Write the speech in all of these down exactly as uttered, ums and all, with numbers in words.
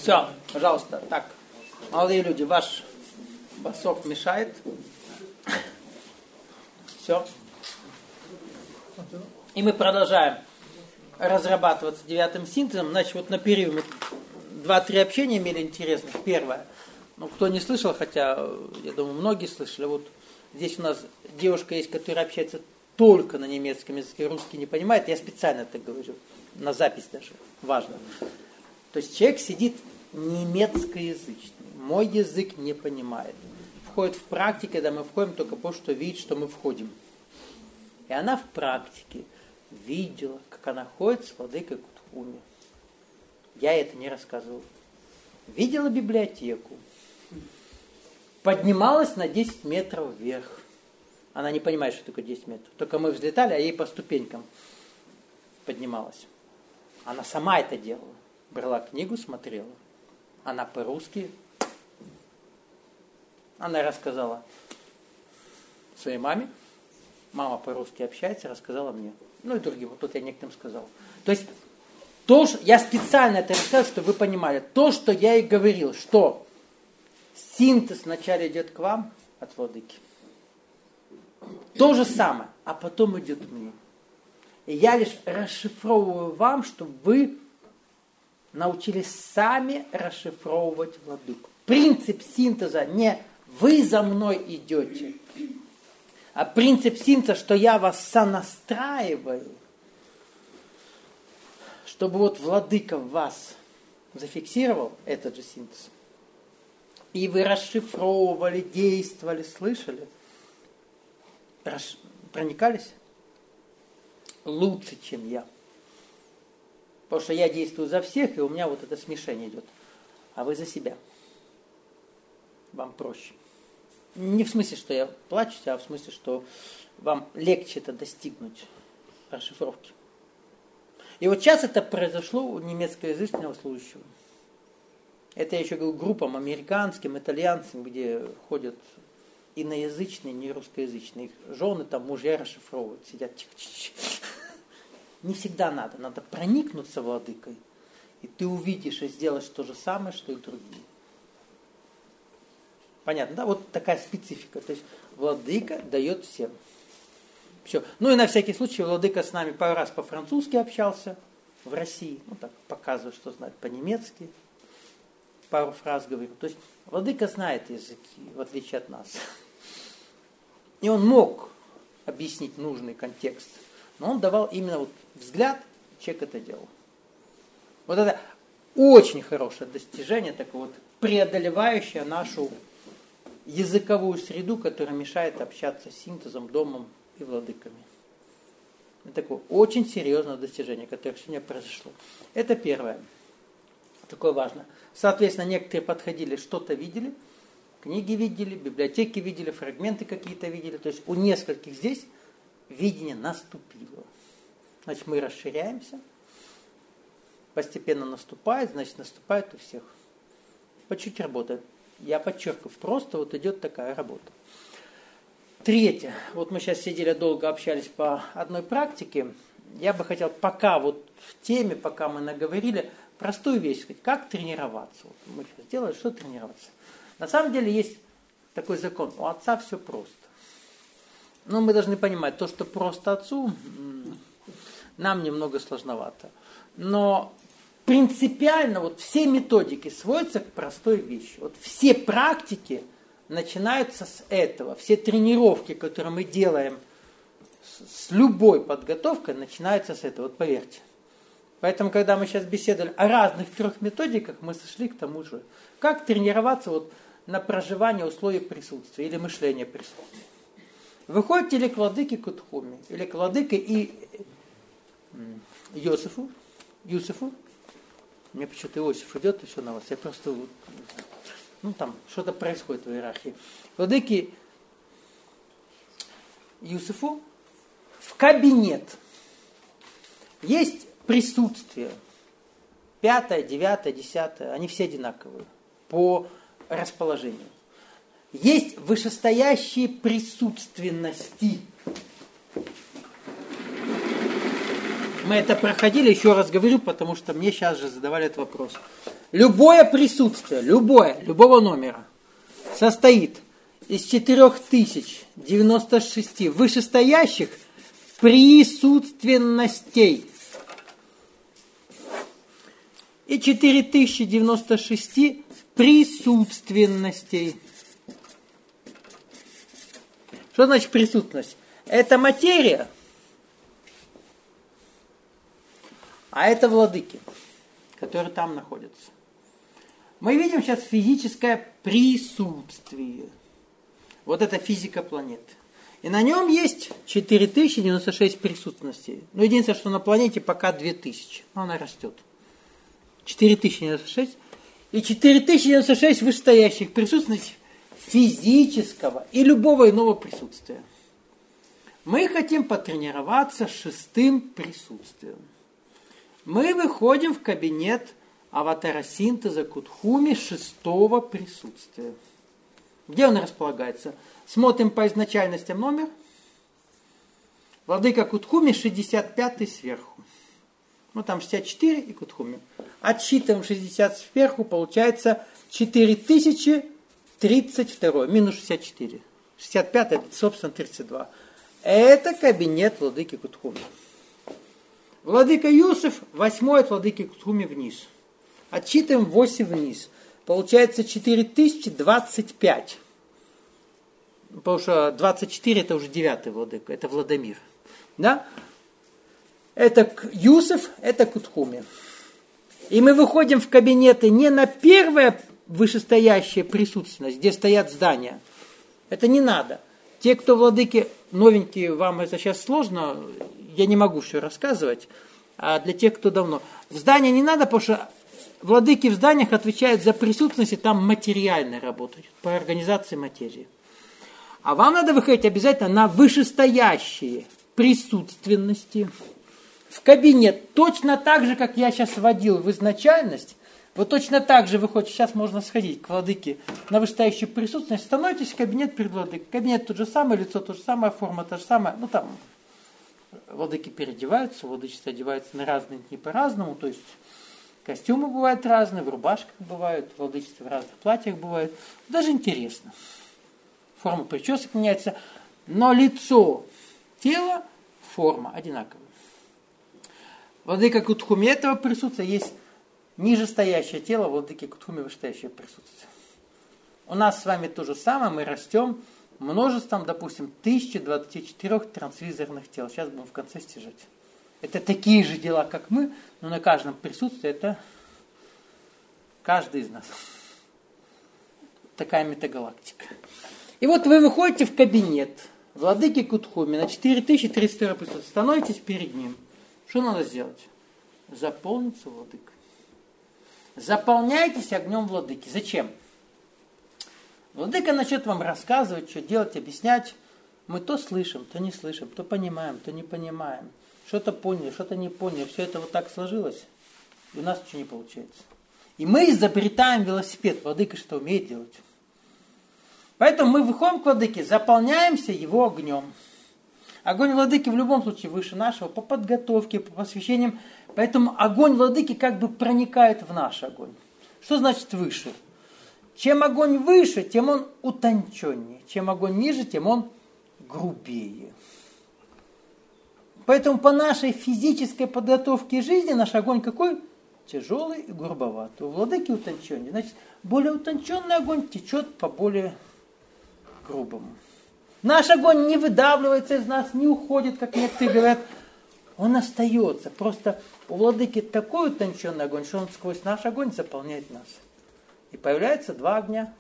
Все, пожалуйста. Так, молодые люди, ваш басок мешает. Все. И мы продолжаем разрабатываться девятым синтезом. Значит, вот на перерыве мы два-три общения имели интересных. Первое. Ну, кто не слышал, хотя, я думаю, многие слышали, вот здесь у нас девушка есть, которая общается только на немецком языке, русский не понимает. Я специально это говорю, на запись даже, важно. То есть человек сидит немецкоязычный, мой язык не понимает. Входит в практику, когда мы входим, только потому что видит, что мы входим. И она в практике видела, как она ходит с владыкой Кутхуми. Я это не рассказывал. Видела библиотеку. Поднималась на десять метров вверх. Она не понимает, что такое десять метров. Только мы взлетали, а ей по ступенькам поднималась. Она сама это делала. Брала книгу, смотрела. Она по-русски. Она рассказала своей маме. Мама по-русски общается, рассказала мне. Ну и другим. Вот тут я некоторым сказал. То есть, то, что, я специально это рассказал, чтобы вы понимали. То, что я и говорил, что синтез вначале идет к вам от владыки. То же самое, а потом идет мне. И я лишь расшифровываю вам, чтобы вы научились сами расшифровывать владыку. Принцип синтеза не вы за мной идете, а принцип синтеза, что я вас сонастраиваю, чтобы вот владыка вас зафиксировал, этот же синтез. И вы расшифровывали, действовали, слышали, Расш... проникались лучше, чем я. Потому что я действую за всех, и у меня вот это смешение идет. А вы за себя. Вам проще. Не в смысле, что я плачу, а в смысле, что вам легче это достигнуть расшифровки. И вот сейчас это произошло у немецкоязычного служащего. Это я еще говорю группам американским, итальянцам, где ходят иноязычные, не русскоязычные. Их жены, там мужья расшифровывают, сидят. Не всегда надо. Надо проникнуться владыкой. И ты увидишь и сделаешь то же самое, что и другие. Понятно, да? Вот такая специфика. То есть владыка дает всем. Все. Ну и на всякий случай владыка с нами пару раз по-французски общался в России. Ну так, показывает, что знает по-немецки. Пару фраз говорил. То есть владыка знает языки, в отличие от нас. И он мог объяснить нужный контекст. Но он давал именно вот взгляд, человек это делал. Вот это очень хорошее достижение, такое вот преодолевающее нашу языковую среду, которая мешает общаться с синтезом, домом и владыками. Это такое очень серьезное достижение, которое сегодня произошло. Это первое. Такое важно. Соответственно, некоторые подходили, что-то видели, книги видели, библиотеки видели, фрагменты какие-то видели. То есть у нескольких здесь видение наступило. Значит, мы расширяемся. Постепенно наступает, значит, наступает у всех. По чуть работает. Я подчеркиваю, просто вот идет такая работа. Третье. Вот мы сейчас сидели долго, общались по одной практике. Я бы хотел пока вот в теме, пока мы наговорили, простую вещь сказать. Как тренироваться? Вот мы сейчас делаем, что тренироваться. На самом деле есть такой закон. У отца все просто. Но мы должны понимать, то, что просто отцу, нам немного сложновато. Но принципиально вот все методики сводятся к простой вещи. Вот все практики начинаются с этого. Все тренировки, которые мы делаем с любой подготовкой, начинаются с этого. Вот поверьте. Поэтому, когда мы сейчас беседовали о разных трех методиках, мы сошли к тому же. Как тренироваться вот на проживание условий присутствия или мышления присутствия. Вы ходите или к владыке Кутхуми, или к владыке и Йосифу, Юсифу. Мне почему-то Иосиф идет и все на вас. Я просто, ну там, что-то происходит в иерархии. Владыке Юсифу в кабинет есть присутствие. Пятое, девятое, десятое, они все одинаковые по расположению. Есть вышестоящие присутственности. Мы это проходили, еще раз говорю, потому что мне сейчас же задавали этот вопрос. любое присутствие, любое, любого номера состоит из четырех тысяч девяноста шести вышестоящих присутственностей и четыре тысячи девяносто шесть присутственностей. Что значит присутственность? Это материя, а это владыки, которые там находятся. Мы видим сейчас физическое присутствие. Вот это физика планеты. И на нем есть четыре тысячи девяносто шесть присутственностей. Но единственное, что на планете пока две тысячи. Но она растет. четыре тысячи девяносто шесть и четыре тысячи девяносто шесть вышестоящих присутственностей физического и любого иного присутствия. Мы хотим потренироваться с шестым присутствием. Мы выходим в кабинет аватаросинтеза Кутхуми шестого присутствия. Где он располагается? Смотрим по изначальностям номер. Владыка Кутхуми шестьдесят пятый сверху. Ну там шестьдесят четыре и Кутхуми. Отсчитываем шестьдесят сверху, получается четыре тысячи тридцать два. Минус шестьдесят четыре. шестьдесят пять это, собственно, тридцать два. Это кабинет владыки Кутхуми. Владыка Юсеф восьмой от владыки Кутхуми вниз. Отсчитываем восемь вниз. Получается четыре тысячи двадцать пять. Потому что двадцать четыре это уже девятый владыка. Это Владимир. Да? Это Юсеф, это Кутхуми. И мы выходим в кабинеты не на первое вышестоящее присутственность, где стоят здания. Это не надо. Те, кто владыки новенькие, вам это сейчас сложно, я не могу все рассказывать. А для тех, кто давно. В здание не надо, потому что владыки в зданиях отвечают за присутственность, и там материально работают, по организации материи. А вам надо выходить обязательно на вышестоящие присутственности, в кабинет, точно так же, как я сейчас вводил в изначальность, вот точно так же выходит, сейчас можно сходить к владыке на вышестоящую присутственность, становитесь в кабинет перед владыкой. Кабинет тот же самый, лицо то же самое, форма та же самая, ну там владыки переодеваются, владычество одевается на разные дни по-разному, то есть костюмы бывают разные, в рубашках бывают, владычество в разных платьях бывает. Даже интересно. Форма причесок меняется, но лицо, тело, форма одинаковая. Владыка Кутхуми этого присутствия есть нижестоящее тело, владыки Кутхуми вышестоящее присутствие. У нас с вами то же самое, мы растем множеством, допустим, тысяча двадцать четыре трансвизорных тел. Сейчас будем в конце стяжать. Это такие же дела, как мы, но на каждом присутствии это каждый из нас. Такая метагалактика. И вот вы выходите в кабинет владыки Кутхуми на четыре тысячи тридцать два присутствия, становитесь перед ним. Что надо сделать? Заполниться владыкой. Заполняйтесь огнем владыки. Зачем? Владыка начнет вам рассказывать, что делать, объяснять. Мы то слышим, то не слышим, то понимаем, то не понимаем. Что-то поняли, что-то не поняли. Все это вот так сложилось, и у нас ничего не получается. И мы изобретаем велосипед. Владыка что умеет делать. Поэтому мы выходим к владыке, заполняемся его огнем. Огонь владыки в любом случае выше нашего по подготовке, по посвящениям. Поэтому огонь владыки как бы проникает в наш огонь. Что значит выше? Чем огонь выше, тем он утонченнее. Чем огонь ниже, тем он грубее. Поэтому по нашей физической подготовке жизни наш огонь какой? Тяжелый и грубоватый. У владыки утонченнее. Значит, более утонченный огонь течет по более грубому. Наш огонь не выдавливается из нас, не уходит, как некоторые говорят. Он остается. Просто у владыки такой утонченный огонь, что он сквозь наш огонь заполняет нас. И появляется два огня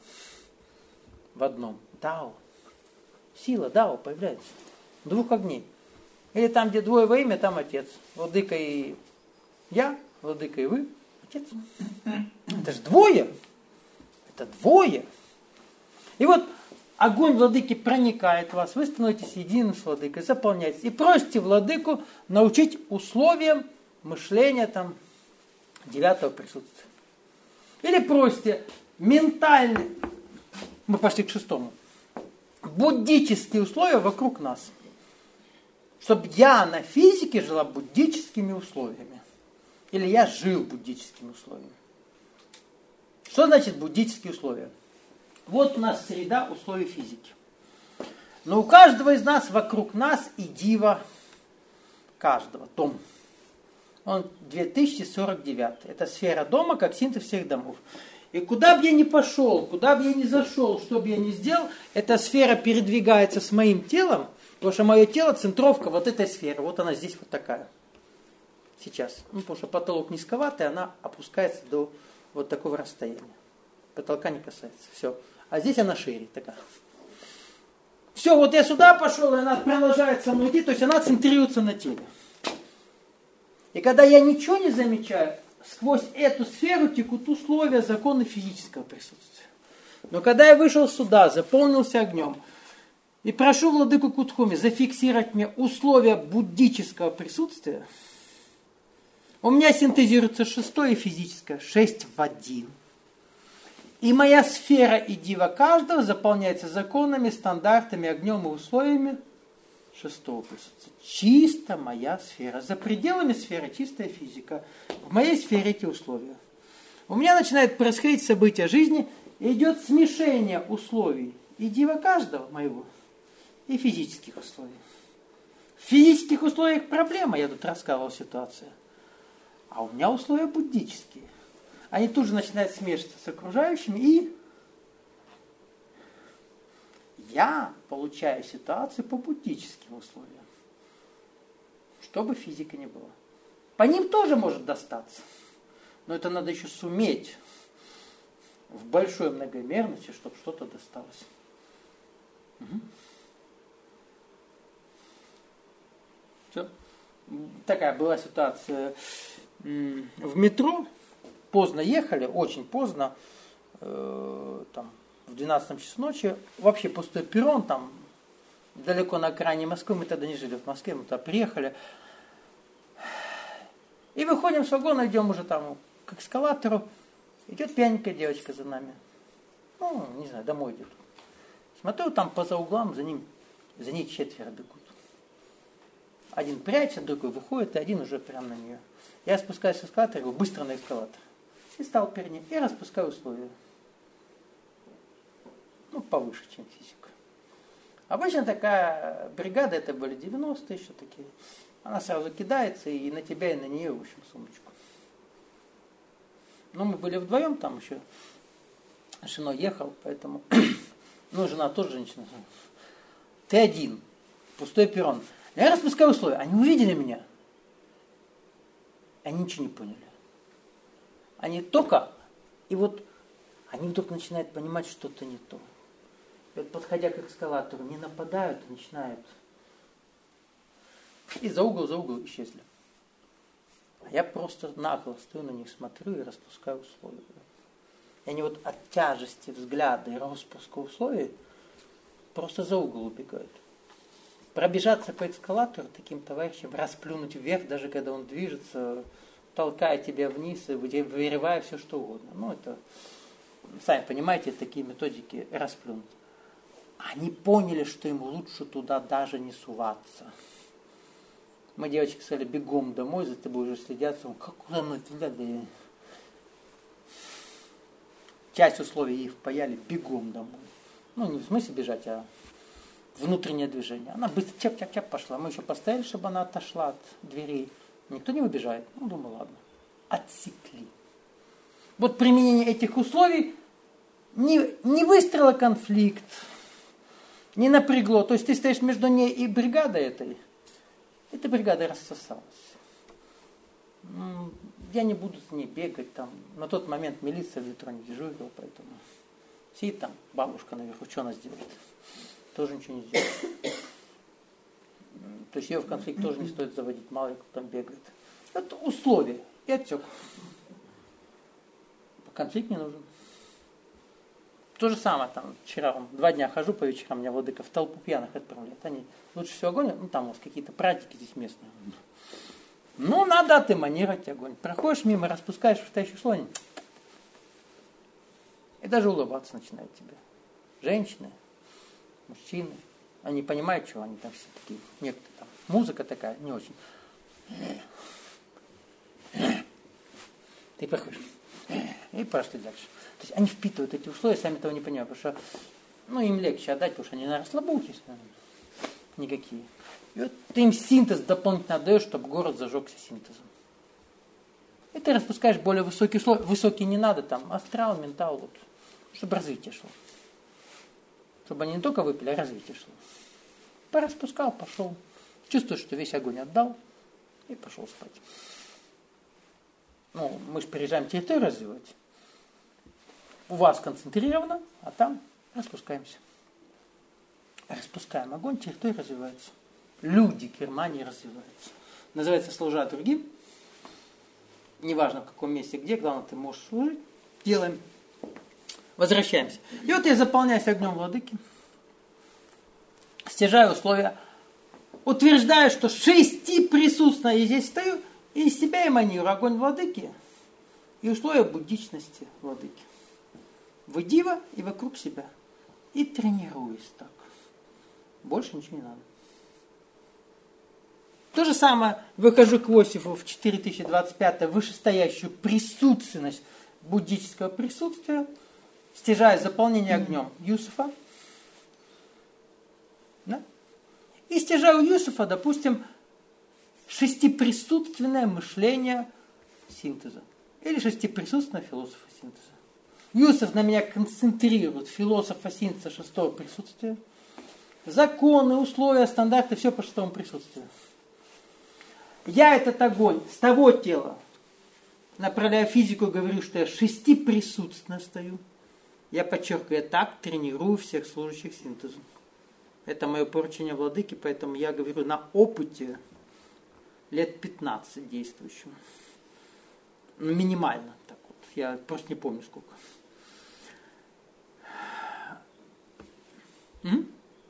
в одном. Дао. Сила Дао появляется. Двух огней. Или там, где двое во имя, там отец. Владыка и я, владыка и вы, отец. Это же двое. Это двое. И вот огонь владыки проникает в вас, вы становитесь единым с владыкой, заполняетесь. И просите владыку научить условиям мышления там, девятого присутствия. Или просите ментальные, мы пошли к шестому, буддические условия вокруг нас. Чтобы я на физике жила буддическими условиями. Или я жил буддическими условиями. Что значит буддические условия? Вот у нас среда условий физики. Но у каждого из нас, вокруг нас и дива каждого, дом. Он две тысячи сорок девять. Это сфера дома, как синтез всех домов. И куда бы я ни пошел, куда бы я ни зашел, что бы я ни сделал, эта сфера передвигается с моим телом, потому что мое тело центровка вот этой сферы. Вот она здесь вот такая. Сейчас. Ну, потому что потолок низковатый, она опускается до вот такого расстояния. Потолка не касается. Все. А здесь она шире такая. Все, вот я сюда пошел, и она продолжает со мной идти, то есть она центрируется на теле. И когда я ничего не замечаю, сквозь эту сферу текут условия закона физического присутствия. Но когда я вышел сюда, заполнился огнем, и прошу владыку Кудхуми зафиксировать мне условия буддического присутствия, у меня синтезируется шестое и физическое, шесть в один. И моя сфера и дива каждого заполняется законами, стандартами, огнем и условиями шестого присутствия. Чисто моя сфера. За пределами сферы чистая физика. В моей сфере эти условия. У меня начинает происходить события жизни, и идет смешение условий и дива каждого моего, и физических условий. В физических условиях проблема, я тут рассказывал ситуацию. А у меня условия буддические. Они тут же начинают смешиваться с окружающими, и я получаю ситуацию по буддическим условиям. Что бы физика ни была. По ним тоже может достаться. Но это надо еще суметь в большой многомерности, чтобы что-то досталось. Угу. Все. Такая была ситуация в метро. Поздно ехали, очень поздно, э, там, в двенадцатом часу ночи, вообще пустой перрон, там, далеко на окраине Москвы, мы тогда не жили в Москве, мы туда приехали. И выходим с вагона, идем уже там к эскалатору, идет пьяненькая девочка за нами. Ну, не знаю, домой идет. Смотрю, там поза углам за ним, за ней четверо бегут. Один прячется, другой выходит, и один уже прямо на нее. Я спускаюсь с эскалатора, говорю, быстро на эскалатор. И стал перед ней, и распускаю условия. Ну, повыше, чем физика. Обычно такая бригада, это были девяностые еще такие, она сразу кидается и на тебя, и на нее, в общем, сумочку. Но мы были вдвоем, там еще жена ехал, поэтому, ну, жена тоже женщина. Ты один, пустой перрон. Я распускаю условия, они увидели меня. Они ничего не поняли. Они только, и вот они вдруг начинают понимать, что-то не то. И вот, подходя к эскалатору, не нападают, а начинают. И за угол, за угол исчезли. А я просто нагло стою на них, смотрю и распускаю условия. И они вот от тяжести взгляда и распуска условий просто за угол убегают. Пробежаться по эскалатору таким товарищем, расплюнуть вверх, даже когда он движется, толкая тебя вниз, вырывая все что угодно. Ну, это, сами понимаете, такие методики расплюнуть. Они поняли, что им лучше туда даже не суваться. Мы, девочки, сказали, бегом домой, за тобой уже следят. Он, как куда мы туда? Часть условий ей впаяли, бегом домой. Ну, не в смысле бежать, а внутреннее движение. Она быстро чап-чап-чап пошла. Мы еще поставили, чтобы она отошла от дверей. Никто не выбежает. Ну, думаю, ладно. Отсекли. Вот применение этих условий не, не выстроило конфликт, не напрягло. То есть ты стоишь между ней и бригадой этой. Эта бригада рассосалась. Я не буду с ней бегать там. На тот момент милиция в метро не дежурила, поэтому сидит там бабушка наверху, что она сделает? Тоже ничего не сделает. То есть ее в конфликт тоже не стоит заводить, мало ли кто там бегает. Это условия. И отсек. Конфликт не нужен. То же самое, там, вчера, вон, два дня хожу по вечерам, меня владыка в толпу пьяных отправляет. Они лучше всего огонь, ну там у нас какие-то праздники здесь местные. Ну, надо отэманировать огонь. Проходишь мимо, распускаешь втащишь слонь. И даже улыбаться начинают тебе. Женщины, мужчины. Они понимают, что они там все такие. Некоторые там. Музыка такая, не очень. Ты проходишь. И пошли дальше. То есть они впитывают эти условия, сами того не понимают, потому что ну, им легче отдать, потому что они на расслабухе никакие. И вот ты им синтез дополнительно отдаешь, чтобы город зажегся синтезом. И ты распускаешь более высокие условия. Высокие не надо, там, астрал, ментал, вот, чтобы развитие шло. Чтобы они не только выпили, а развитие шло. Пораспускал, пошел. Чувствуешь, что весь огонь отдал, и пошел спать. Ну, мы же переезжаем территорию развивать. У вас концентрировано, а там распускаемся. Распускаем огонь, территория развивается. Люди Германии развиваются. Называется «Служа другим». Неважно в каком месте, где, главное, ты можешь служить. Делаем. Возвращаемся. И вот я заполняюсь огнем владыки. Стяжаю условия. Утверждаю, что шестиприсутственно я здесь стою, и из себя эманирую огонь владыки и условия буддичности владыки. Выдива и вокруг себя. И тренируюсь так. Больше ничего не надо. То же самое выхожу к Иосифу в четыре тысячи двадцать пятое вышестоящую присутственность буддического присутствия, стяжая заполнение огнем Юсуфа. Да? И стяжаю у Юсуфа, допустим, шестиприсутственное мышление синтеза. Или шестиприсутственное философа синтеза. Юсуф на меня концентрирует философа синтеза шестого присутствия. Законы, условия, стандарты, все по шестому присутствию. Я этот огонь с того тела, направляя физику, говорю, что я шестиприсутственно стою. Я подчеркиваю, я так тренирую всех служащих синтезу. Это мое поручение владыки, поэтому я говорю на опыте лет пятнадцать действующим. Ну, минимально так вот. Я просто не помню сколько. М?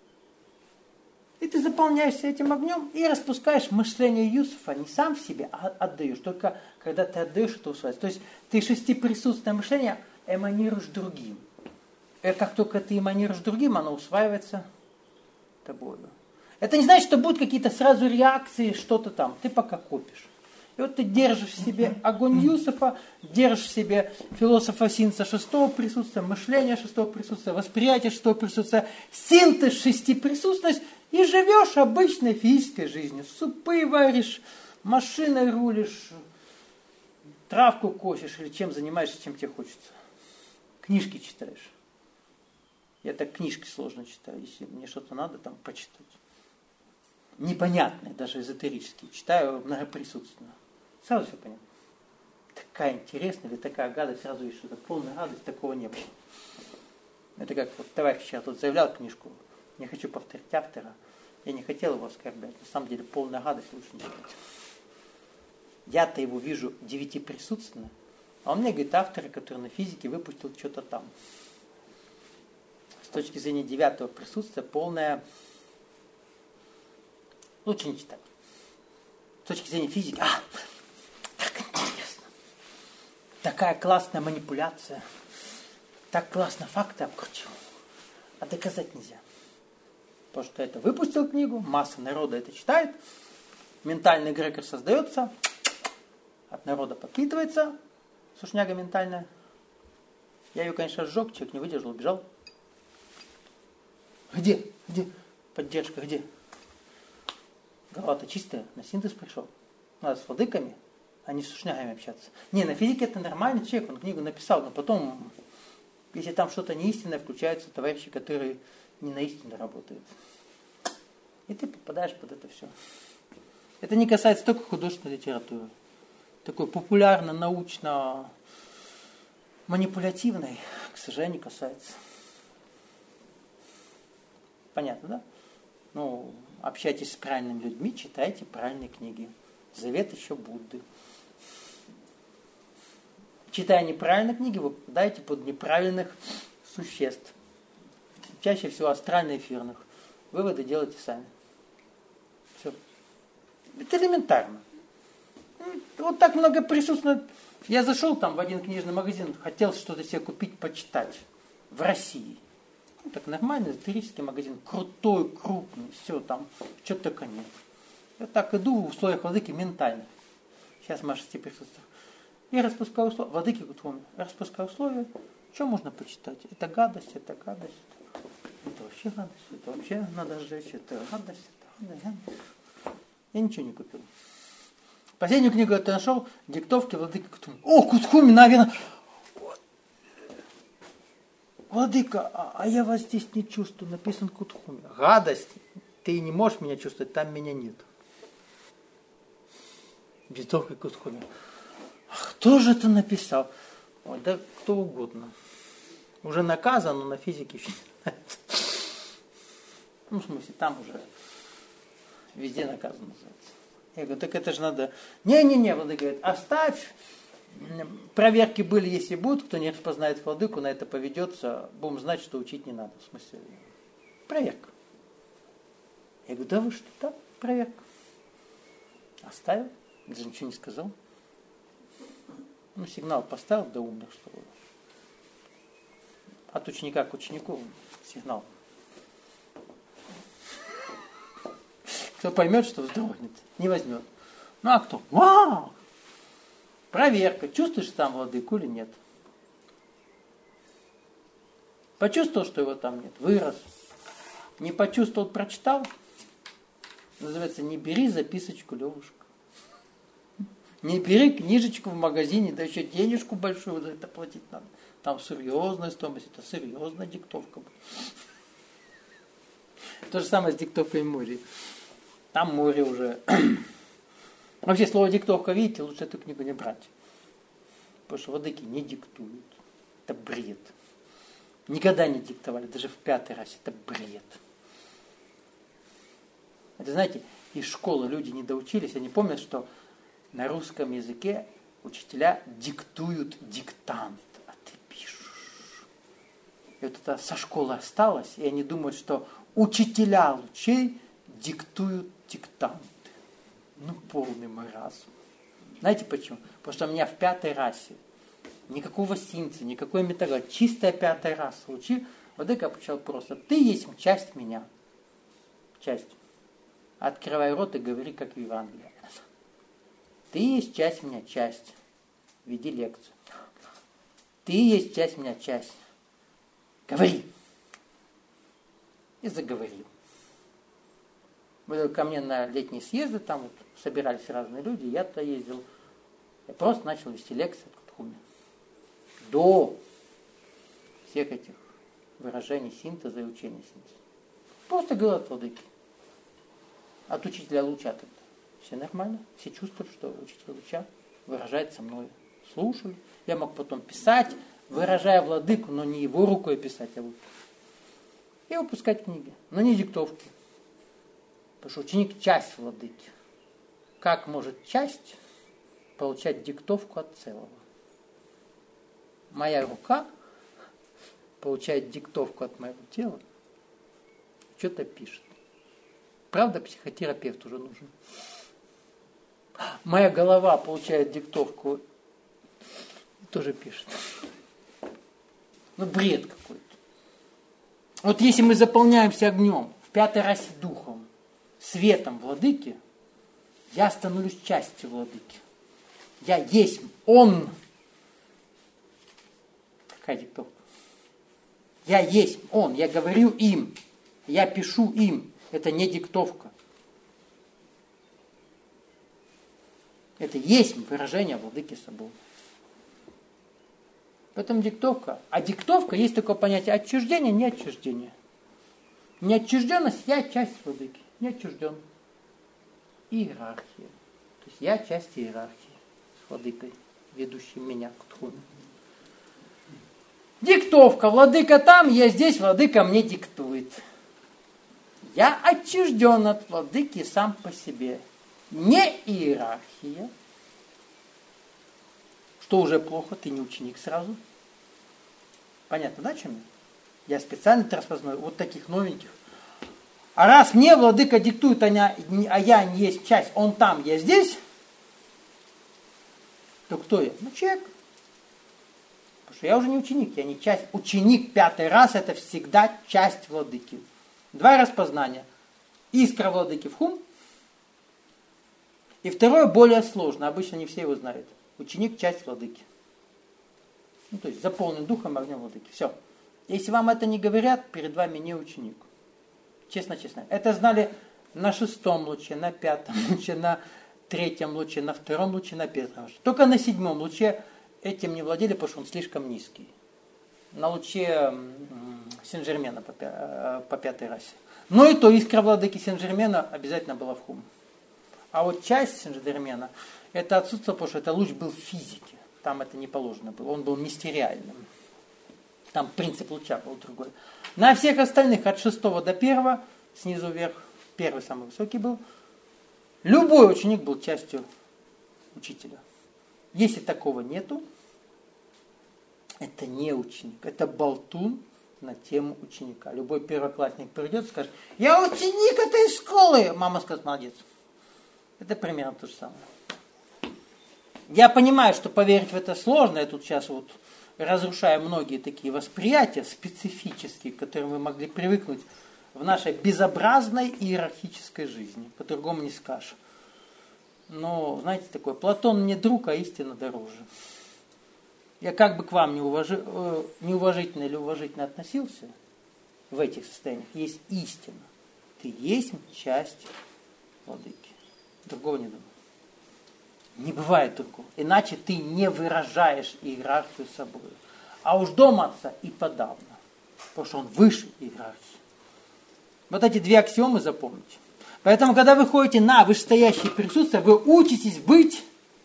И ты заполняешься этим огнем и распускаешь мышление Юсуфа не сам в себе, а отдаешь. Только когда ты отдаешь, это усваивается. То есть ты шестиприсутственное мышление эманируешь другим. И как только ты эманируешь другим, оно усваивается тобой. Это не значит, что будут какие-то сразу реакции, что-то там. Ты пока копишь. И вот ты держишь в себе огонь Юсуфа, держишь в себе философа синтеза шестого присутствия, мышление шестого присутствия, восприятие шестого присутствия, синтез шестиприсутственность, и живешь обычной физической жизнью. Супы варишь, машиной рулишь, травку косишь или чем занимаешься, чем тебе хочется. Книжки читаешь. Я так книжки сложно читаю, если мне что-то надо там почитать. Непонятные, даже эзотерические. Читаю многоприсутственно. Сразу все понятно. Такая интересная или такая гадость, сразу видишь, что это полная радость, такого не было. Это как вот товарищ вчера тут заявлял книжку. Не хочу повторить автора. Я не хотел его оскорблять. На самом деле полная гадость, лучше не читать. Я-то его вижу девятиприсутственно. А он мне говорит, автор, который на физике выпустил что-то там. С точки зрения девятого присутствия полная... Лучше не читать. С точки зрения физики, а, так интересно. Такая классная манипуляция. Так классно факты обкрутил. А доказать нельзя. Потому что это выпустил книгу, масса народа это читает, ментальный эгрегор создается, от народа подпитывается, сушняга ментальная. Я ее, конечно, сжег, человек не выдержал, убежал. Где? Где? Поддержка, где? Голова-то чистая, на синтез пришел. Надо с владыками, а не с сушнягами общаться. Не, на физике это нормальный человек, он книгу написал, но потом, если там что-то неистинное, включаются товарищи, которые не на истину работают. И ты попадаешь под это все. Это не касается только художественной литературы. Такой популярно-научно-манипулятивной, к сожалению, касается. Понятно, да? Ну, общайтесь с правильными людьми, читайте правильные книги. Завет еще Будды. Читая неправильные книги, вы попадаете под неправильных существ. Чаще всего астрально-эфирных. Выводы делайте сами. Все. Это элементарно. Вот так много присутствует. Я зашел там в один книжный магазин, хотел что-то себе купить, почитать. В России. Ну, так нормальный эзотерический магазин. Крутой, крупный. Все там. Что-то только нет. Я так иду в условиях владыки ментальных. Сейчас Маша тебе присутствует. И распускаю условия. Владыки Кутхуми. Распускаю условия. Что можно почитать? Это гадость, это гадость. Это вообще гадость. Это вообще надо сжечь. Это гадость, это гадость. Я ничего не купил. Последнюю книгу я нашел. Диктовки Владыки Кутхуми. О, Кутхуми, наверное. Владыка, а, а я вас здесь не чувствую. Написан Кутхуми. Гадость. Ты не можешь меня чувствовать, там меня нет. Диктовка Кутхуми. Кто же это написал? Ой, да кто угодно. Уже наказан, но на физике еще не. Ну, в смысле, там уже везде наказан называется. Я говорю, так это же надо... Не-не-не, Владыка говорит, оставь. Проверки были, если будут, кто не распознает Владыку, на это поведется, будем знать, что учить не надо. В смысле, проверка. Я говорю, да вы что, да, проверка. Оставил, даже ничего не сказал. Ну, сигнал поставил до умных, что от ученика к ученику сигнал. Кто поймет, что вздрогнет, не возьмет. Ну, а кто? Вау! Проверка. Чувствуешь там Владыку или нет? Почувствовал, что его там нет? Вырос. Не почувствовал, прочитал? Называется, не бери записочку, Левушка. Не бери книжечку в магазине, да еще денежку большую за это платить надо. Там серьезная стоимость, это серьезная диктовка. То же самое с диктовкой море. Там море уже. Вообще слово диктовка, видите, лучше эту книгу не брать. Потому что владыки не диктуют. Это бред. Никогда не диктовали, даже в пятый раз. Это бред. Это, знаете, из школы люди не доучились, они помнят, что на русском языке учителя диктуют диктант, а ты пишешь. И вот это со школы осталось, и они думают, что учителя лучей диктуют диктанты. Ну, полный маразм. Знаете почему? Потому что у меня в пятой расе никакого синца, никакой металла, чистая пятая раса лучи. Владыка обучал просто. Ты есть часть меня. Часть. Открывай рот и говори, как в Евангелии. Ты есть часть меня, часть. Веди лекцию. Ты есть часть меня, часть. Говори. И заговорил. Ко мне на летние съезды, там вот собирались разные люди, я туда ездил. Я просто начал вести лекции от Кутхуми. До всех этих выражений синтеза и учения синтеза. Просто говорил от владыки. От учителя луча тогда. Все нормально. Все чувствовали, что учитель луча выражает со мной. Слушали. Я мог потом писать, выражая владыку, но не его рукой писать, а вот. И выпускать книги. Но не диктовки. Потому что ученик часть владыки. Как может часть получать диктовку от целого? Моя рука получает диктовку от моего тела, что-то пишет. Правда, психотерапевт уже нужен. Моя голова получает диктовку и тоже пишет. Ну, бред какой-то. Вот если мы заполняемся огнем, в пятой расе духом, светом владыки, я становлюсь частью владыки. Я есть он. Какая диктовка? Я есть он, я говорю им, я пишу им. Это не диктовка. Это есть выражение владыки собой. Поэтому диктовка. А диктовка есть такое понятие отчуждения, не отчуждения. Неотчужденность, я часть владыки. Не отчужден. Иерархия. То есть я часть иерархии с владыкой, ведущей меня к Кутхуми. Диктовка. Владыка там, я здесь, владыка мне диктует. Я отчужден от владыки сам по себе. Не иерархия. Что уже плохо, ты не ученик сразу. Понятно, да, чем я? Я специально это распознаю, вот таких новеньких. А раз мне владыка диктует, а я не есть часть, он там, я здесь, то кто я? Ну, человек. Потому что я уже не ученик, я не часть. Ученик пятый раз это всегда часть владыки. Два распознания. Искра владыки в хум. И второе более сложно, обычно не все его знают. Ученик – часть владыки. Ну, то есть заполнен духом, огнем владыки. Все. Если вам это не говорят, перед вами не ученик. Честно-честно. Это знали на шестом луче, на пятом луче, на третьем луче, на втором луче, на пятом луче. Только на седьмом луче этим не владели, потому что он слишком низкий. На луче Сен-Жермена по, по пятой расе. Но и то искра владыки Сен-Жермена обязательно была в хум. А вот часть Сен-Жермена, это отсутствовало, потому что это луч был в физике. Там это не положено было. Он был мистериальным. Там принцип луча был другой. На всех остальных, от шестого до первого, снизу вверх, первый самый высокий был, любой ученик был частью учителя. Если такого нету, это не ученик, это болтун на тему ученика. Любой первоклассник придет и скажет: я ученик этой школы. Мама скажет: молодец. Это примерно то же самое. Я понимаю, что поверить в это сложно. Я тут сейчас вот разрушаю многие такие восприятия специфические, к которым вы могли привыкнуть в нашей безобразной иерархической жизни. По-другому не скажешь. Но, знаете, такое, Платон не друг, а истина дороже. Я как бы к вам неуважи, э, неуважительно или уважительно относился в этих состояниях, есть истина. Ты есть часть владыки. Другого не думаю. Не бывает другого. Иначе ты не выражаешь иерархию собой. А уж дом отца и подавно. Потому что он выше иерархии. Вот эти две аксиомы запомните. Поэтому, когда вы ходите на вышестоящее присутствие, вы учитесь быть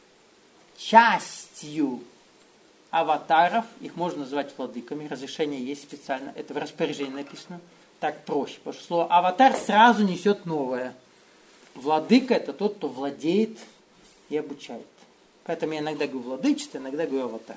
частью аватаров. Их можно называть владыками. Разрешение есть специально. Это в распоряжении написано. Так проще. Потому что слово аватар сразу несет новое. Владыка – это тот, кто владеет и обучает. Поэтому я иногда говорю владычество, иногда говорю аватар.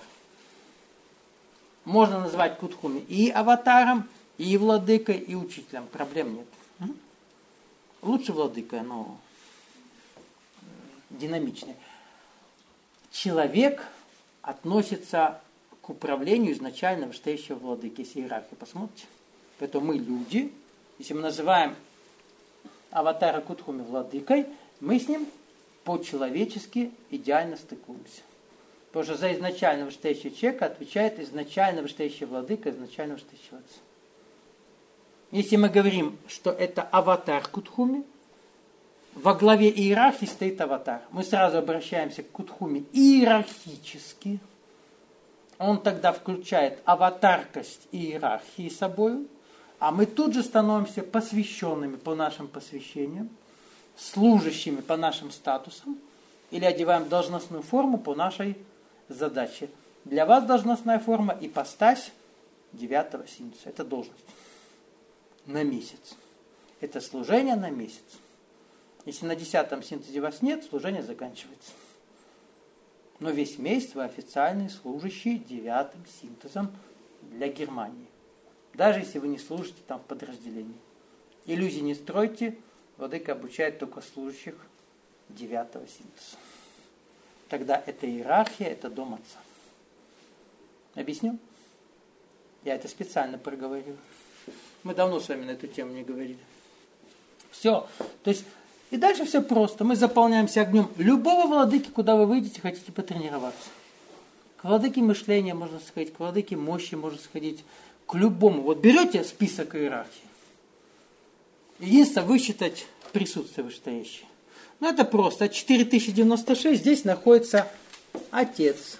Можно назвать Кутхуми и аватаром, и владыкой, и учителем. Проблем нет. Лучше владыка, но динамичнее. Человек относится к управлению изначально вышестоящего владыки. Если иерархию посмотрите. Поэтому мы люди. Если мы называем аватара Кутхуми владыкой, мы с ним по-человечески идеально стыкуемся. Потому что за изначально вышестоящего человека отвечает изначально вышестоящий владыка, изначально вышестоящий отца. Если мы говорим, что это аватар Кутхуми, во главе иерархии стоит аватар. Мы сразу обращаемся к Кутхуми иерархически. Он тогда включает аватаркость иерархии собой, а мы тут же становимся посвященными по нашим посвящениям, служащими по нашим статусам, или одеваем должностную форму по нашей задаче. Для вас должностная форма ипостась девятого синтеза. Это должность. На месяц. Это служение на месяц. Если на десятом синтезе вас нет, служение заканчивается. Но весь месяц вы официальный служащий девятым синтезом для Германии. Даже если вы не служите там в подразделении. Иллюзий не стройте. Владыка обучает только служащих девятого синтеза. Тогда это иерархия, это дом отца. Объясню? Я это специально проговорил. Мы давно с вами на эту тему не говорили. Все. То есть, и дальше все просто. Мы заполняемся огнем любого владыки, куда вы выйдете, хотите потренироваться. К владыке мышления можно сходить, к владыке мощи можно сходить, к любому. Вот берете список иерархии. Единственное, высчитать присутствие вышестоящее. Ну, это просто. четыре тысячи девяносто шесть, здесь находится отец.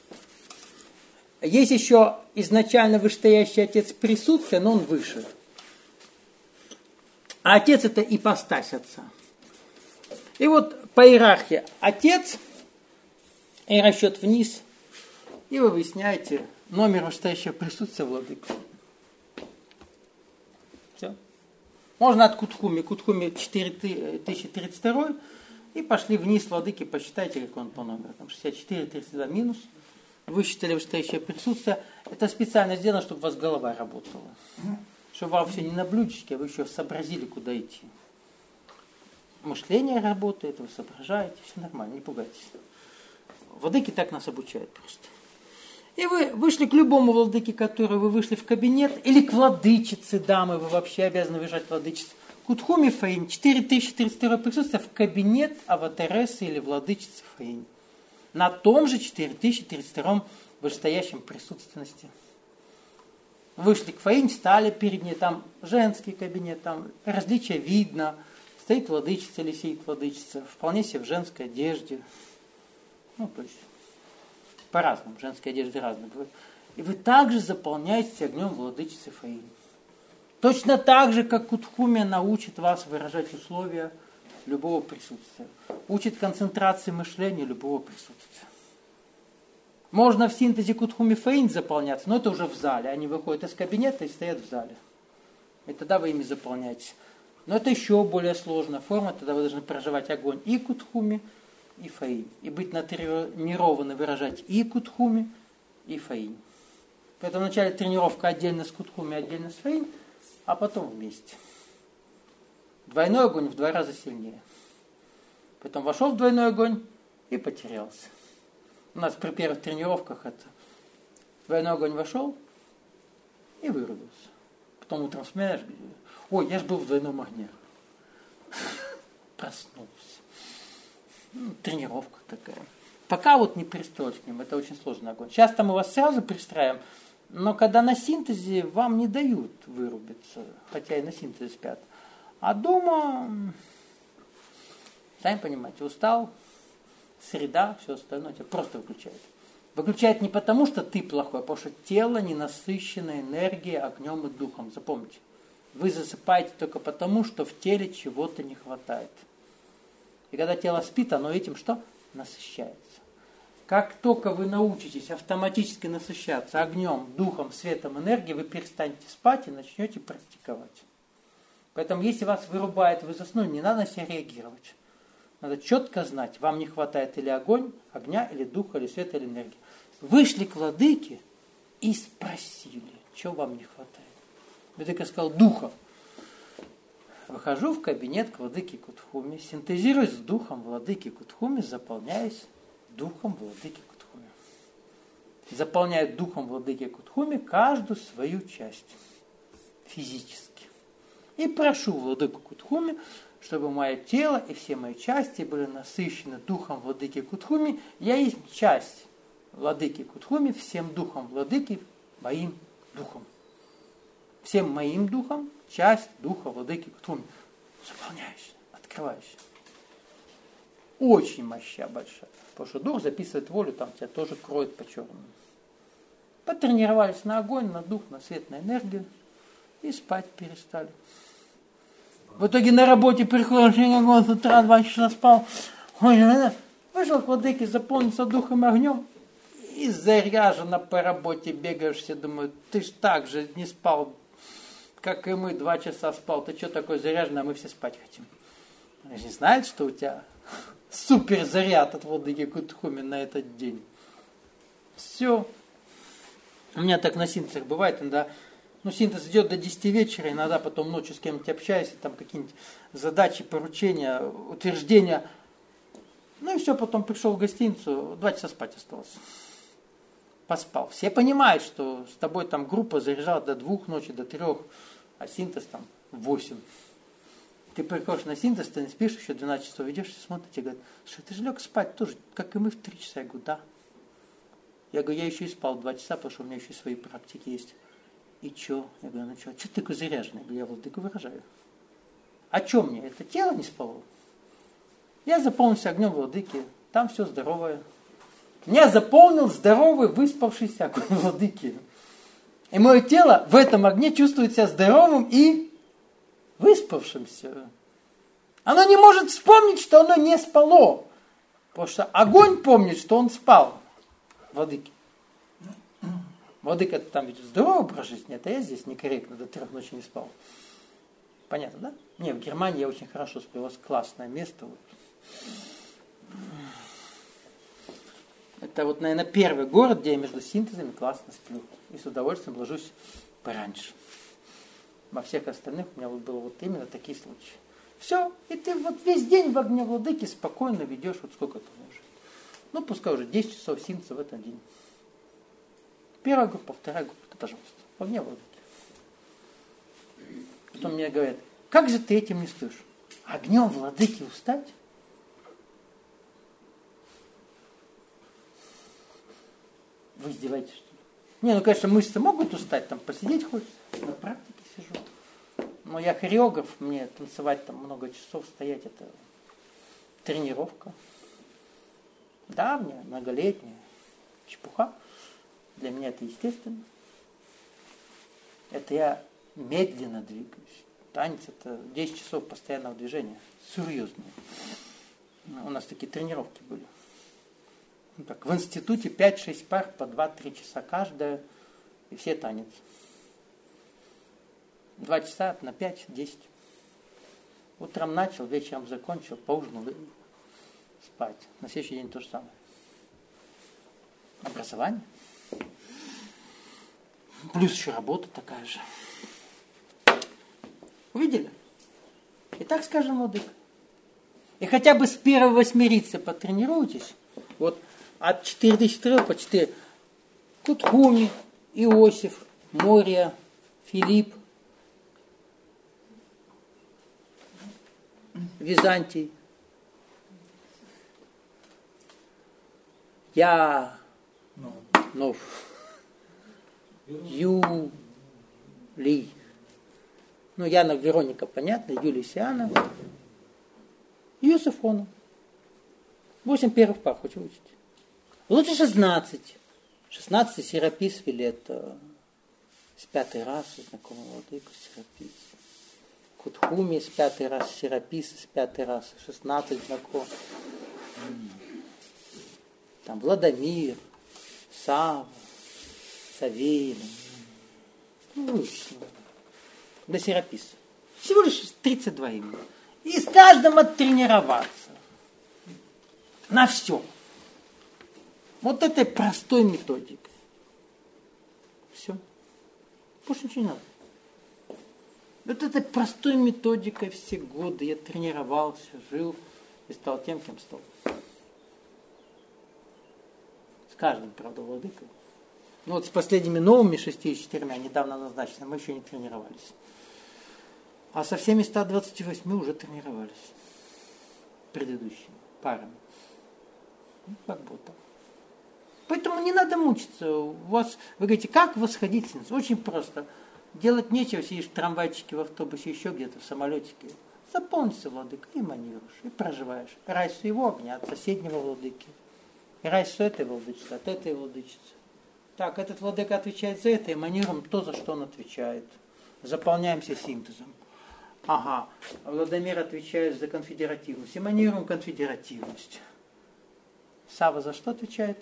Есть еще изначально вышестоящий отец присутствия, но он выше. А отец – это ипостась отца. И вот по иерархии отец, и расчет вниз, и вы выясняете номер вышестоящего присутствия владыки. Все. Можно от Кутхуми. Кутхуми четыре тысячи тридцать два. И пошли вниз владыки, посчитайте, как он по номеру. Там шестьдесят четыре тридцать два минус. Высчитали вышестоящее присутствие. Это специально сделано, чтобы у вас голова работала. Чтобы вам все не на блюдечке, а вы еще сообразили, куда идти. Мышление работает, вы соображаете, все нормально, не пугайтесь. Владыки так нас обучают просто. И вы вышли к любому владыке, который вы вышли в кабинет, или к владычице дамы, вы вообще обязаны выезжать владычицу. Кутхуми Фаин, четыре тысячи тридцать два присутствия в кабинет аватарессы или владычицы Фаин. на том же четыре тысячи тридцать втором вышестоящем присутственности. Вышли к Фаине, стали перед ней, там женский кабинет, там различия видно. Стоит владычица или сидит владычица, вполне себе в женской одежде. Ну, то есть, по-разному, женская одежда разная бывает. И вы также заполняете огнем владычицы Фаины. Точно так же, как Кутхуми научит вас выражать условия любого присутствия. Учит концентрации мышления любого присутствия. Можно в синтезе Кутхуми Фаин заполняться, но это уже в зале. Они выходят из кабинета и стоят в зале. И тогда вы ими заполняетесь. Но это еще более сложная форма. Тогда вы должны проживать огонь и Кутхуми, и Фаин. И быть натренированы выражать и Кутхуми, и Фаин. Поэтому вначале тренировка отдельно с Кутхуми, отдельно с Фаин, а потом вместе. Двойной огонь в два раза сильнее. Потом вошел в двойной огонь и потерялся. У нас при первых тренировках это двойной огонь вошел и вырубился. Потом утром вспоминаешь, ой, я же был в двойном огне. Проснулся. Ну, тренировка такая. Пока вот не пристроить к ним, это очень сложный огонь. Сейчас-то мы вас сразу пристраиваем, но когда на синтезе вам не дают вырубиться, хотя и на синтезе спят. А дома, сами понимаете, устал, среда, все остальное тебя просто выключает. Выключает не потому, что ты плохой, а потому что тело не насыщено энергией, огнем и духом. Запомните, вы засыпаете только потому, что в теле чего-то не хватает. И когда тело спит, оно этим что? Насыщается. Как только вы научитесь автоматически насыщаться огнем, духом, светом, энергией, вы перестанете спать и начнете практиковать. Поэтому, если вас вырубает, вы заснули, не надо на себя реагировать. Надо четко знать, вам не хватает или огонь, огня, или духа, или света, или энергии. Вышли к владыке и спросили, чего вам не хватает. Владыка сказал, духа. Выхожу в кабинет к владыке Кутхуми, синтезируюсь с духом владыки Кутхуми, заполняюсь духом владыки Кутхуми. Заполняю духом владыки Кутхуми каждую свою часть физически. И прошу владыку Кутхуми, чтобы мое тело и все мои части были насыщены духом владыки Кутхуми. Я есть часть владыки Кутхуми, всем духом владыки, моим духом. Всем моим духом, часть духа владыки Кутхуми. Заполняешь, открываешь. Очень моща большая. Потому что дух записывает волю, там тебя тоже кроет по-черному. Потренировались на огонь, на дух, на свет, на энергию. И спать перестали. В итоге на работе приходишь, с утра два часа спал. Ой, вышел к владыке, заполнился духом и огнем. И заряженно по работе бегаешь, все думают, ты ж так же не спал, как и мы, два часа спал. Ты что такой заряженный, а мы все спать хотим. Они же не знают, что у тебя супер заряд от владыки Кутхуми на этот день. Все. У меня так на синтезах бывает, иногда, ну, синтез идет до десяти вечера, иногда потом ночью с кем-нибудь общаюсь, там какие-нибудь задачи, поручения, утверждения. Ну и все, потом пришел в гостиницу, два часа спать осталось. Поспал. Все понимают, что с тобой там группа заряжала до двух ночи, до трех, а синтез там в восемь. Ты приходишь на синтез, ты не спишь, еще двенадцать часов идешь, и смотришь, и говорят, что ты же лег спать тоже, как и мы в три часа. Я говорю, да. Я говорю, я еще и спал два часа, потому что у меня еще свои практики есть. И что? Я говорю, ну что, что ты такой заряженный? Я говорю, я владыку выражаю. А что мне? Это тело не спало? Я заполнился огнем владыки, там все здоровое. Меня заполнил здоровый, выспавшийся огонь владыки. И мое тело в этом огне чувствует себя здоровым и выспавшимся. Оно не может вспомнить, что оно не спало. Потому что огонь помнит, что он спал. Владыки. Владыка там ведь здоровый образ жизни, это я здесь некорректно до трех ночи не спал. Понятно, да? Не, в Германии я очень хорошо сплю, у вас классное место. Вот. Это вот, наверное, первый город, где я между синтезами классно сплю. И с удовольствием ложусь пораньше. Во всех остальных у меня вот было вот именно такие случаи. Все, и ты вот весь день в огне владыки спокойно ведешь, вот сколько ты можешь. Ну, пускай уже десять часов синтеза в этот день. Первая группа, вторая группа, да, пожалуйста, в огне владыки. Потом мне говорят, как же ты этим не стоишь? Огнем владыки устать? Вы издеваетесь, что ли? Не, ну, конечно, мышцы могут устать, там посидеть хочется. На практике сижу. Но я хореограф, мне танцевать там много часов, стоять, это тренировка. Давняя, многолетняя. Чепуха. Для меня это естественно. Это я медленно двигаюсь. Танец это десять часов постоянного движения. Серьезно. У нас такие тренировки были. Ну, так, в институте пять-шесть пар по два-три часа каждая. И все танец. Два часа на пять-десять. Утром начал, вечером закончил, поужинал и спать. На следующий день то же самое. Образование. Плюс еще работа такая же. Увидели? И так скажем, владыка. И хотя бы с первого восьмирицы потренируйтесь. Вот от четыре тысячи три по четыре. Кутхуми, Иосиф, Мория, Филипп, Византий. Я, Нов, Юлий. Ну, Яна Вероника, понятно, Юлий Сиана. Иосиф Фона. Восемь первых пар, хоть выучить. Лучше шестнадцать. шестнадцатый Серапис Вилета. С пятый раз знакомый владыка Серапис. Кутхуми с пятый раз, Серапис с пятый раз, шестнадцать знаком. Там Владимир, Сава, Савелий. Ну, до Сераписа. Всего лишь тридцать два имени. И с каждым оттренироваться. На все. Вот этой простой методикой. Все. Больше ничего не надо. Вот этой простой методикой все годы я тренировался, жил и стал тем, кем стал. С каждым, правда, владыкой. Ну вот с последними новыми шестьюдесятью четырьмя, недавно назначенными, мы еще не тренировались. А со всеми ста двадцатью восьми уже тренировались. Предыдущими парами. Ну, как будто. Поэтому не надо мучиться. У вас, вы говорите, как восходить синус? Очень просто. Делать нечего, сидишь в трамвайчике, в автобусе, еще где-то, в самолетике. Заполнишься, владыка, и манируешь, и проживаешь. Рай своего огня от соседнего владыки. И рай с этой владычицы, от этой владычицы. Так, этот владыка отвечает за это, и манируем то, за что он отвечает. Заполняемся синтезом. Ага, Владимир отвечает за конфедеративность. И манируем конфедеративность. Сава за что отвечает?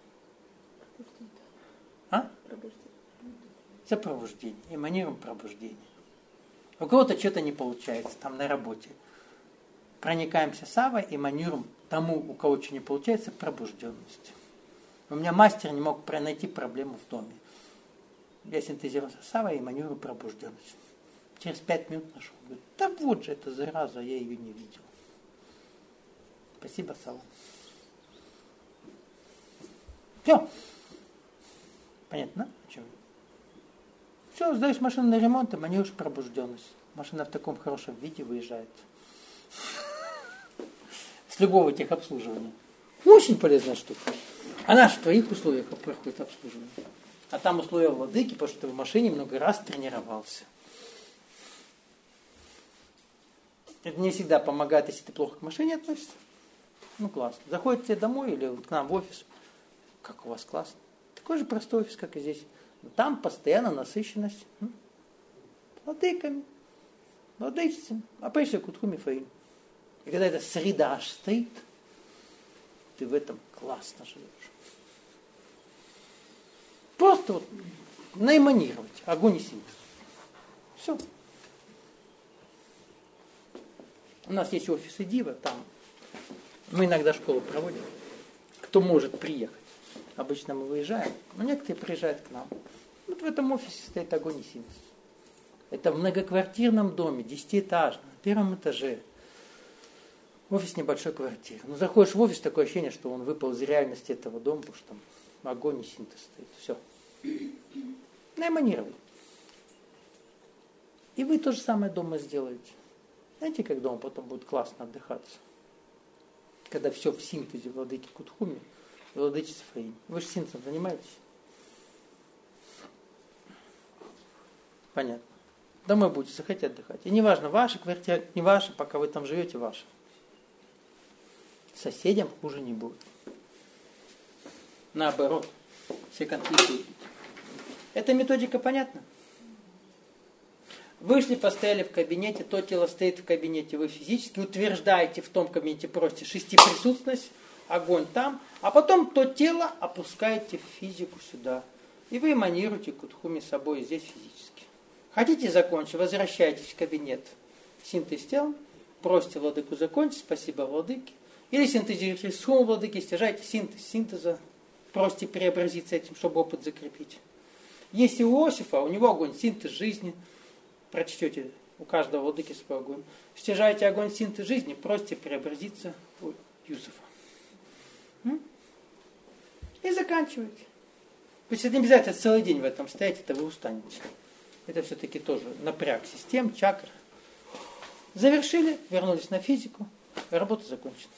А? За пробуждение. Эманируем пробуждение. У кого-то что-то не получается, там на работе. Проникаемся Савой, эманируем тому, у кого что не получается, пробужденность. У меня мастер не мог найти проблему в доме. Я синтезировал Савой, эманирую пробужденность. Через пять минут нашел. Говорит, да вот же эта зараза, я ее не видел. Спасибо, Сава. Все. Понятно? Почему? Все, сдаешь машину на ремонт, и манируешь пробужденность. Машина в таком хорошем виде выезжает. С любого техобслуживания. Очень полезная штука. Она же в твоих условиях проходит обслуживание. А там условия владыки, потому что ты в машине много раз тренировался. Это не всегда помогает, если ты плохо к машине относишься. Ну, классно. Заходит тебе домой или к нам в офис. Как у вас классно. Такой же простой офис, как и здесь. Но там постоянно насыщенность владыками, владычицами. А прежде Кутхуми Фаим. И когда эта среда аж стоит, ты в этом классно живешь. Просто вот наэманировать огонь и синтез. Все. У нас есть офисы Дива, там мы иногда школу проводим. Кто может приехать? Обычно мы выезжаем, но некоторые приезжают к нам. Вот в этом офисе стоит огонь и синтез. Это в многоквартирном доме, десятиэтажном, на первом этаже. Офис небольшой квартиры. Но заходишь в офис, такое ощущение, что он выпал из реальности этого дома, потому что там огонь и синтез стоит. Все. Наэманировали. И вы то же самое дома сделаете. Знаете, как дома потом будет классно отдыхаться? Когда все в синтезе владыки Кутхуми, владычицы Фаим. Вы же синтезом занимаетесь? Понятно. Домой будете, захотите отдыхать. И неважно, ваша квартира, не ваша, пока вы там живете, ваша. Соседям хуже не будет. Наоборот, все конфликты уйдут. Эта методика понятна? Вышли, постояли в кабинете, то тело стоит в кабинете, вы физически утверждаете в том кабинете, просите шестиприсутность, огонь там, а потом то тело опускаете в физику сюда. И вы эманируете кудхуми собой здесь физически. Хотите закончить, возвращайтесь в кабинет. Синтез тела, просите владыку закончить, спасибо владыке. Или синтезируйте сумму владыки, стяжайте синтез синтеза, просите преобразиться этим, чтобы опыт закрепить. Если у Иосифа, у него огонь синтез жизни, прочтете у каждого владыки свой огонь. Стяжайте огонь синтез жизни, просите преобразиться у Юсуфа. И заканчивайте. То есть это не обязательно целый день в этом стоять, это вы устанете. Это все-таки тоже напряг систем, чакр. Завершили, вернулись на физику, работа закончена.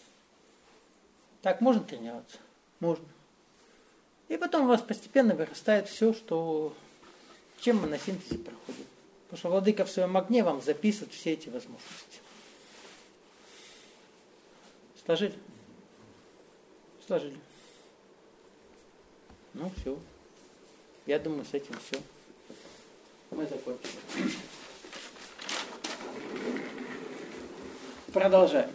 Так можно тренироваться? Можно. И потом у вас постепенно вырастает все, что, чем мы на синтезе проходим. Потому что владыка в своем огне вам записывает все эти возможности. Сложили? Сложили. Ну, все. Я думаю, с этим все. Мы закончили. Продолжаем.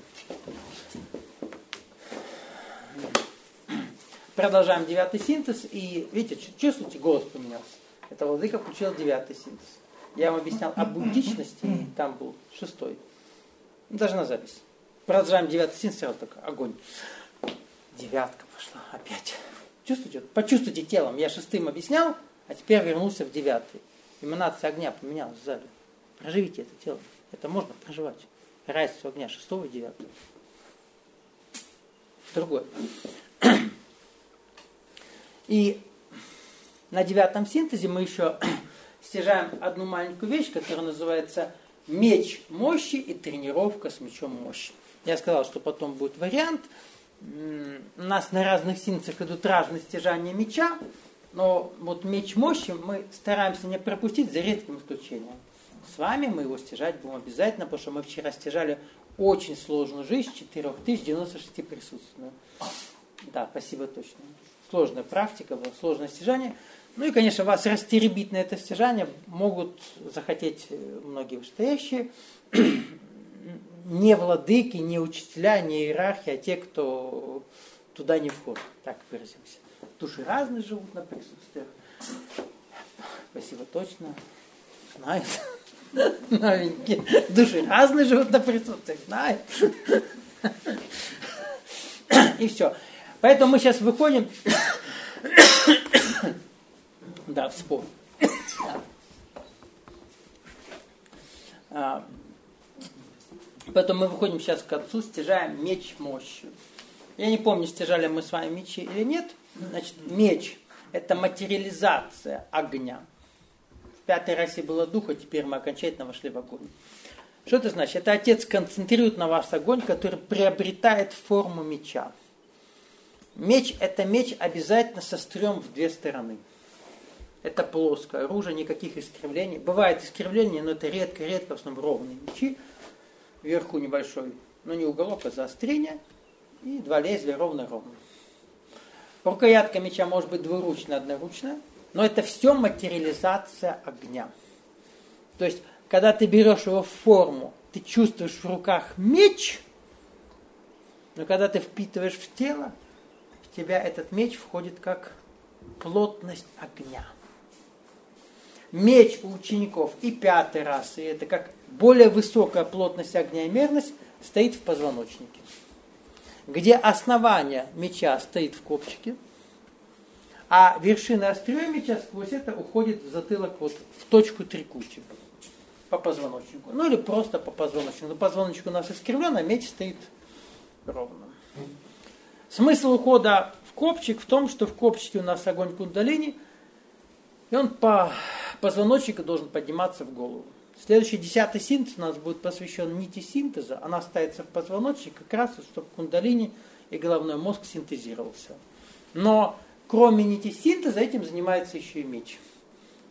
Продолжаем девятый синтез. И, видите, чувствуете, голос поменялся. Это владыка включил девятый синтез. Я вам объяснял о буддичности, там был шестой. Даже на запись. Продолжаем девятый синтез, сразу такой огонь. Девятка пошла опять. Чувствуете? Почувствуйте телом. Я шестым объяснял, а теперь вернулся в девятый. Эманация огня поменялась в зале. Проживите это тело. Это можно проживать. Разницу огня шестого и девятого. Другое. И на девятом синтезе мы еще стяжаем одну маленькую вещь, которая называется меч мощи и тренировка с мечом мощи. Я сказал, что потом будет вариант. У нас на разных синтезах идут разные стяжания меча, но вот меч мощи мы стараемся не пропустить за редким исключением. С вами мы его стяжать будем обязательно, потому что мы вчера стяжали очень сложную жизнь, четыре тысячи девяносто шесть присутственную. Да, спасибо точно. Сложная практика была, сложное стяжание. Ну и, конечно, вас растеребить на это стяжание могут захотеть многие вышестоящие. Не владыки, не учителя, не иерархи, а те, кто туда не входит. Так выразимся. Души разные живут на присутствиях. Спасибо точно. Знают. Новенькие. Души разные живут на присутствиях. Знают. И все. Поэтому мы сейчас выходим. Да, вспомнил. Да. Поэтому мы выходим сейчас к отцу, стяжаем меч мощью. Я не помню, стяжали мы с вами мечи или нет. Значит, меч – это материализация огня. В пятой расе было дух, а теперь мы окончательно вошли в огонь. Что это значит? Это Отец концентрирует на вас огонь, который приобретает форму меча. Меч – это меч обязательно со стрелом в две стороны. Это плоское оружие, никаких искривлений. Бывает искривление, но это редко-редко, в основном ровные мечи. Вверху небольшой, но не уголок, а заострение. И два лезвия ровно-ровно. Рукоятка меча может быть двуручная, одноручная. Но это все материализация огня. То есть, когда ты берешь его в форму, ты чувствуешь в руках меч, но когда ты впитываешь в тело, в тебя этот меч входит как плотность огня. Меч у учеников и пятой расы, и это как более высокая плотность огня и мерность, стоит в позвоночнике. Где основание меча стоит в копчике, а вершина острия меча сквозь это уходит в затылок вот в точку трикутия по позвоночнику. Ну или просто по позвоночнику. Но позвоночник у нас искривлен, а меч стоит ровно. Смысл ухода в копчик в том, что в копчике у нас огонь кундалини, и он по позвоночнику должен подниматься в голову. Следующий десятый синтез у нас будет посвящен нити синтеза. Она ставится в позвоночник как раз, чтобы кундалини и головной мозг синтезировался. Но кроме нити синтеза этим занимается еще и меч.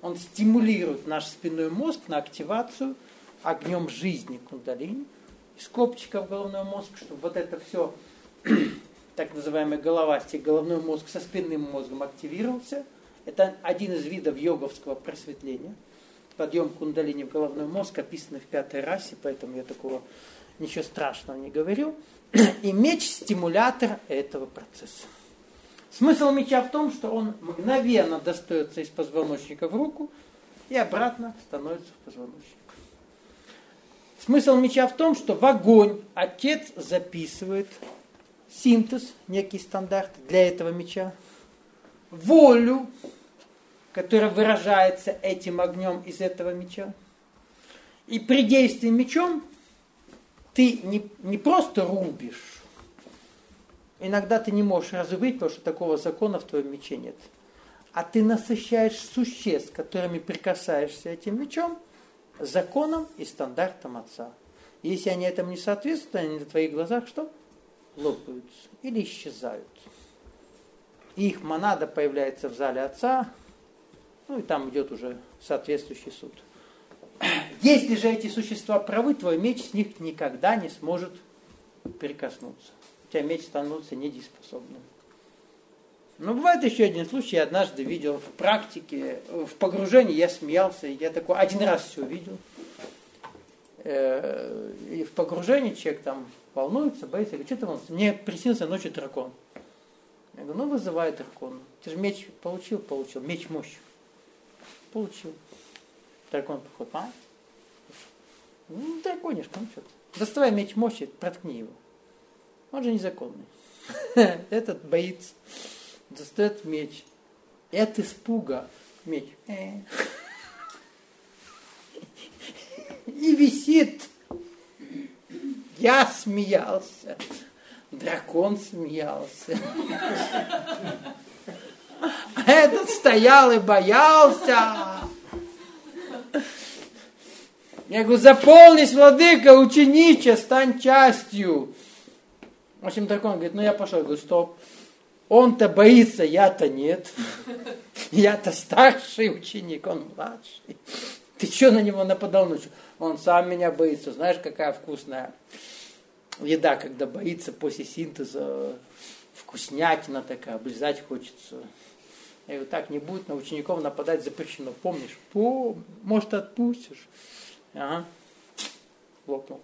Он стимулирует наш спинной мозг на активацию огнем жизни кундалини из копчиков головной мозг, чтобы вот это все, так называемая головастик, головной мозг со спинным мозгом активировался. Это один из видов йоговского просветления. Подъем кундалини в головной мозг описано в пятой расе, поэтому я такого ничего страшного не говорю. И меч стимулятор этого процесса. Смысл меча в том, что он мгновенно достается из позвоночника в руку и обратно становится в позвоночник. Смысл меча в том, что в огонь отец записывает синтез, некий стандарт для этого меча, волю, которая выражается этим огнем из этого меча. И при действии мечом ты не, не просто рубишь, иногда ты не можешь разрубить, потому что такого закона в твоем мече нет, а ты насыщаешь существ, которыми прикасаешься этим мечом, законом и стандартом отца. Если они этому не соответствуют, они на твоих глазах что? Лопаются или исчезают. И их монада появляется в зале отца, ну и там идет уже соответствующий суд. Если же эти существа правы, твой меч с них никогда не сможет прикоснуться. У тебя меч становится недееспособным. Но бывает еще один случай, я однажды видел в практике, в погружении я смеялся, я такой один раз все видел. И в погружении человек там волнуется, боится, говорит, что-то волнуется. Мне приснился ночью дракон. Я говорю, ну вызывай дракона. Ты же меч получил? Получил. Меч мощь. Получил. Дракон приходит, а? Ну, драконишка, ну что-то. Доставай меч мощи, проткни его. Он же незаконный. Этот боится. Достает меч. И от испуга меч. И висит. Я смеялся. Дракон смеялся. А этот стоял и боялся. Я говорю, заполнись, владыка, учениче, стань частью. В общем, дракон говорит, ну я пошел. Я говорю, стоп. Он-то боится, я-то нет. Я-то старший ученик, он младший. Ты что на него нападал ночью? Он сам меня боится. Знаешь, какая вкусная еда, когда боится после синтеза. Вкуснятина такая, облизать хочется. Я говорю, так не будет, на учеников нападать запрещено. Помнишь? Пом, может, отпустишь? Ага. Лопнул.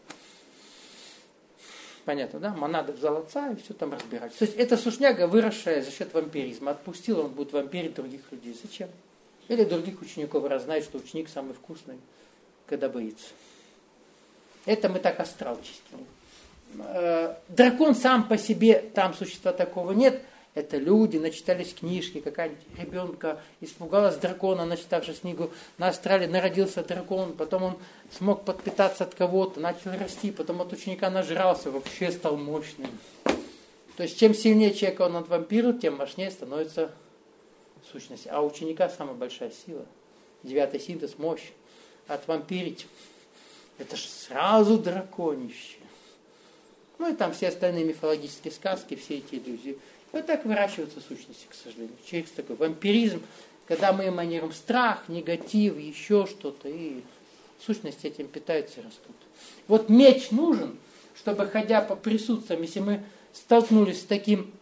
Понятно, да? Монада в зал отца и все там разбирать. То есть это сушняга, выросшая за счет вампиризма. Отпустил, он будет вампирить других людей. Зачем? Или других учеников, раз знает, что ученик самый вкусный, когда боится. Это мы так астрал чистим. Дракон сам по себе, там существа такого нет. Это люди, начитались книжки, какая-нибудь ребенка испугалась дракона, начитавшись книгу, на астрале народился дракон, потом он смог подпитаться от кого-то, начал расти, потом от ученика нажрался, вообще стал мощным. То есть чем сильнее человека он отвампирует, тем мощнее становится сущность. А у ученика самая большая сила. Девятый синтез, мощь. Отвампирить, это же сразу драконище. Ну и там все остальные мифологические сказки, все эти иллюзии. Вот так выращиваются сущности, к сожалению. Через такой вампиризм, когда мы эманируем страх, негатив, еще что-то, и сущности этим питаются и растут. Вот меч нужен, чтобы, ходя по присутствиям, если мы столкнулись с таким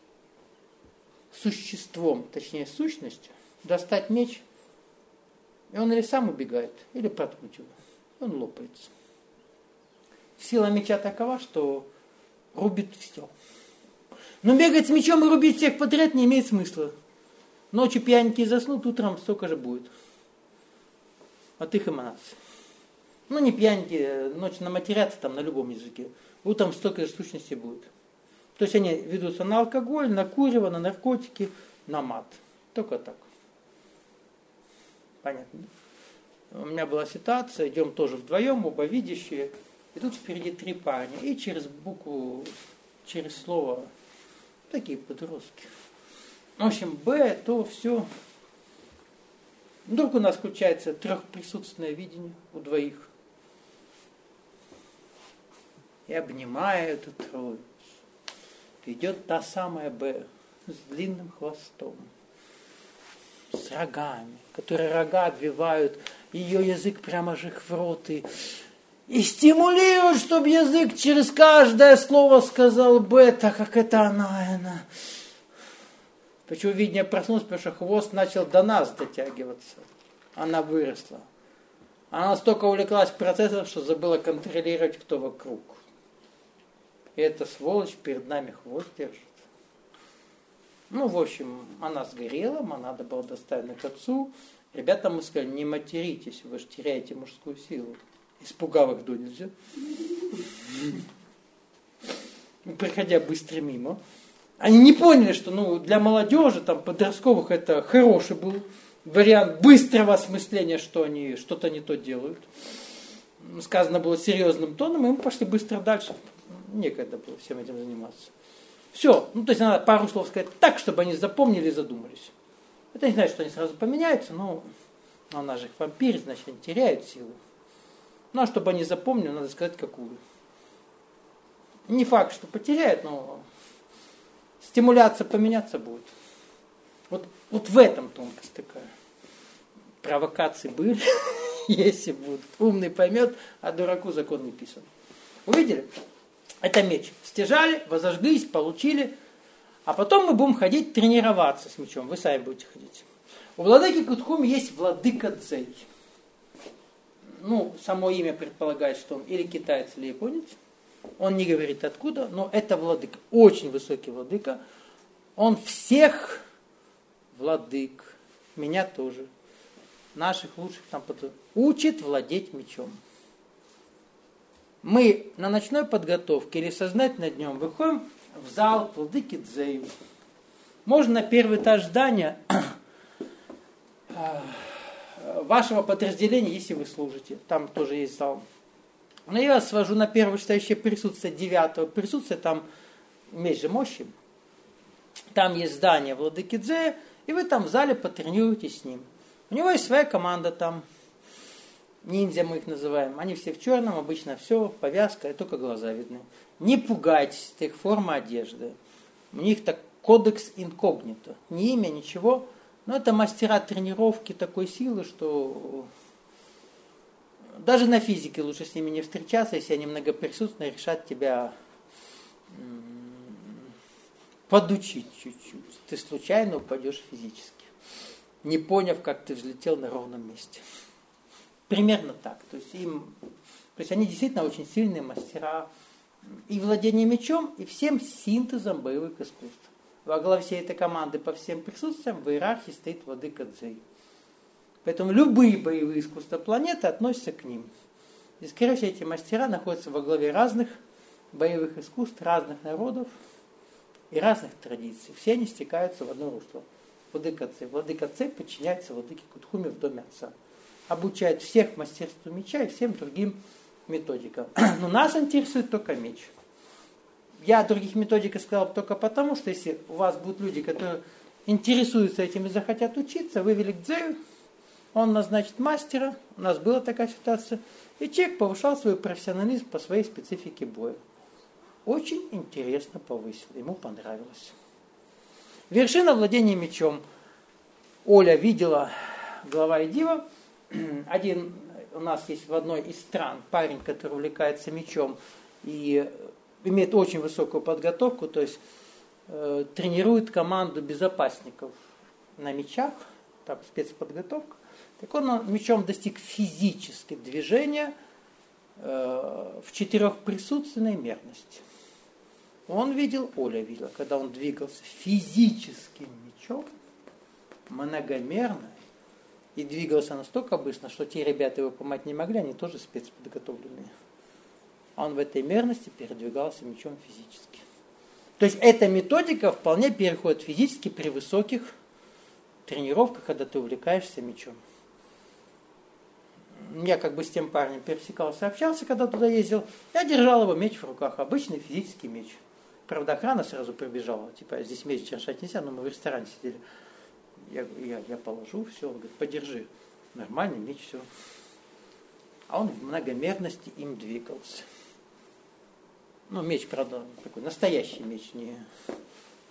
существом, точнее сущностью, достать меч, и он или сам убегает, или проткнуть его. Он лопается. Сила меча такова, что рубит все. Но бегать с мечом и рубить всех подряд не имеет смысла. Ночью пьяненькие заснут, утром столько же будет. От их эманаций. Ну не пьяненькие, ночью наматерятся там на любом языке. Утром столько же сущностей будет. То есть они ведутся на алкоголь, на курево, на наркотики, на мат. Только так. Понятно, да? У меня была ситуация, идем тоже вдвоем, оба видящие. И тут впереди три парня. И через букву, через слово, такие подростки. В общем, Б, то все. Вдруг у нас включается трехприсутственное видение у двоих. И обнимая эту троицу, идет та самая Б с длинным хвостом, с рогами, которые рога обвивают ее язык прямо же в рот и, и стимулируют, чтобы язык через каждое слово сказал бета, как это она, она. Почему виднее проснулась, потому что хвост начал до нас дотягиваться. Она выросла. Она настолько увлеклась процессом, что забыла контролировать, кто вокруг. И эта сволочь перед нами хвост держит. Ну, в общем, она сгорела, надо было доставить к отцу. Ребята мы сказали, не материтесь, вы же теряете мужскую силу. Испугав их до нельзя. Приходя быстро мимо. Они не поняли, что ну, для молодежи, там, подростковых, это хороший был вариант быстрого осмысления, что они что-то не то делают. Сказано было серьезным тоном, и мы пошли быстро дальше. Некогда было всем этим заниматься. Все. Ну, то есть надо пару слов сказать так, чтобы они запомнили и задумались. Это не значит, что они сразу поменяются, но она же их вампир, значит, они теряют силу. Ну, а чтобы они запомнили, надо сказать какую. Не факт, что потеряют, но стимуляция поменяться будет. Вот, вот в этом тонкость такая. Провокации были, если будут. Умный поймет, а дураку закон не писан. Увидели? Это меч. Стяжали, возожглись, получили. А потом мы будем ходить тренироваться с мечом. Вы сами будете ходить. У владыки Кутхуми есть владыка Дзей. Ну, само имя предполагает, что он или китаец, или японец. Он не говорит откуда, но это владыка. Очень высокий владыка. Он всех владык, меня тоже, наших лучших там учит владеть мечом. Мы на ночной подготовке или сознательно днем выходим в зал к владыке Дзею. Можно на первый этаж здания вашего подразделения, если вы служите. Там тоже есть зал. Но я вас свожу на первое стоящее присутствие, девятого присутствия, там меч же мощи. Там есть здание владыки Дзея, и вы там в зале потренируетесь с ним. У него есть своя команда там, ниндзя мы их называем. Они все в черном, обычно все, повязка, и только глаза видны. Не пугайтесь, это их форма одежды. У них так кодекс инкогнито. Ни имя, ничего. Но это мастера тренировки такой силы, что даже на физике лучше с ними не встречаться, если они многоприсутственно решат тебя подучить чуть-чуть. Ты случайно упадешь физически, не поняв, как ты взлетел на ровном месте. Примерно так. То есть, им, то есть они действительно очень сильные мастера и владения мечом, и всем синтезом боевых искусств. Во главе всей этой команды по всем присутствиям в иерархии стоит владыка Дзей. Поэтому любые боевые искусства планеты относятся к ним. И, скорее всего, эти мастера находятся во главе разных боевых искусств, разных народов и разных традиций. Все они стекаются в одно русло. Владыка Дзей. Владыка Дзей подчиняется владыке Кутхуми в доме отца. Обучает всех мастерству меча и всем другим методикам. Но нас интересует только меч. Я о других методиках сказал только потому, что если у вас будут люди, которые интересуются этим и захотят учиться, вывели к Дзею, он назначит мастера, у нас была такая ситуация, и человек повышал свой профессионализм по своей специфике боя. Очень интересно повысил, ему понравилось. Вершина владения мечом. Оля видела, глава и дива. Один у нас есть в одной из стран парень, который увлекается мечом и имеет очень высокую подготовку, то есть э, тренирует команду безопасников на мечах, там спецподготовка. Так он мечом достиг физически движения э, в четырехприсутственной мерности. Он видел, Оля видела, когда он двигался физическим мечом, многомерно, и двигался настолько быстро, что те ребята его поймать не могли, они тоже спецподготовленные. А он в этой мерности передвигался мечом физически. То есть эта методика вполне переходит физически при высоких тренировках, когда ты увлекаешься мечом. Я как бы с тем парнем пересекался, общался, когда туда ездил. Я держал его меч в руках, обычный физический меч. Правда, охрана сразу прибежала. Типа, здесь меч держать нельзя, но мы в ресторане сидели. Я, я, я положу, все, он говорит, подержи. Нормальный меч, все. А он в многомерности им двигался. Ну, меч, правда, такой настоящий меч, не,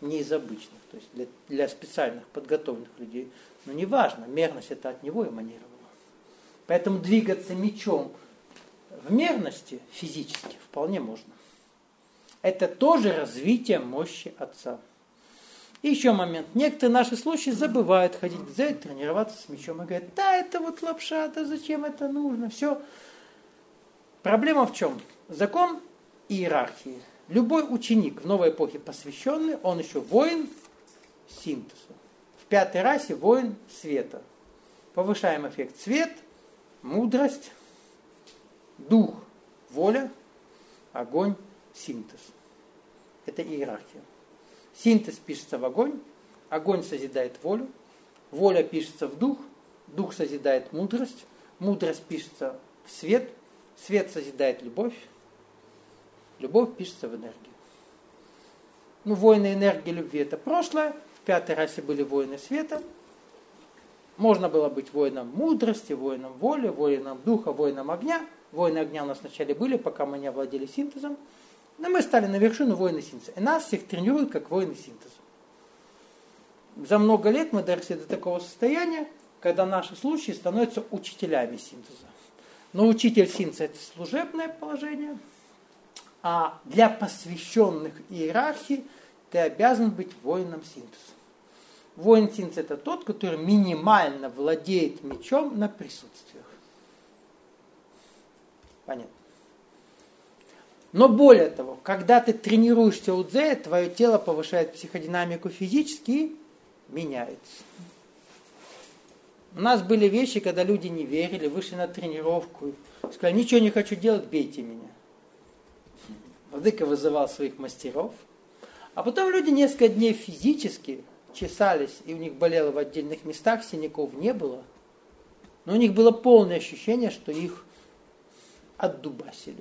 не из обычных, то есть для, для специальных подготовленных людей. Но неважно, мерность это от него эманировала. Поэтому двигаться мечом в мерности физически вполне можно. Это тоже развитие мощи Отца. И еще момент. Некоторые наши случаи забывают ходить к Зе, тренироваться с мечом. И говорят, да, это вот лапша, да зачем это нужно? Все. Проблема в чем? Закон иерархии. Любой ученик в новой эпохе посвященный, он еще воин синтеза. В пятой расе воин света. Повышаем эффект свет, мудрость, дух, воля, огонь, синтез. Это иерархия. Синтез пишется в огонь, огонь созидает волю, воля пишется в дух, дух созидает мудрость, мудрость пишется в свет, свет созидает любовь, любовь пишется в энергию. Ну, воины энергии любви это прошлое, в пятой расе были воины света. Можно было быть воином мудрости, воином воли, воином духа, воином огня. Воины огня у нас вначале были, пока мы не овладели синтезом. Но мы стали на вершину воины синтеза. И нас всех тренируют как воины синтеза. За много лет мы доросли до такого состояния, когда наши случаи становятся учителями синтеза. Но учитель синтеза это служебное положение, а для посвященных иерархии ты обязан быть воином синтеза. Воин синтеза это тот, который минимально владеет мечом на присутствиях. Понятно. Но более того, когда ты тренируешься у Дзе, твое тело повышает психодинамику физически и меняется. У нас были вещи, когда люди не верили, вышли на тренировку, сказали, ничего не хочу делать, бейте меня. Владыка вызывал своих мастеров. А потом люди несколько дней физически чесались, и у них болело в отдельных местах, синяков не было. Но у них было полное ощущение, что их отдубасили.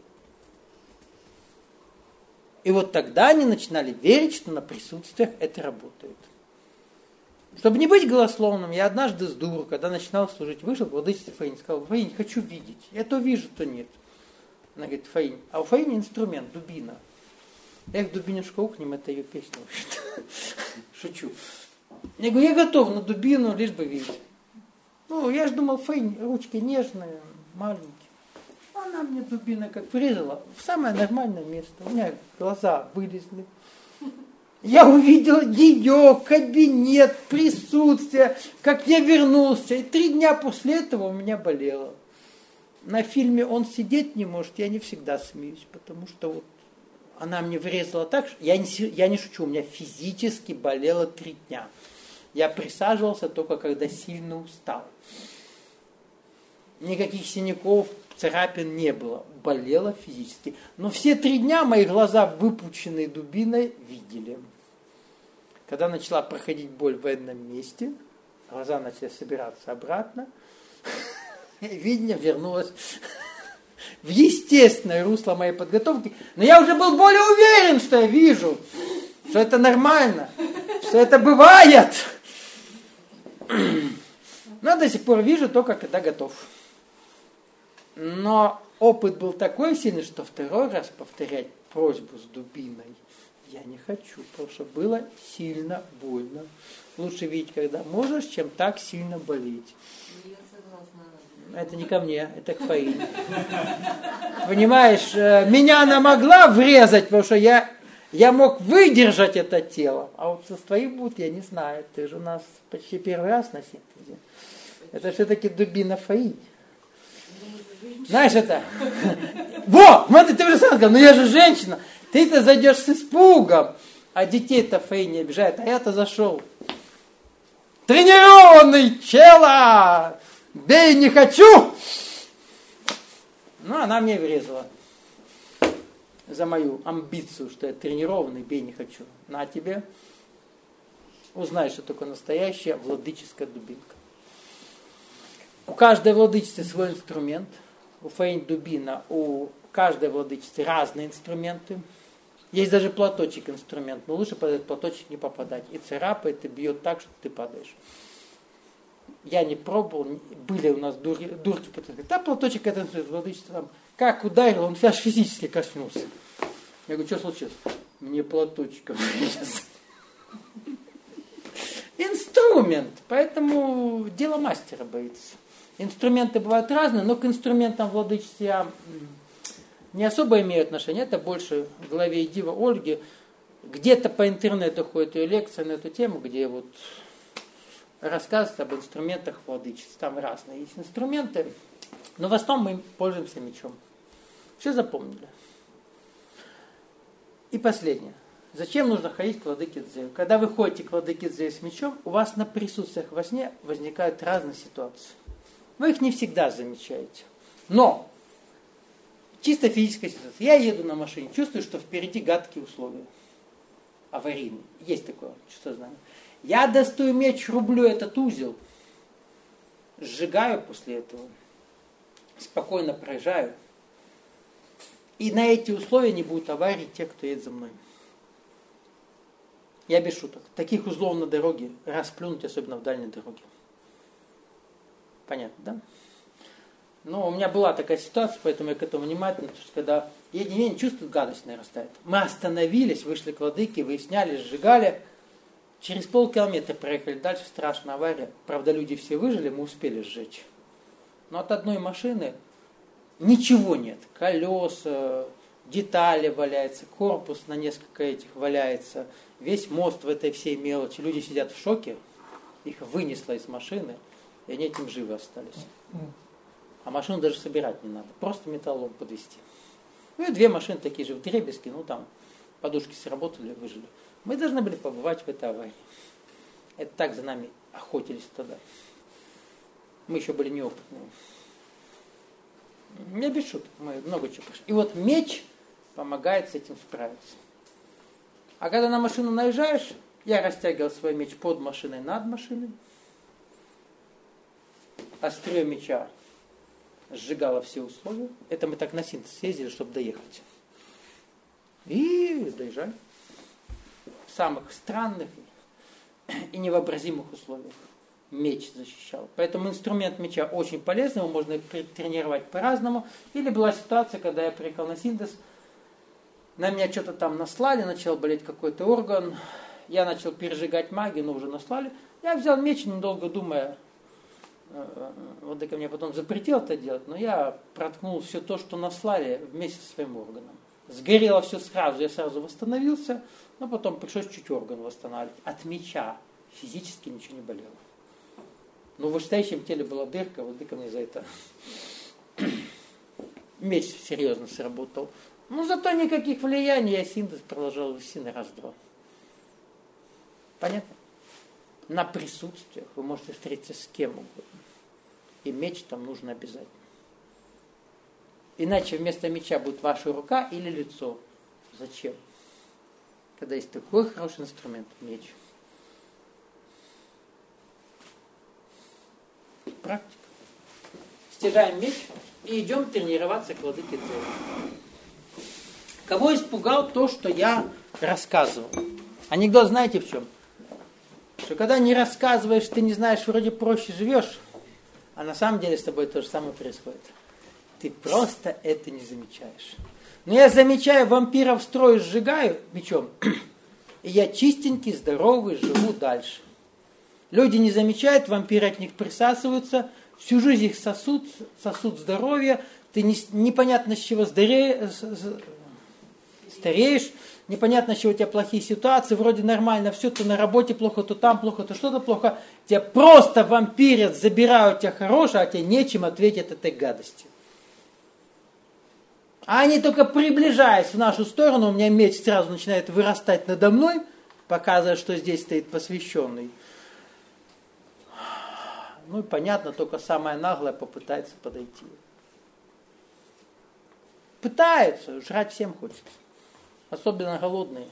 И вот тогда они начинали верить, что на присутствиях это работает. Чтобы не быть голословным, я однажды с дуру, когда начинал служить, вышел к владычице Фаине, сказал, Фаинь, хочу видеть. Я то вижу, то нет. Она говорит, Фаинь, а у Фаини инструмент, дубина. Я к дубинюшка ухнем, это ее песня. Шучу. Я говорю, я готов на дубину, лишь бы видеть. Ну, я же думал, Фаинь, ручки нежные, маленькие. Она мне дубина как врезала в самое нормальное место. У меня глаза вылезли. Я увидел ее, кабинет, присутствие, как я вернулся. И три дня после этого у меня болело. На фильме «Он сидеть не может», я не всегда смеюсь, потому что вот она мне врезала так, что я не, я не шучу, у меня физически болело три дня. Я присаживался только когда сильно устал. Никаких синяков, царапин не было. Болело физически. Но все три дня мои глаза, выпученные дубиной, видели. Когда начала проходить боль в одном месте, глаза начали собираться обратно, видение вернулось в естественное русло моей подготовки. Но я уже был более уверен, что я вижу, что это нормально, что это бывает. Но до сих пор вижу только, когда готов. Но опыт был такой сильный, что второй раз повторять просьбу с дубиной я не хочу, потому что было сильно больно. Лучше видеть, когда можешь, чем так сильно болеть. Это не ко мне, это к Фаине. Понимаешь, меня она могла врезать, потому что я, я мог выдержать это тело. А вот со твоим будет, я не знаю. Ты же у нас почти первый раз на синтезе. Это все-таки дубина Фаине. Знаешь это? Во! Смотри, ты уже сам сказал, ну я же женщина. Ты-то зайдешь с испугом, а детей-то Фаине обижает, а я-то зашел. Тренированный чела! Бей не хочу! Ну, она мне врезала. За мою амбицию, что я тренированный, бей не хочу. На тебе. Узнай, что такое настоящая владыческая дубинка. У каждой владычицы свой инструмент. У Фаинь дубина, у каждой владычицы разные инструменты. Есть даже платочек инструмент, но лучше под этот платочек не попадать. И царапает, и бьет так, что ты падаешь. Я не пробовал, были у нас дур, дурки, которые говорят, да, платочек это владычество, там, как ударил, он аж физически коснулся. Я говорю, что случилось? Мне платочком врезали. инструмент, поэтому дело мастера боится. Инструменты бывают разные, но к инструментам владычества я не особо имею отношение. Это больше в главе Дива Ольги. Где-то по интернету ходит ее лекция на эту тему, где вот рассказывают об инструментах владычества. Там разные есть инструменты, но в основном мы пользуемся мечом. Все запомнили. И последнее. Зачем нужно ходить к владыке Дзею? Когда вы ходите к владыке Дзею с мечом, у вас на присутствиях во сне возникают разные ситуации. Вы их не всегда замечаете. Но чисто физическая ситуация. Я еду на машине, чувствую, что впереди гадкие условия. Аварийные. Есть такое чувство знания. Я достаю меч, рублю этот узел, сжигаю после этого, спокойно проезжаю. И на эти условия не будет аварий тех, кто едет за мной. Я без шуток. Таких узлов на дороге расплюнуть, особенно в дальней дороге. Понятно, да? Ну, у меня была такая ситуация, поэтому я к этому внимательно, потому что когда едем, едем, чувствуют, гадость нарастает. Мы остановились, вышли к владыке, выясняли, сжигали. Через полкилометра проехали дальше, страшная авария. Правда, люди все выжили, мы успели сжечь. Но от одной машины ничего нет. Колеса, детали валяются, корпус на несколько этих валяется. Весь мост в этой всей мелочи. Люди сидят в шоке, их вынесло из машины, и они этим живы остались. А машину даже собирать не надо, просто металлолом подвести. Ну и две машины такие же вдребезги, ну там подушки сработали, выжили. Мы должны были побывать в этой аварии. Это так за нами охотились тогда. Мы еще были неопытные. Не без шуток, мы много чего прошли. И вот меч помогает с этим справиться. А когда на машину наезжаешь, я растягивал свой меч под машиной, над машиной. Острие меча сжигало все условия. Это мы так на синтез ездили, чтобы доехать. И доезжали. В самых странных и невообразимых условиях меч защищал. Поэтому инструмент меча очень полезный, его можно тренировать по-разному. Или была ситуация, когда я приехал на синтез, на меня что-то там наслали, начал болеть какой-то орган, я начал пережигать магию, но уже наслали. Я взял меч, недолго думая, владыка мне потом запретил это делать, но я проткнул все то, что наслали, вместе со своим органом. Сгорело все сразу, я сразу восстановился, но потом пришлось чуть орган восстанавливать. От меча физически ничего не болело. Но в вышестоящем теле была дырка, владыка мне за это меч серьезно сработал. Ну, зато никаких влияний, я синтез продолжал вести на раз-два. Понятно? На присутствиях вы можете встретиться с кем угодно. И меч там нужно обязательно. Иначе вместо меча будет ваша рука или лицо. Зачем? Когда есть такой хороший инструмент, меч. Практика. Стяжаем меч и идем тренироваться к владыке Дзею. Кого испугал то, что я рассказывал? Анекдот знаете в чем? Что когда не рассказываешь, ты не знаешь, вроде проще живешь, а на самом деле с тобой то же самое происходит. Ты просто это не замечаешь. Но я замечаю, вампиров строю сжигаю мечом, и я чистенький, здоровый, живу дальше. Люди не замечают, вампиры от них присасываются, всю жизнь их сосут, сосут здоровья, ты не, непонятно с чего здоре, стареешь, непонятно, с чего у тебя плохие ситуации, вроде нормально, все, то на работе плохо, то там плохо, то что-то плохо. Тебя просто вампирят, забирают тебя хорошее, а тебе нечем ответить этой гадости. А они только приближаясь в нашу сторону, у меня меч сразу начинает вырастать надо мной, показывая, что здесь стоит посвященный. Ну и понятно, только самая наглая попытается подойти. Пытаются, жрать всем хочется. Особенно голодные.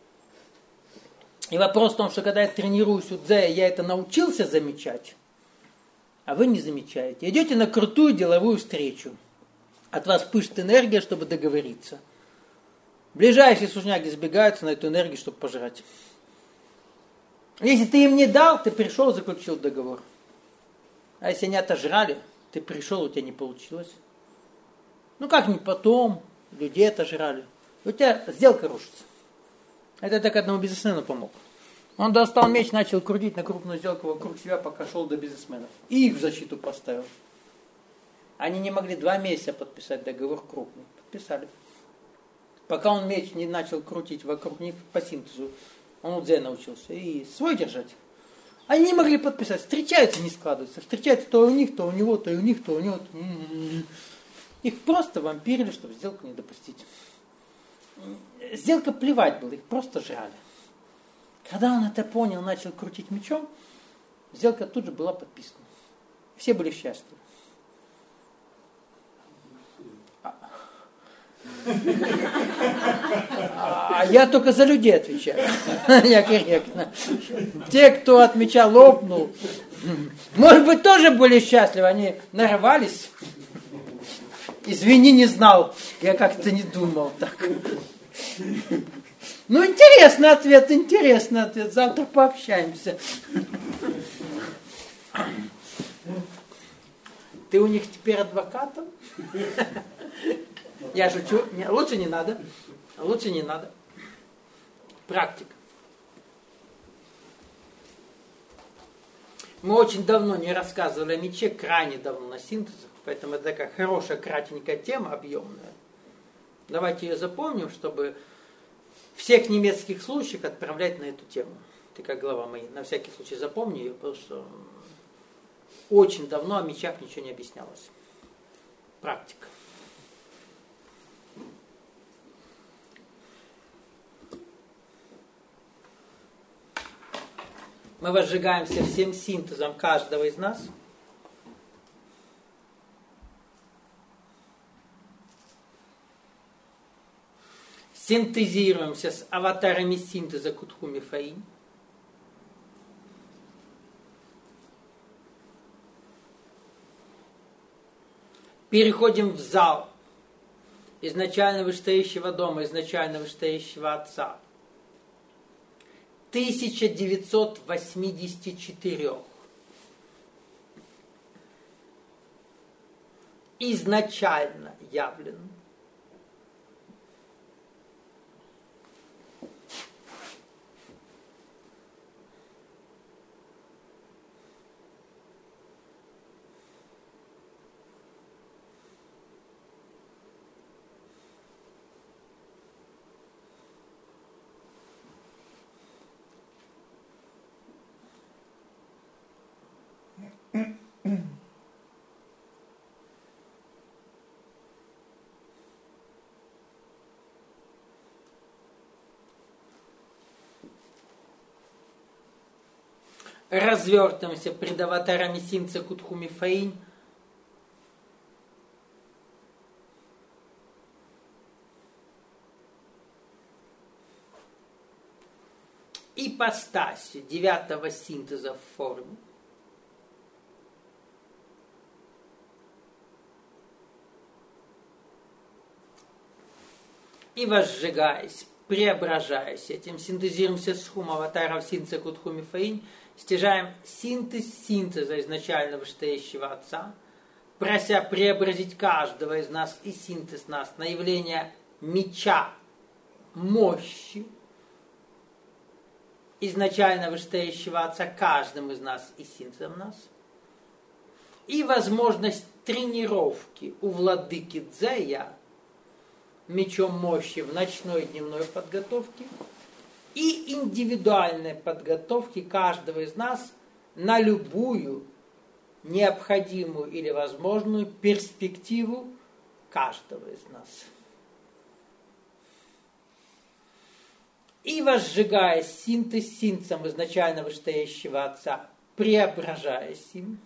И вопрос в том, что когда я тренируюсь у Дзея, я это научился замечать, а вы не замечаете. Идете на крутую деловую встречу. От вас пышет энергия, чтобы договориться. Ближайшие служняги сбегаются на эту энергию, чтобы пожрать. Если ты им не дал, ты пришел, заключил договор. А если они отожрали, ты пришел, у тебя не получилось. Ну как-нибудь потом, людей отожрали. У тебя сделка рушится. Это так одному бизнесмену помог. Он достал меч, начал крутить на крупную сделку вокруг себя, пока шел до бизнесменов. И их в защиту поставил. Они не могли два месяца подписать договор крупный. Подписали. Пока он меч не начал крутить вокруг них по синтезу, он у дзен научился. И свой держать. Они не могли подписать. Встречаются, не складываются. Встречаются то у них, то у него, то у них, то у него. Их просто вампирили, чтобы сделку не допустить. Сделка плевать была, их просто жрали. Когда он это понял, начал крутить мечом, сделка тут же была подписана. Все были счастливы. А я только за людей отвечаю. Я корректно. Те, кто от меча лопнул, может быть, тоже были счастливы. Они нарывались. Извини, не знал. Я как-то не думал так. Ну, интересный ответ, интересный ответ. Завтра пообщаемся. Ты у них теперь адвокатом? Я шучу. Не, лучше не надо. Лучше не надо. Практика. Мы очень давно не рассказывали о мече, крайне давно на синтезах, поэтому это такая хорошая, кратенькая тема, объемная. Давайте ее запомним, чтобы всех немецких случаев отправлять на эту тему. Ты как глава моей, на всякий случай запомни ее, потому что очень давно о мечах ничего не объяснялось. Практика. Мы возжигаемся всем синтезом каждого из нас. Синтезируемся с аватарами синтеза Кутхуми Фаинь. Переходим в зал изначально вышестоящего дома, изначально вышестоящего отца. тысяча девятьсот восемьдесят четыре. Изначально явлен. Развертываемся пред аватарами синтеза Кутхуми Фаинь. Ипостасью девятого синтеза в форме. И возжигаясь, преображаясь, этим синтезируемся с хум аватаров синтеза Кутхуми Фаинь, стяжаем синтез синтеза изначально вышестоящего Отца, прося преобразить каждого из нас и синтез нас на явление меча, мощи, изначально вышестоящего Отца каждым из нас и синтезом нас, и возможность тренировки у владыки Дзея мечом мощи в ночной и дневной подготовке и индивидуальной подготовки каждого из нас на любую необходимую или возможную перспективу каждого из нас. И возжигая синтез синтезом изначально вышестоящего Отца, преображаясь им,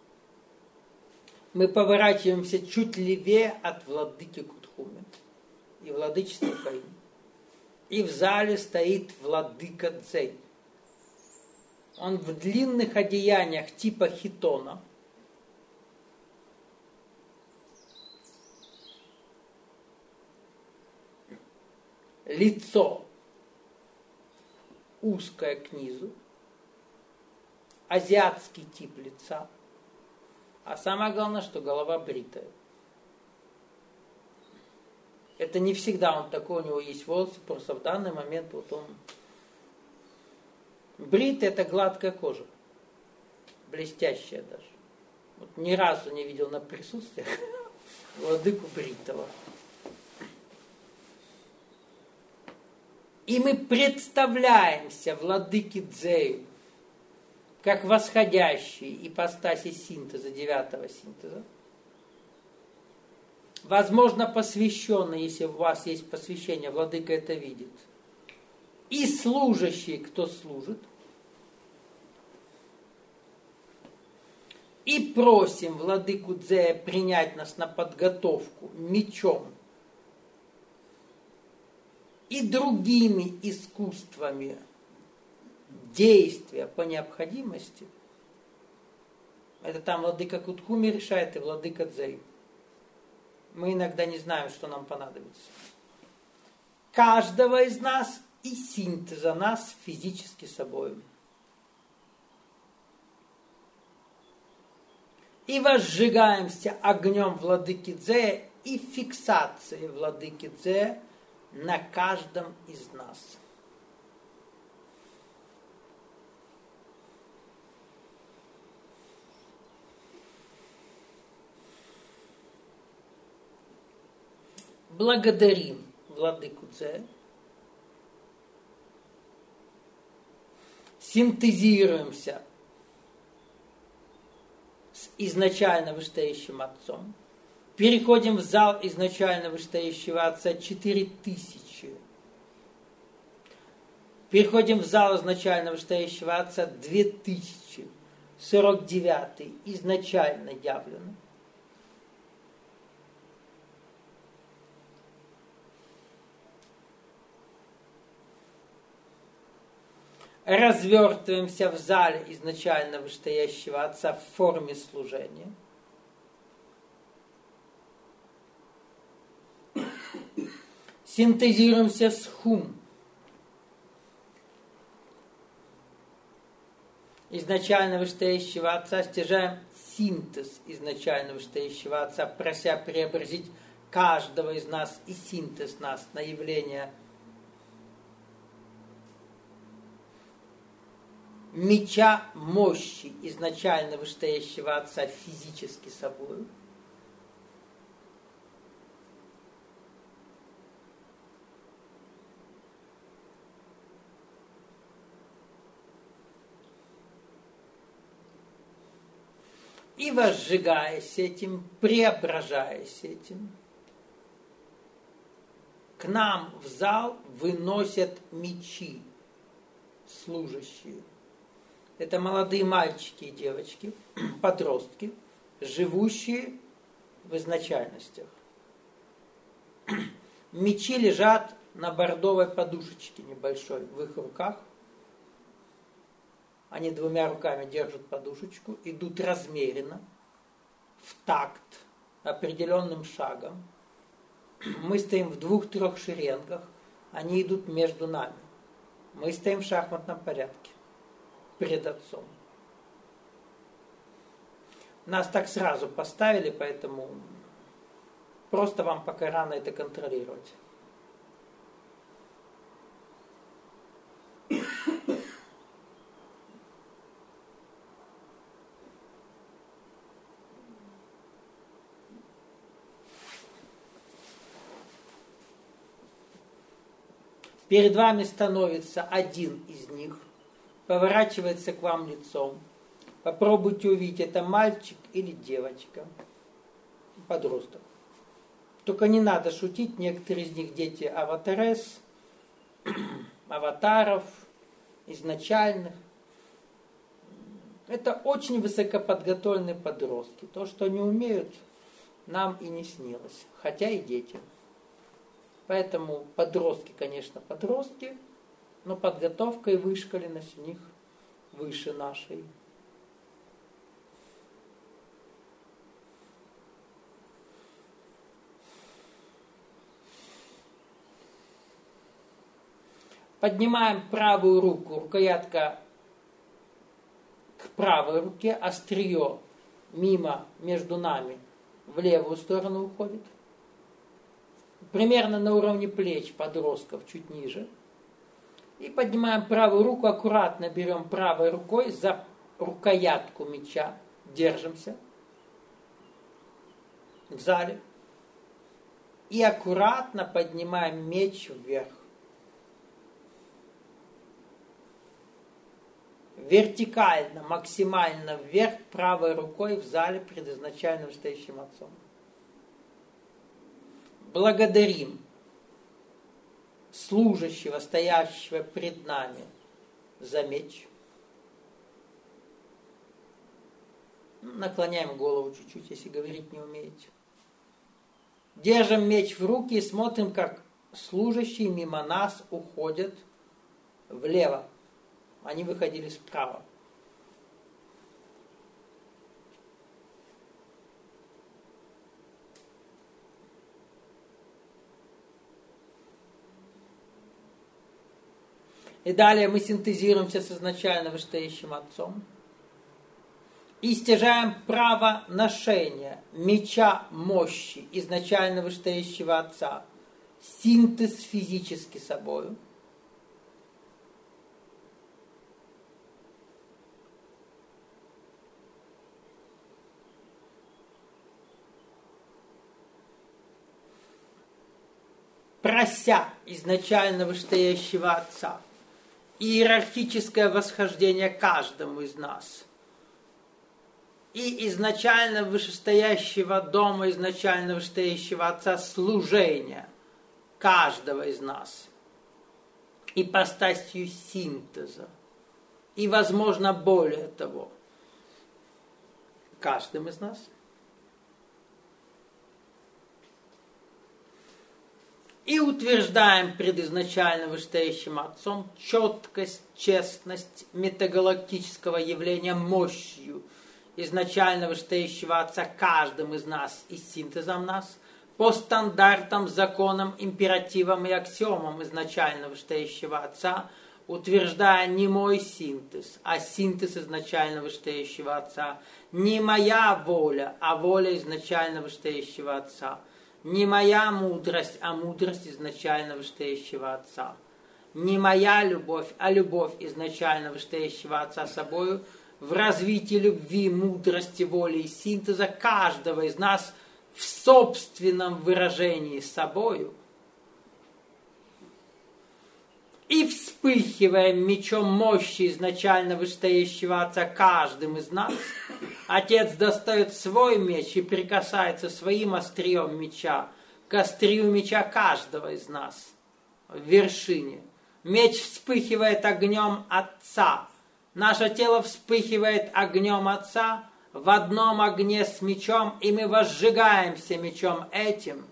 мы поворачиваемся чуть левее от владыки Кутхуми. и владычество Каин. И в зале стоит владыка Цзэй. Он в длинных одеяниях типа хитона. Лицо узкое к низу, азиатский тип лица, а самое главное, что голова бритая. Это не всегда он такой, у него есть волосы, просто в данный момент вот он бритый, это гладкая кожа, блестящая даже. Вот ни разу не видел на присутствиях владыку бритого. И мы представляемся владыке Цзэю как восходящие ипостаси синтеза, девятого синтеза. Возможно, посвященный, если у вас есть посвящение, владыка это видит. И служащие, кто служит. И просим владыку Цзэя принять нас на подготовку мечом и другими искусствами действия по необходимости. Это там владыка Кутхуми решает и владыка Цзэй. Мы иногда не знаем, что нам понадобится. Каждого из нас и синтеза нас физически собой. И возжигаемся огнем владыки Цзэя и фиксацией владыки Цзэя на каждом из нас. Благодарим владыку Цзэя, синтезируемся с изначально вышестоящим Отцом, переходим в зал изначально вышестоящего Отца четыре тысячи, переходим в зал изначально вышестоящего Отца две тысячи сорок девятый изначально явлено. Развертываемся в зале изначально вышестоящего Отца в форме служения. Синтезируемся с Хум. Изначально вышестоящего Отца, стяжаем синтез изначально вышестоящего Отца, прося преобразить каждого из нас и синтез нас на явление меча мощи изначально вышестоящего Отца физически собою. И возжигаясь этим, преображаясь этим, к нам в зал выносят мечи служащие. Это молодые мальчики и девочки, подростки, живущие в изначальностях. Мечи лежат на бордовой подушечке небольшой в их руках. Они двумя руками держат подушечку, идут размеренно, в такт, определенным шагом. Мы стоим в двух-трех шеренгах, они идут между нами. Мы стоим в шахматном порядке перед Отцом. Нас так сразу поставили, поэтому просто вам пока рано это контролировать. Перед вами становится один из них, поворачивается к вам лицом. Попробуйте увидеть, это мальчик или девочка, подросток. Только не надо шутить, некоторые из них дети аватарес, аватаров, изначальных. Это очень высокоподготовленные подростки. То, что они умеют, нам и не снилось, хотя и дети. Поэтому подростки, конечно, подростки, но подготовка и вышколенность у них выше нашей. Поднимаем правую руку, рукоятка к правой руке, острие мимо, между нами, в левую сторону уходит. Примерно на уровне плеч подростков, чуть ниже. И поднимаем правую руку, аккуратно берем правой рукой за рукоятку меча, держимся в зале. И аккуратно поднимаем меч вверх. Вертикально, максимально вверх правой рукой в зале пред изначально вышестоящим отцом. Благодарим служащего, стоящего пред нами за меч. Наклоняем голову чуть-чуть, если говорить не умеете. Держим меч в руки и смотрим, как служащие мимо нас уходят влево. Они выходили справа. И далее мы синтезируемся с изначально вышестоящим отцом и стяжаем право ношения меча мощи изначально вышестоящего отца. Синтез физически собою. Прося изначально вышестоящего отца иерархическое восхождение каждому из нас и изначально вышестоящего дома, изначально вышестоящего отца служение каждого из нас ипостасью синтеза и, возможно, более того, каждым из нас. И утверждаем пред изначально вышестоящим отцом четкость, честность метагалактического явления мощью изначально вышестоящего отца каждым из нас и синтезом нас по стандартам, законам, императивам и аксиомам изначально вышестоящего отца, утверждая не мой синтез, а синтез изначально вышестоящего отца, не моя воля, а воля изначально вышестоящего отца. Не моя мудрость, а мудрость изначально вышестоящего Отца. Не моя любовь, а любовь изначально вышестоящего Отца собою в развитии любви, мудрости, воли и синтеза каждого из нас в собственном выражении собою. И вспыхивая мечом мощи изначально вышестоящего Отца каждым из нас, Отец достает свой меч и прикасается своим острием меча к острию меча каждого из нас в вершине. Меч вспыхивает огнем Отца. Наше тело вспыхивает огнем Отца в одном огне с мечом, и мы возжигаемся мечом этим.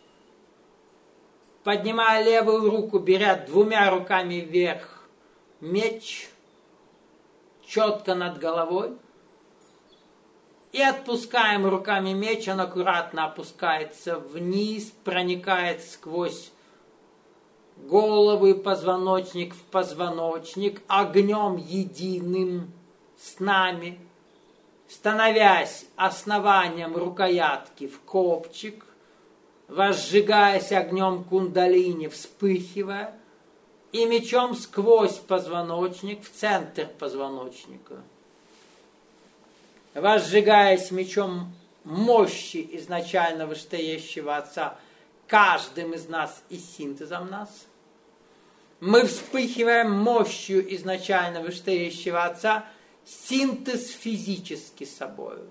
Поднимая левую руку, беря двумя руками вверх меч четко над головой, и отпускаем руками меч, он аккуратно опускается вниз, проникает сквозь голову и позвоночник в позвоночник, огнем единым с нами, становясь основанием рукоятки в копчик, возжигаясь огнем кундалини, вспыхивая, и мечом сквозь позвоночник в центр позвоночника. Возжигаясь мечом мощи изначально вышестоящего Отца каждым из нас и синтезом нас, мы вспыхиваем мощью изначально вышестоящего Отца, синтез физически собою.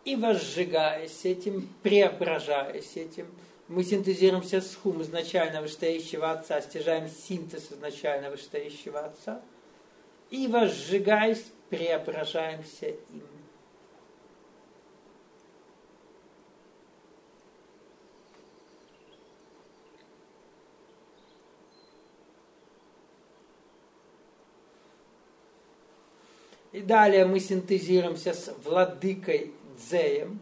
И возжигаясь этим, преображаясь этим, мы синтезируемся с хум изначально вышестоящего Отца, стяжаем синтез изначально вышестоящего Отца, и возжигаясь, преображаемся им. И далее мы синтезируемся с владыкой Дзеем.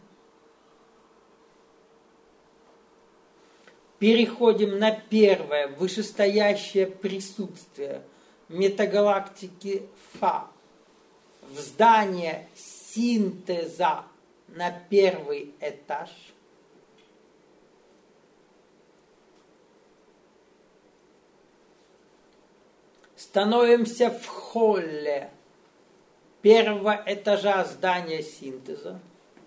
Переходим на первое, вышестоящее присутствие метагалактики Фа в здание синтеза на первый этаж. Становимся в холле первого этажа здания синтеза.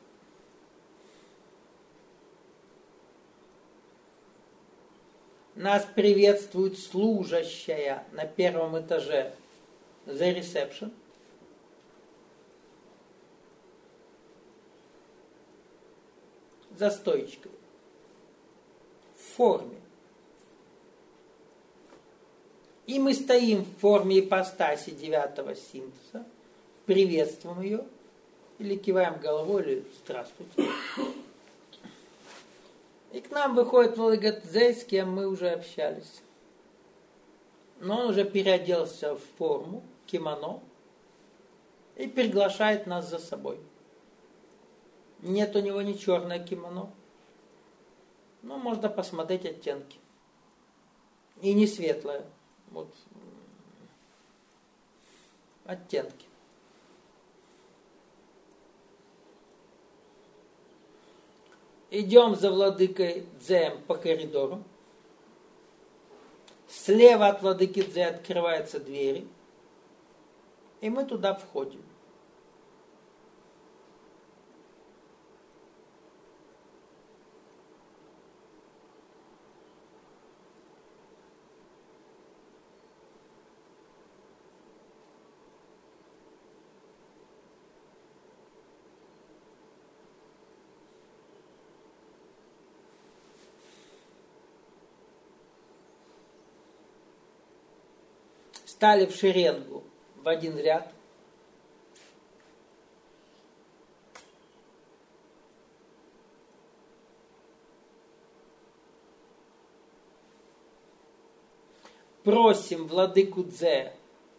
Нас приветствует служащая на первом этаже The Reception. За стоечкой. В форме. И мы стоим в форме ипостаси девятого синтеза, приветствуем ее, или киваем головой, или здравствуйте. И к нам выходит Владыка Дзе, с кем мы уже общались. Но он уже переоделся в форму, кимоно, и приглашает нас за собой. Нет у него ни черное кимоно, но можно посмотреть оттенки. И не светлое. Вот. Оттенки. Идем за владыкой Дзеем по коридору. Слева от владыки Дзе открываются двери. И мы туда входим. Стали в шеренгу в один ряд. Просим владыку Дзе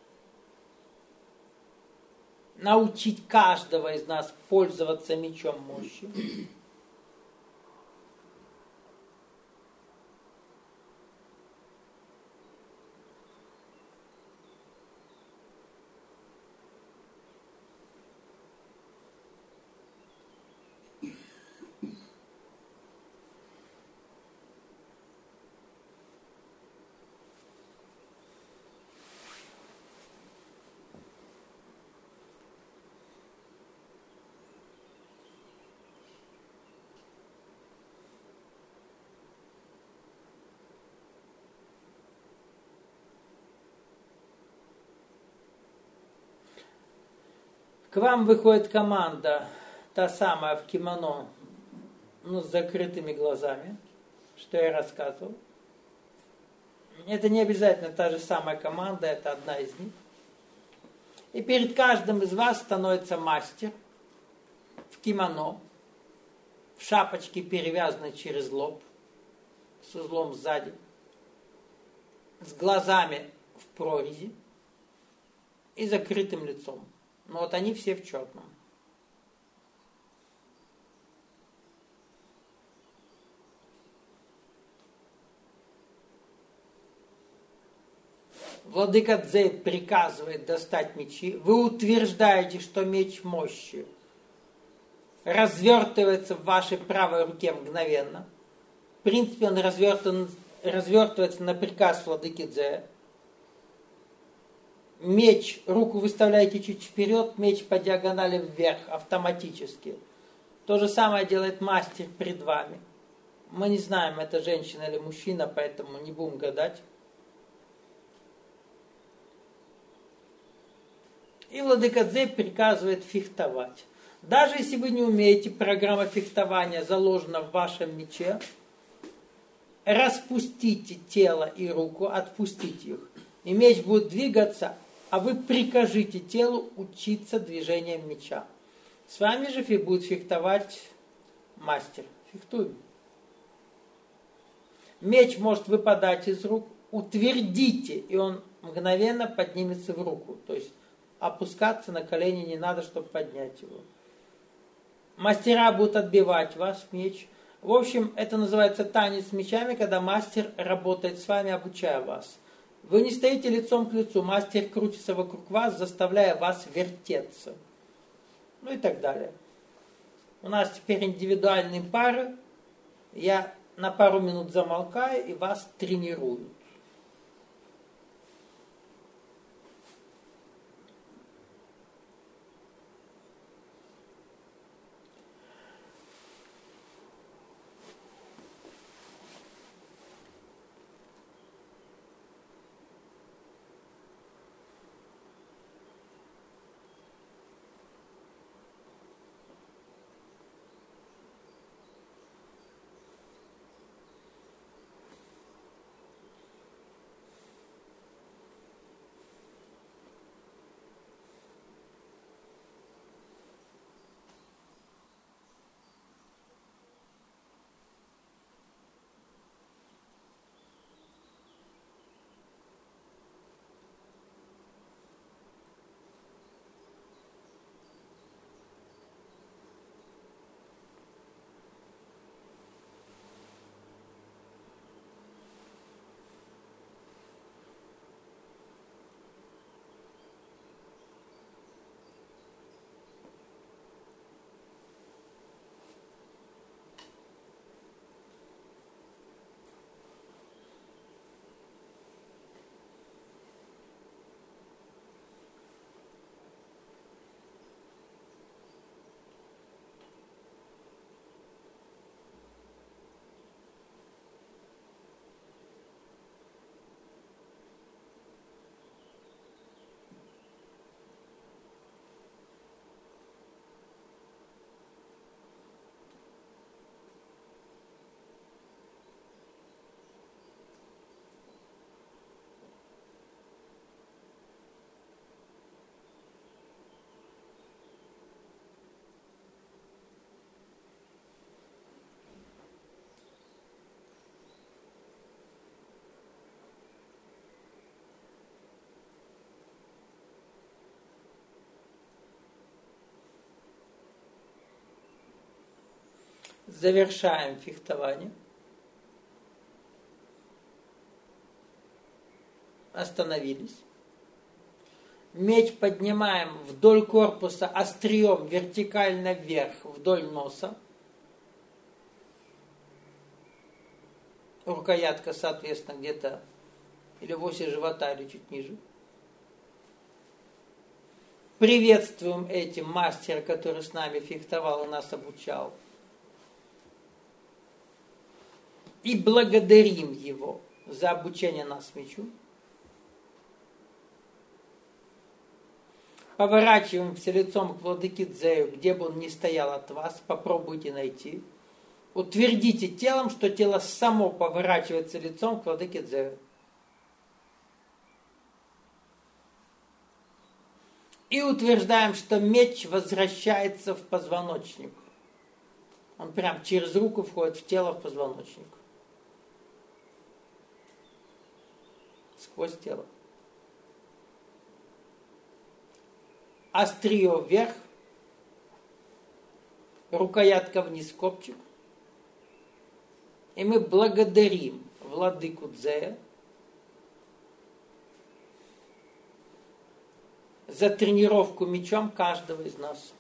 научить каждого из нас пользоваться мечом мощи. К вам выходит команда, та самая в кимоно, ну, с закрытыми глазами, что я рассказывал. Это не обязательно та же самая команда, это одна из них. И перед каждым из вас становится мастер в кимоно, в шапочке, перевязанной через лоб, с узлом сзади, с глазами в прорези и закрытым лицом. Но вот они все в черном. Владыка Дзе приказывает достать мечи. Вы утверждаете, что меч мощи развертывается в вашей правой руке мгновенно. В принципе, он развертан, развертывается на приказ владыки Дзе. Меч, руку выставляете чуть вперед, меч по диагонали вверх автоматически. То же самое делает мастер пред вами. Мы не знаем, это женщина или мужчина, поэтому не будем гадать. И владыка Дзе приказывает фехтовать. Даже если вы не умеете, программа фехтования заложена в вашем мече, распустите тело и руку, отпустите их. И меч будет двигаться, а вы прикажите телу учиться движением меча. С вами же будет фехтовать мастер. Фехтуем. Меч может выпадать из рук, утвердите, и он мгновенно поднимется в руку. То есть опускаться на колени не надо, чтобы поднять его. Мастера будут отбивать вас меч. В общем, это называется танец мечами, когда мастер работает с вами, обучая вас. Вы не стоите лицом к лицу, мастер крутится вокруг вас, заставляя вас вертеться. Ну и так далее. У нас теперь индивидуальные пары. Я на пару минут замолкаю, и вас тренируют. Завершаем фехтование. Остановились. Меч поднимаем вдоль корпуса острием вертикально вверх, вдоль носа. Рукоятка, соответственно, где-то или в оси живота, или чуть ниже. Приветствуем этим мастера, который с нами фехтовал и нас обучал. И благодарим его за обучение нас мечу. Поворачиваемся лицом к владыке Дзею, где бы он ни стоял от вас, попробуйте найти. Утвердите телом, что тело само поворачивается лицом к владыке Дзею. И утверждаем, что меч возвращается в позвоночник. Он прям через руку входит в тело, в позвоночник. Сквозь тело. Острие вверх, рукоятка вниз, копчик. И мы благодарим владыку Дзея за тренировку мечом каждого из нас.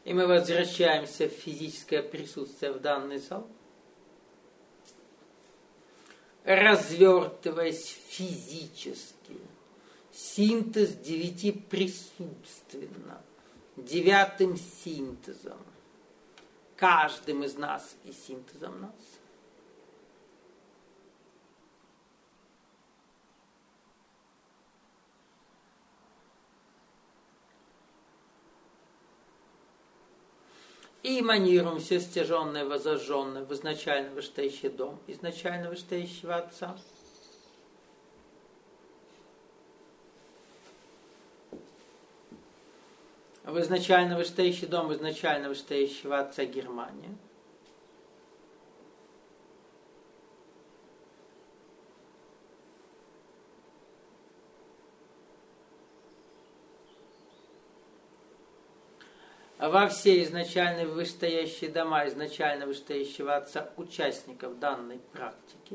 И мы возвращаемся в физическое присутствие в данный зал. Развертываясь физически. Синтез девяти присутственно. Девятым синтезом. Каждым из нас и синтезом нас. И эманируем все стяженное, возожженное в изначально вышестоящий дом, изначально вышестоящего Отца. В изначально вышестоящий дом, изначально вышестоящего Отца Германия. Во все изначально вышестоящие дома изначально вышестоящего Отца участников данной практики.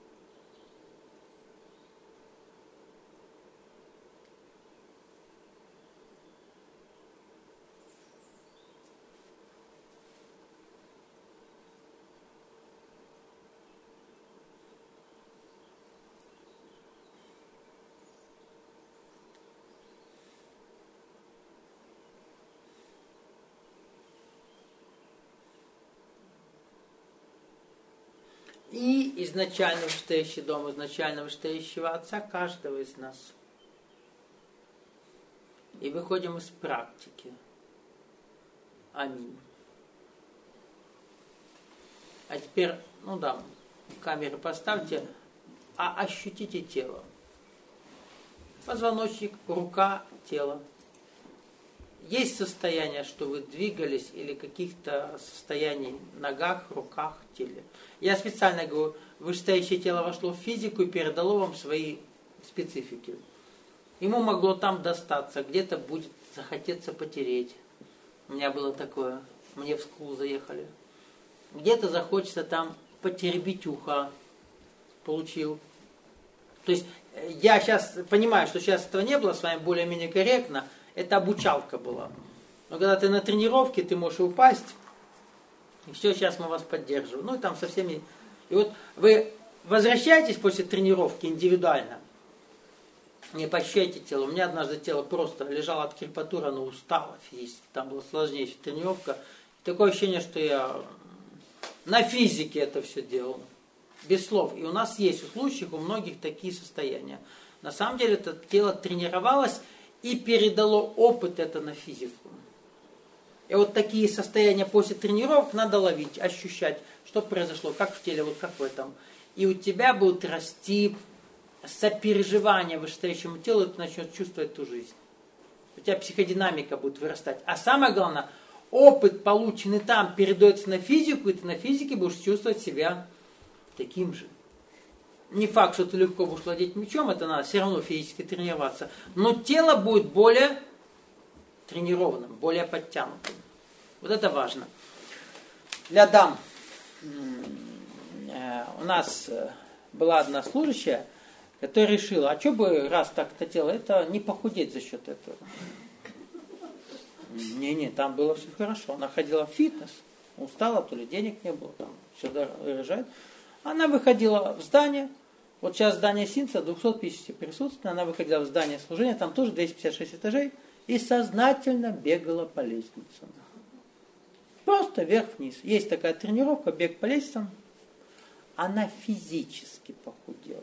И изначально вышестоящий дом, изначально вышестоящего Отца каждого из нас. И выходим из практики. Аминь. А теперь, ну да, камеры поставьте, а ощутите тело. Позвоночник, рука, тело. Есть состояние, что вы двигались, или каких-то состояний в ногах, руках, теле. Я специально говорю, вышестоящее тело вошло в физику и передало вам свои специфики. Ему могло там достаться, где-то будет захотеться потереть. У меня было такое, мне в скул заехали. Где-то захочется там потеребить ухо. Получил. То есть я сейчас понимаю, что сейчас этого не было, с вами более-менее корректно. Это обучалка была. Но когда ты на тренировке, ты можешь упасть. И все, сейчас мы вас поддерживаем. Ну и там со всеми. И вот вы возвращаетесь после тренировки индивидуально. Не поощряйте тело. У меня однажды тело просто лежало от крепатуры, оно устало физически. Там была сложнейшая тренировка. Такое ощущение, что я на физике это все делал. Без слов. И у нас есть у случаев, у многих такие состояния. На самом деле это тело тренировалось и передало опыт это на физику. И вот такие состояния после тренировок надо ловить, ощущать, что произошло, как в теле, вот как в этом. И у тебя будут расти сопереживание вышестоящему телу, и ты начнешь чувствовать ту жизнь. У тебя психодинамика будет вырастать. А самое главное, опыт, полученный там, передается на физику, и ты на физике будешь чувствовать себя таким же. Не факт, что ты легко будешь владеть мечом, это надо все равно физически тренироваться. Но тело будет более тренированным, более подтянутым. Вот это важно. Для дам у нас была одна служащая, которая решила, а что бы раз так-то тело, это не похудеть за счет этого. Не-не, там было все хорошо. Она ходила в фитнес, устала, то ли денег не было, там все дорожает. Она выходила в здание, вот сейчас здание Синца, двести пятьдесят присутствует, она выходила в здание служения, там тоже двести пятьдесят шесть этажей, и сознательно бегала по лестницам. Просто вверх-вниз. Есть такая тренировка, бег по лестницам. Она физически похудела.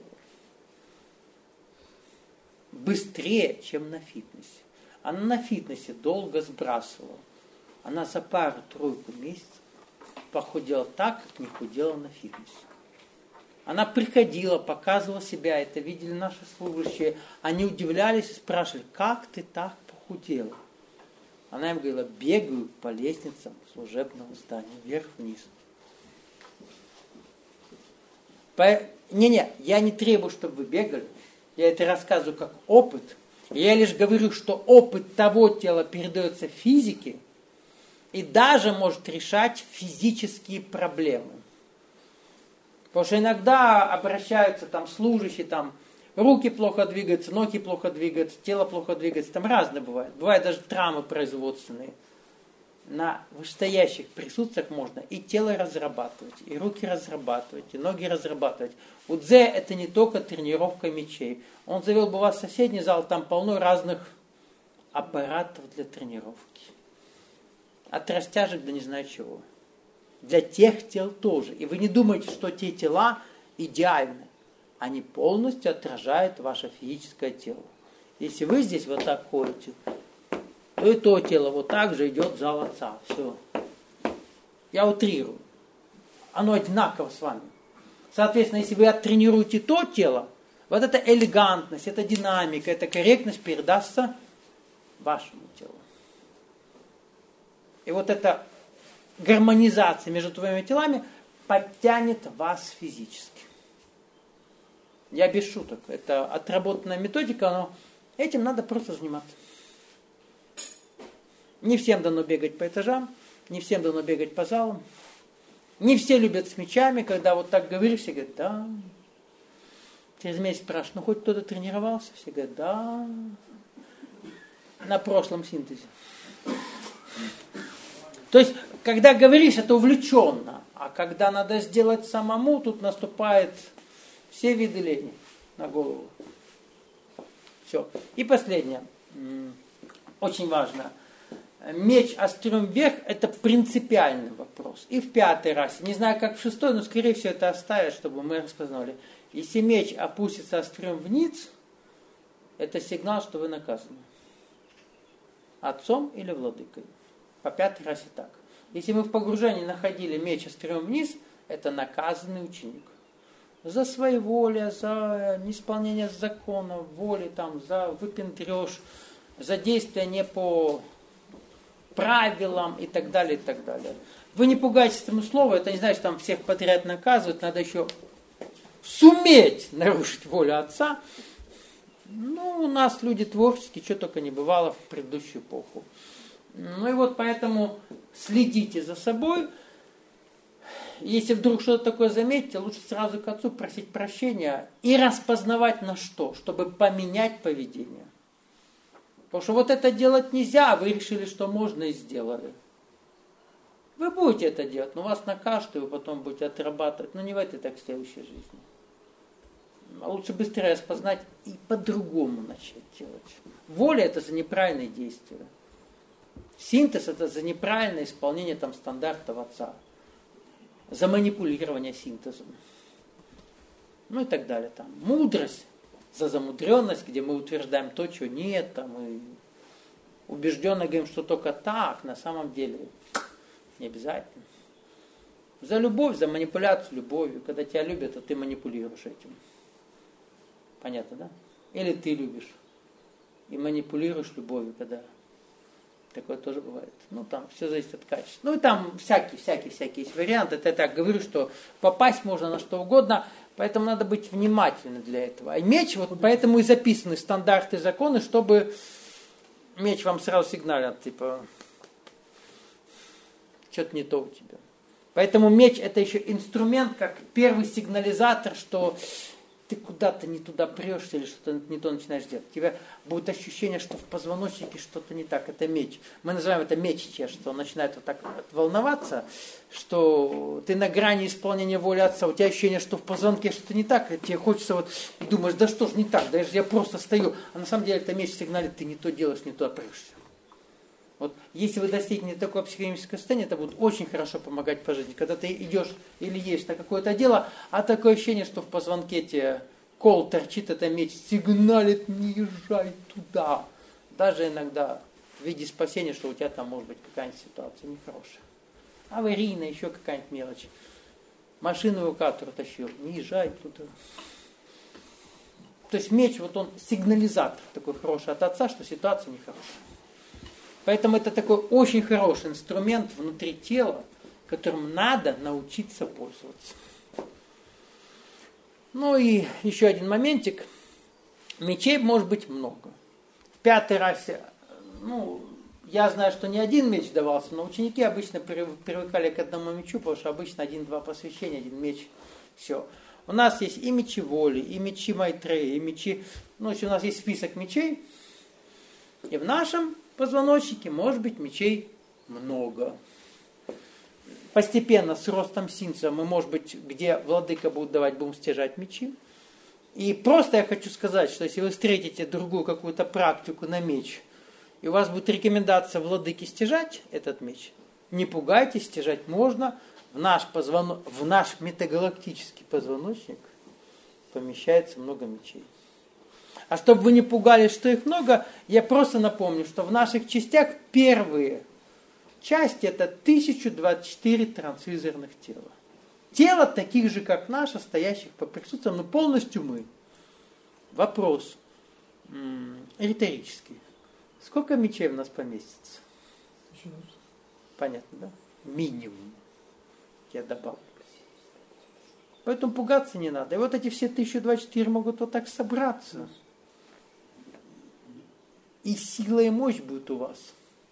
Быстрее, чем на фитнесе. Она на фитнесе долго сбрасывала. Она за пару-тройку месяцев похудела так, как не худела на фитнесе. Она приходила, показывала себя, это видели наши служащие. Они удивлялись и спрашивали, как ты так похудела? Она им говорила, бегаю по лестницам служебного здания, вверх-вниз. Не-не, я не требую, чтобы вы бегали. Я это рассказываю как опыт. Я лишь говорю, что опыт того тела передается физике и даже может решать физические проблемы. Потому что иногда обращаются там служащие, там руки плохо двигаются, ноги плохо двигаются, тело плохо двигается, там разное бывает. Бывают даже травмы производственные. на вышестоящих присутствиях можно и тело разрабатывать, и руки разрабатывать, и ноги разрабатывать. Удзе это не только тренировка мечей. Он завел бы вас в соседний зал, там полно разных аппаратов для тренировки. От растяжек до не знаю чего. Для тех тел тоже. И вы не думаете, что те тела идеальны. Они полностью отражают ваше физическое тело. Если вы здесь вот так ходите, то и то тело вот так же идет в зал отца. Все. Я утрирую. Оно одинаково с вами. Соответственно, если вы оттренируете то тело, вот эта элегантность, эта динамика, эта корректность передастся вашему телу. И вот эта гармонизация между твоими телами подтянет вас физически. Я без шуток. Это отработанная методика, но этим надо просто заниматься. Не всем дано бегать по этажам, не всем дано бегать по залам. Не все любят с мячами, когда вот так говоришь, все говорят, да. Через месяц спрашивают, ну хоть кто-то тренировался? Все говорят, да. На прошлом синтезе. То есть, когда говоришь, это увлеченно. А когда надо сделать самому, тут наступает все виды лени на голову. Все. И последнее. Очень важно. Меч острым вверх – это принципиальный вопрос. И в пятой расе. Не знаю, как в шестой, но скорее всего это оставят, чтобы мы распознали. Если меч опустится острым вниз, это сигнал, что вы наказаны. Отцом или владыкой. По пятой расе так. Если мы в погружении находили меч острым вниз, это наказанный ученик. За своеволие, за неисполнение законов, воли, там, за выпендреж, за действия не по правилам и так далее, и так далее. Вы не пугайтесь этому слову, это не значит, что там всех подряд наказывают, надо еще суметь нарушить волю отца. Ну, у нас люди творческие, что только не бывало в предыдущую эпоху. Ну и вот поэтому следите за собой. Если вдруг что-то такое заметите, лучше сразу к отцу просить прощения и распознавать на что, чтобы поменять поведение. Потому что вот это делать нельзя, а вы решили, что можно и сделали. Вы будете это делать, но вас накажут, и вы потом будете отрабатывать. Но не в этой, так, следующей жизни. А лучше быстрее распознать и по-другому начать делать. Воля – это за неправильные действия. Синтез – это за неправильное исполнение там, стандартов отца. За манипулирование синтезом. Ну и так далее. Там. Мудрость за замудренность, где мы утверждаем то, чего нет, там, и убежденно говорим, что только так, на самом деле не обязательно. За любовь, за манипуляцию любовью. Когда тебя любят, а ты манипулируешь этим. Понятно, да? Или ты любишь и манипулируешь любовью, когда такое тоже бывает. Ну, там все зависит от качества. Ну, и там всякие, всякие, всякие есть варианты. Это я так говорю, что попасть можно на что угодно, поэтому надо быть внимательным для этого. А меч, вот поэтому и записаны стандарты, законы, чтобы меч вам сразу сигналит, типа, что-то не то у тебя. Поэтому меч это еще инструмент, как первый сигнализатор, что ты куда-то не туда прешься или что-то не то начинаешь делать. У тебя будет ощущение, что в позвоночнике что-то не так. Это меч. Мы называем это мечечье, что он начинает вот так волноваться, что ты на грани исполнения воли отца. У тебя ощущение, что в позвонке что-то не так. И тебе хочется вот, и думаешь, да что ж не так, да я просто стою. А на самом деле это меч сигналит, ты не то делаешь, не туда прешься. Вот если вы достигнете такой психологической состояния, это будет очень хорошо помогать по жизни. Когда ты идешь или едешь на какое-то дело, а такое ощущение, что в позвонке тебе кол торчит, это меч сигналит, не езжай туда. Даже иногда в виде спасения, что у тебя там может быть какая-нибудь ситуация нехорошая. Аварийная, еще какая-нибудь мелочь. Машину эвакуатор тащил, не езжай туда. То есть меч, вот он сигнализатор такой хороший от отца, что ситуация нехорошая. Поэтому это такой очень хороший инструмент внутри тела, которым надо научиться пользоваться. Ну и еще один моментик. Мечей может быть много. В пятой расе, ну, я знаю, что не один меч давался, но ученики обычно привыкали к одному мечу, потому что обычно один-два посвящения, один меч, все. У нас есть и мечи воли, и мечи Майтрея, и мечи... Ну, если у нас есть список мечей, и в нашем позвоночнике может быть мечей много. Постепенно с ростом синтеза мы, может быть, где владыка будет давать, будем стяжать мечи. И просто я хочу сказать, что если вы встретите другую какую-то практику на меч, и у вас будет рекомендация владыки стяжать этот меч, не пугайтесь, стяжать можно. В наш, позвоно... в наш метагалактический позвоночник помещается много мечей. А чтобы вы не пугались, что их много, я просто напомню, что в наших частях первые части это тысяча двадцать четыре трансвизорных тела. Тела таких же, как наше, стоящих по присутствиям, но полностью мы. Вопрос м- риторический. Сколько мечей в нас поместится? Понятно, да? Минимум. Я добавлю. Поэтому пугаться не надо. И вот эти все тысяча двадцать четыре могут вот так собраться. И сила и мощь будет у вас.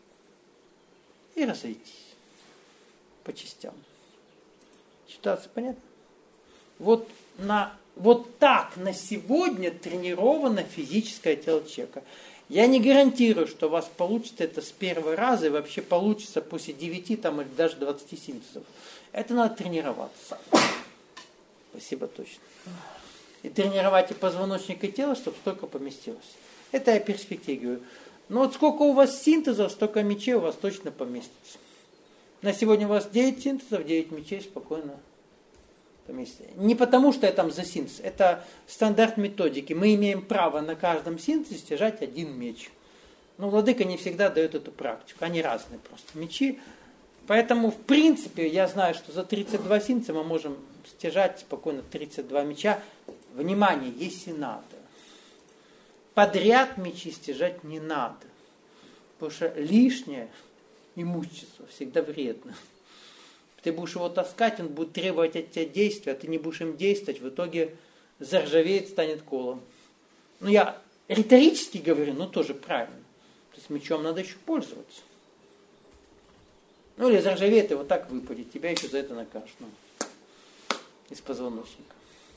И разойтись по частям. Ситуация понятна? Вот, на, вот так на сегодня тренировано физическое тело человека. Я не гарантирую, что у вас получится это с первого раза и вообще получится после девяти там, или даже двадцати синтезов. Это надо тренироваться. Спасибо, точно. И тренировать и позвоночник, и тело, чтобы столько поместилось. Это я о перспективе говорю. Но вот сколько у вас синтезов, столько мечей у вас точно поместится. На сегодня у вас девять синтезов, девять мечей спокойно поместится. Не потому, что я там за синтез. Это стандарт методики. Мы имеем право на каждом синтезе стяжать один меч. Но владыка не всегда дает эту практику. Они разные просто мечи. Поэтому, в принципе, я знаю, что за тридцать два синтеза мы можем стяжать спокойно тридцать два меча. Внимание, если надо. Подряд мечи стяжать не надо. Потому что лишнее имущество всегда вредно. Ты будешь его таскать, он будет требовать от тебя действия, а ты не будешь им действовать, в итоге заржавеет, станет колом. Ну, я риторически говорю, но тоже правильно. То есть мечом надо еще пользоваться. Ну, или заржавеет и вот так выпадет, тебя еще за это накажут. Ну, из позвоночника.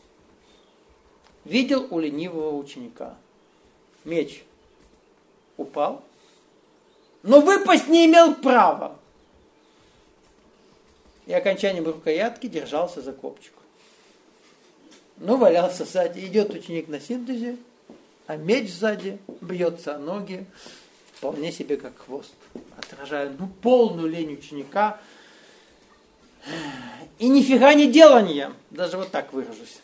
Видел у ленивого ученика. Меч упал, но выпасть не имел права. И окончанием рукоятки держался за копчик. Ну, валялся сзади. Идет ученик на синтезе, а меч сзади бьется о ноги, вполне себе как хвост. Отражая, ну, полную лень ученика. И нифига не делания. Даже вот так выражусь.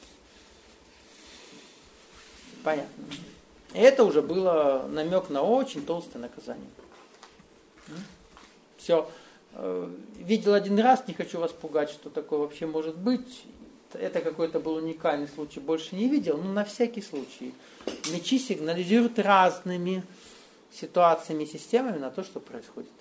Понятно. И это уже было намек на очень толстое наказание. Все. Видел один раз, не хочу вас пугать, что такое вообще может быть. Это какой-то был уникальный случай, больше не видел, но на всякий случай. Мечи сигнализируют разными ситуациями, системами на то, что происходит.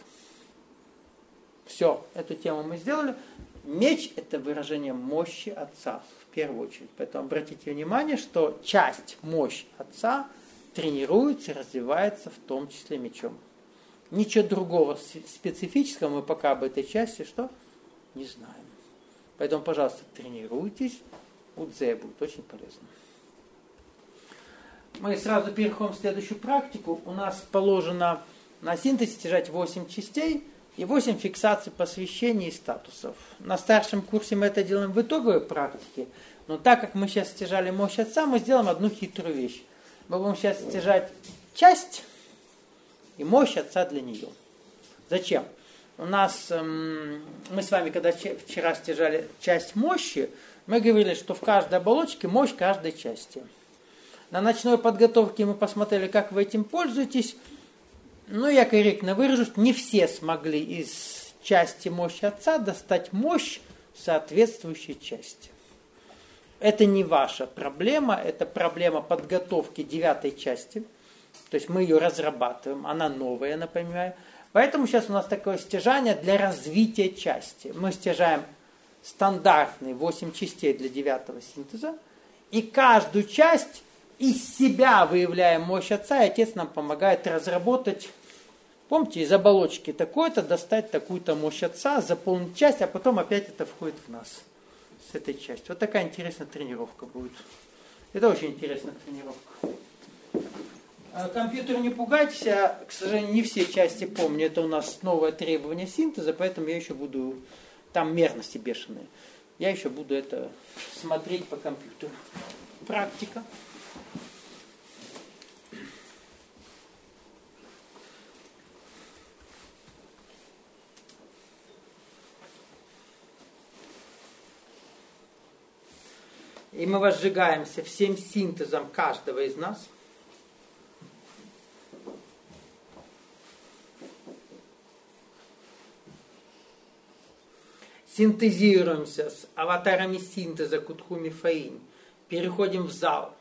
Все, эту тему мы сделали. Меч – это выражение мощи Отца, в первую очередь. Поэтому обратите внимание, что часть мощи Отца тренируется, развивается в том числе мечом. Ничего другого специфического мы пока об этой части что? Не знаем. Поэтому, пожалуйста, тренируйтесь. Удзе будет очень полезно. Мы сразу переходим в следующую практику. У нас положено на синтезе стяжать восемь частей и восемь фиксаций посвящений и статусов. На старшем курсе мы это делаем в итоговой практике. Но так как мы сейчас стяжали мощь Отца, мы сделаем одну хитрую вещь. Мы будем сейчас стяжать часть и мощь Отца для нее. Зачем? У нас, эм, мы с вами, когда вчера стяжали часть мощи, мы говорили, что в каждой оболочке мощь каждой части. На ночной подготовке мы посмотрели, как вы этим пользуетесь. Ну, я корректно выражусь, не все смогли из части мощи Отца достать мощь соответствующей части. Это не ваша проблема, это проблема подготовки девятой части. То есть мы ее разрабатываем, она новая, я напоминаю. Поэтому сейчас у нас такое стяжание для развития части. Мы стяжаем стандартные восемь частей для девятого синтеза. И каждую часть из себя выявляем мощь Отца, и Отец нам помогает разработать, помните, из оболочки такой-то достать такую-то мощь Отца, заполнить часть, а потом опять это входит в нас с этой частью. Вот такая интересная тренировка будет. Это очень интересная тренировка. Компьютер, не пугайтесь, я, к сожалению, не все части помню. Это у нас новое требование синтеза, поэтому я еще буду... Там мерности бешеные. Я еще буду это смотреть по компьютеру. Практика. И мы возжигаемся всем синтезом каждого из нас. Синтезируемся с аватарами синтеза Кутхуми Фаинь. Переходим в зал.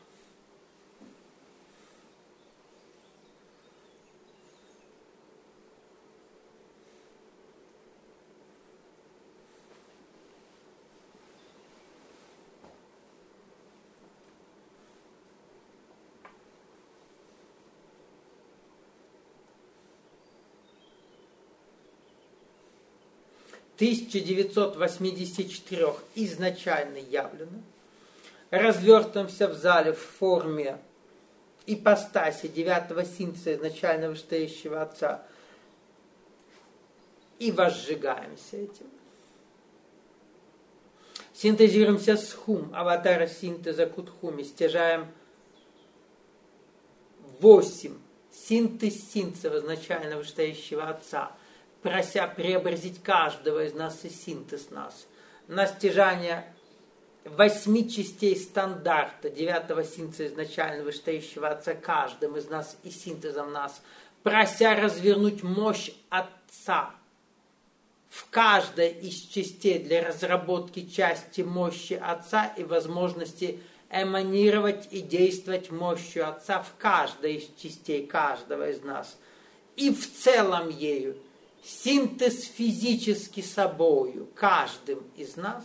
тысяча девятьсот восемьдесят четыре изначально явлено. Развертываемся в зале в форме ипостаси девятого синтеза изначально вышестоящего Отца и возжигаемся этим. Синтезируемся с хум, аватара синтеза Кутхуми, стяжаем восемь синтез синтезов изначально вышестоящего Отца, прося преобразить каждого из нас и синтез нас на стяжание восьми частей стандарта девятого синтеза изначально вышестоящего Отца каждым из нас и синтезом нас, прося развернуть мощь Отца в каждой из частей для разработки части мощи Отца и возможности эманировать и действовать мощью Отца в каждой из частей каждого из нас и в целом ею синтез физически собою, каждым из нас,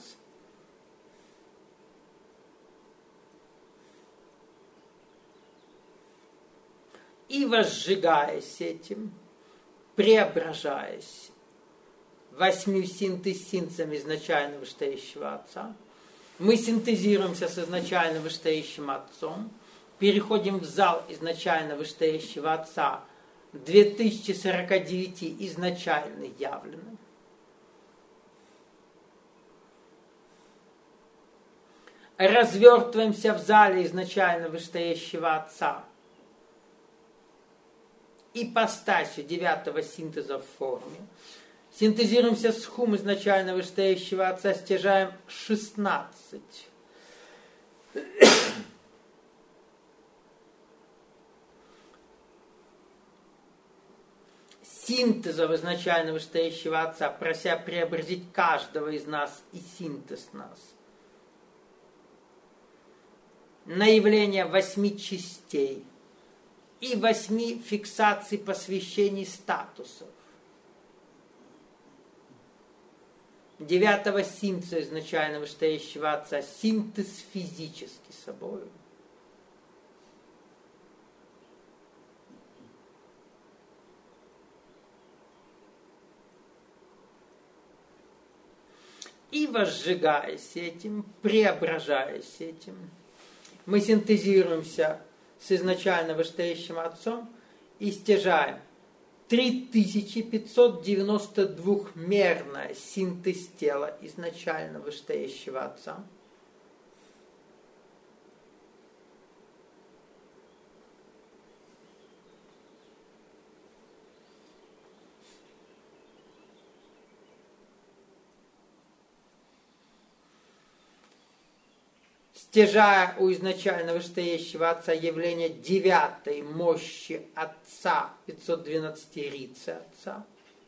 и возжигаясь этим, преображаясь восьмью синтез синтезами изначально вышестоящего Отца, мы синтезируемся с изначально вышестоящим Отцом, переходим в зал изначально вышестоящего Отца, две тысячи сорок девять изначально явлены. Развертываемся в зале изначально вышестоящего Отца ипостасью девятого синтеза в форме. Синтезируемся с хум изначально вышестоящего Отца, стяжаем шестнадцать. Синтезов изначально вышестоящего Отца, прося преобразить каждого из нас и синтез нас на явление восьми частей и восьми фиксаций посвящений статусов девятого синтеза изначально вышестоящего Отца, синтез физически собою. И возжигаясь этим, преображаясь этим, мы синтезируемся с изначально вышестоящим Отцом и стяжаем три тысячи пятьсот девяносто двухмерное синтез тела изначально вышестоящего Отца. Стяжая у изначально вышестоящего Отца явление девятой мощи Отца, пятьсот двенадцать рицы Отца,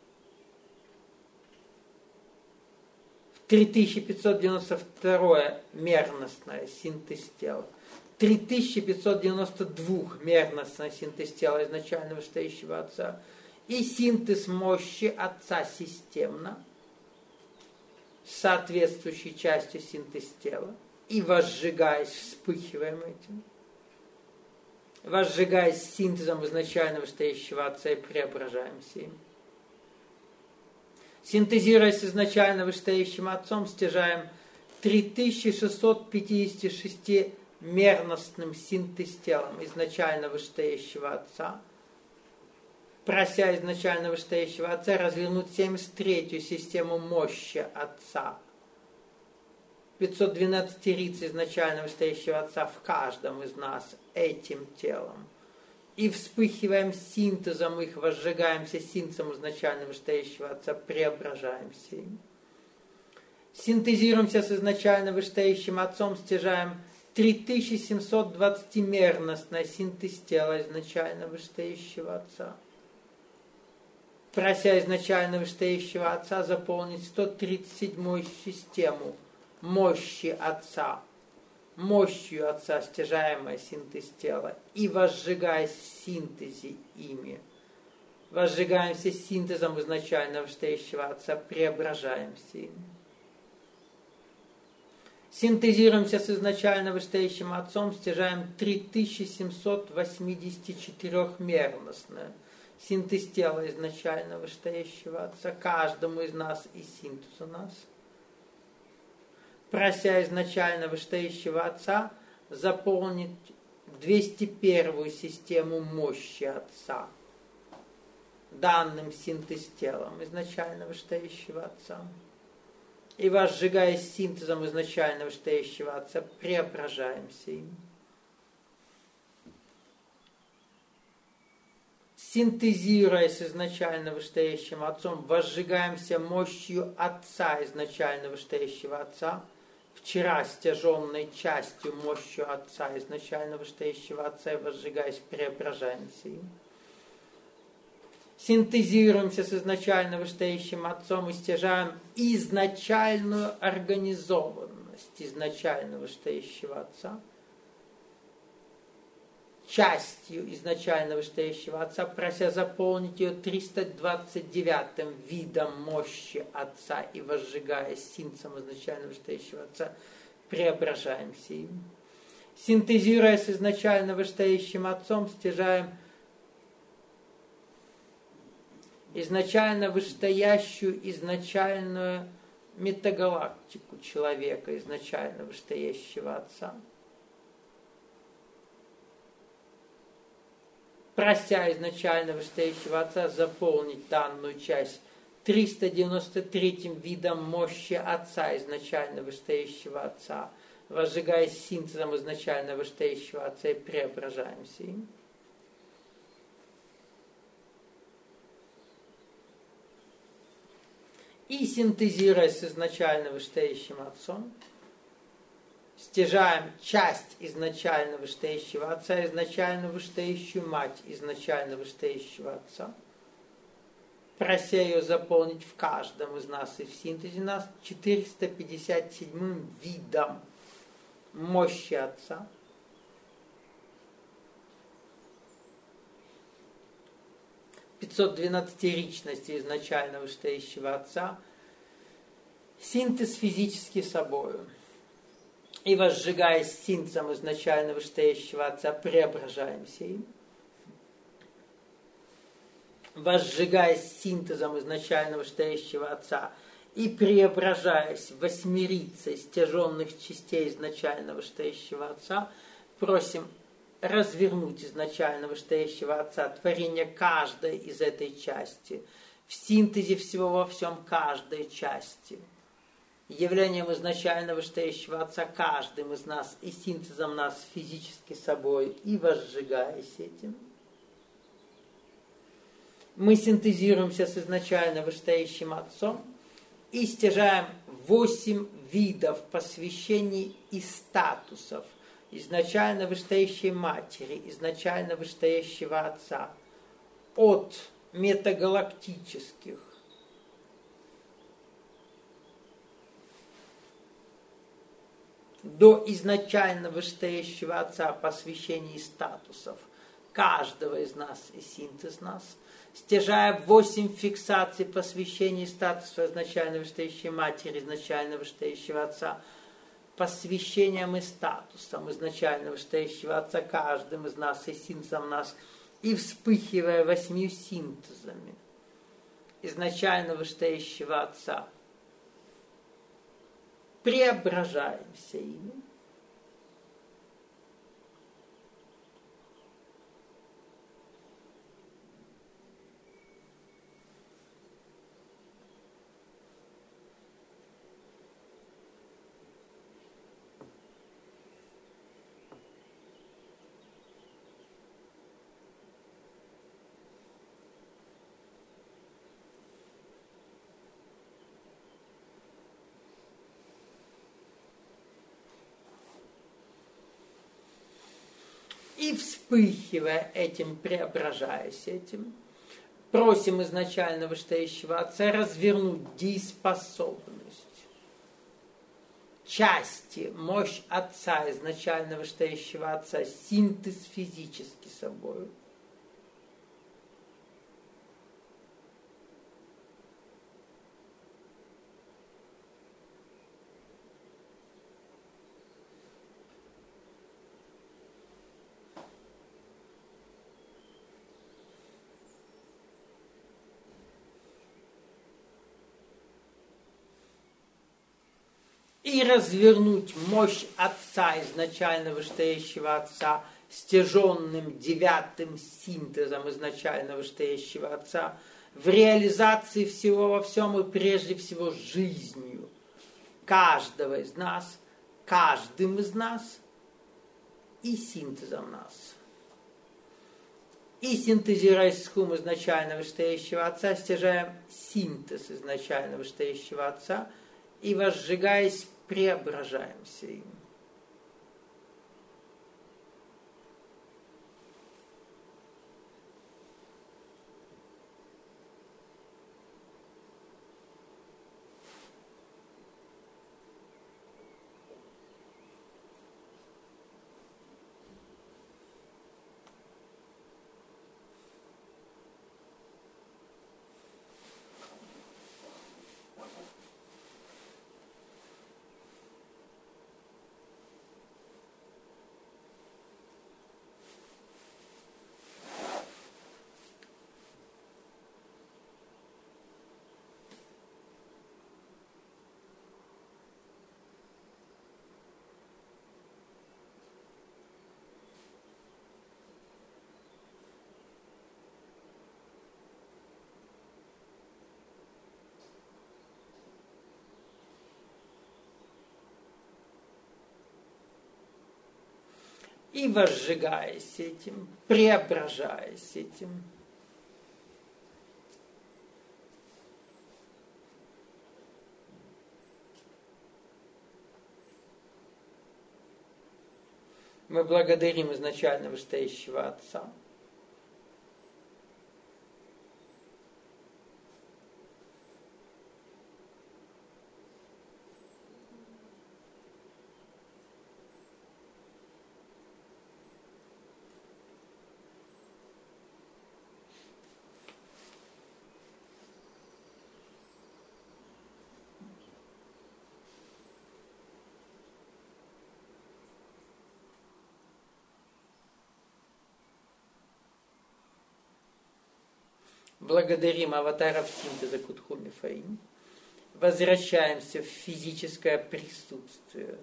в три тысячи пятьсот девяносто два мерностное синтез тела, три тысячи пятьсот девяносто два мерностное синтез тела изначально вышестоящего Отца и синтез мощи Отца системно, соответствующей частью синтез тела. И возжигаясь, вспыхиваем этим. Возжигаясь синтезом изначально вышестоящего Отца и преображаемся им. Синтезируясь изначально вышестоящим Отцом, стяжаем три тысячи шестьсот пятьдесят шесть мерностным синтез-телом изначально вышестоящего Отца, прося изначально вышестоящего Отца развернуть семьдесят третью систему мощи Отца, пятьсот двенадцать риц изначально вышестоящего Отца в каждом из нас этим телом. И вспыхиваем синтезом их, возжигаемся синтезом изначально вышестоящего Отца, преображаемся им. Синтезируемся с изначально вышестоящим Отцом, стяжаем три тысячи семьсот двадцатимерностное синтез тела изначально вышестоящего Отца, прося изначально вышестоящего Отца заполнить сто тридцать седьмую систему мощи Отца, мощью Отца стяжаемое синтез тела, и возжигаясь в синтезе ими, возжигаемся синтезом изначально вышестоящего Отца, преображаемся им. Синтезируемся с изначально вышестоящим Отцом, стяжаем три тысячи семьсот восемьдесят четырехмерностное синтез тела изначально вышестоящего Отца, каждому из нас и синтезу нас, прося изначально вышестоящего Отца заполнить двести первую систему мощи Отца данным синтез телом изначально вышестоящего Отца. И возжигаясь синтезом изначально вышестоящего Отца, преображаемся им. Синтезируясь изначально вышестоящим Отцом, возжигаемся мощью Отца изначально вышестоящего Отца, вчера стяженной частью мощью Отца изначально вышестоящего Отца, и возжигаясь, преображаемся им. Синтезируемся с изначально вышестоящим Отцом и стяжаем изначальную организованность изначально вышестоящего Отца, частью изначально вышестоящего Отца, прося заполнить ее триста двадцать девятым видом мощи Отца, и возжигая синтезом изначально вышестоящего Отца, преображаемся им. Синтезируя с изначально вышестоящим Отцом, стяжаем изначально вышестоящую, изначальную метагалактику человека, изначально вышестоящего Отца, прося изначально вышестоящего Отца заполнить данную часть триста девяносто третьим видом мощи Отца, изначально вышестоящего Отца, возжигаясь синтезом изначально вышестоящего Отца, и преображаемся им. И синтезируясь с изначально вышестоящим Отцом, стяжаем часть изначально вышестоящего Отца, изначально вышестоящую Мать изначально вышестоящего Отца, прося ее заполнить в каждом из нас и в синтезе нас четыреста пятьдесят седьмым видом мощи Отца, пятьсот двенадцатиричности изначально вышестоящего Отца, синтез физически собою. И возжигаясь синтезом изначально вышестоящего Отца, преображаемся им. Возжигаясь синтезом изначально вышестоящего Отца и преображаясь в восьмерицей стяженных частей изначально вышестоящего Отца, просим развернуть изначально вышестоящего Отца, творение каждой из этой части, в синтезе всего во всем каждой части, явлением изначально вышестоящего Отца каждым из нас и синтезом нас физически собой, и возжигаясь этим. Мы синтезируемся с изначально вышестоящим Отцом и стяжаем восемь видов посвящений и статусов изначально вышестоящей Матери, изначально вышестоящего Отца, от метагалактических до изначально вышестоящего Отца посвящений и статусов каждого из нас и синтез нас, стяжая восемь фиксаций посвящений и статусов изначально вышестоящей Матери, изначально вышестоящего Отца, посвящением и статусом изначально вышестоящего Отца каждым из нас и синтезом нас, и вспыхивая восьмью синтезами изначально вышестоящего Отца, преображаемся ими. И вспыхивая этим, преображаясь этим, просим изначально вышестоящего Отца развернуть дееспособность, части, мощь Отца, изначально вышестоящего Отца, синтез физически собою. И развернуть мощь Отца, изначально вышестоящего Отца, стяженным девятым синтезом изначально вышестоящего Отца, в реализации всего во всем и прежде всего жизнью каждого из нас, каждым из нас и синтезом нас. И синтезируя схум изначально вышестоящего Отца, стяжаем синтез изначально вышестоящего Отца и, возжигаясь, преображаемся им. И возжигаясь этим, преображаясь этим. Мы благодарим изначально вышестоящего Отца. Благодарим аватаров синтеза Кутхуми Фаин. Возвращаемся в физическое присутствие,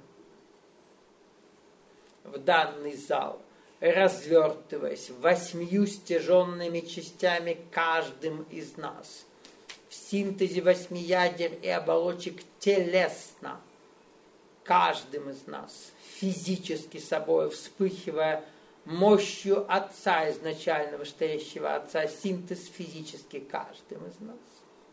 в данный зал, развертываясь восьмью стяженными частями каждым из нас, в синтезе восьми ядер и оболочек телесно, каждым из нас, физически собой вспыхивая мощью Отца, изначально вышестоящего Отца, синтез физически каждым из нас.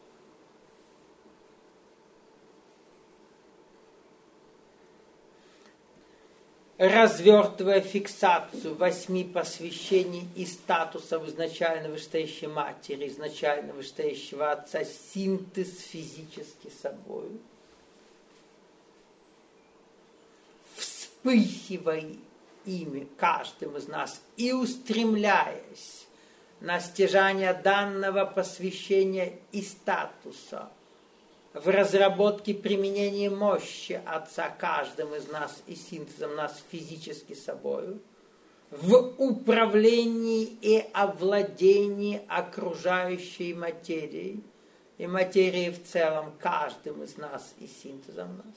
Развертывая фиксацию восьми посвящений и статусов изначально вышестоящей матери, изначально вышестоящего Отца, синтез физически собою, вспыхивая ими каждым из нас и устремляясь на стяжание данного посвящения и статуса в разработке применения мощи Отца каждым из нас и синтезом нас физически собою, в управлении и овладении окружающей материей и материей в целом каждым из нас и синтезом нас.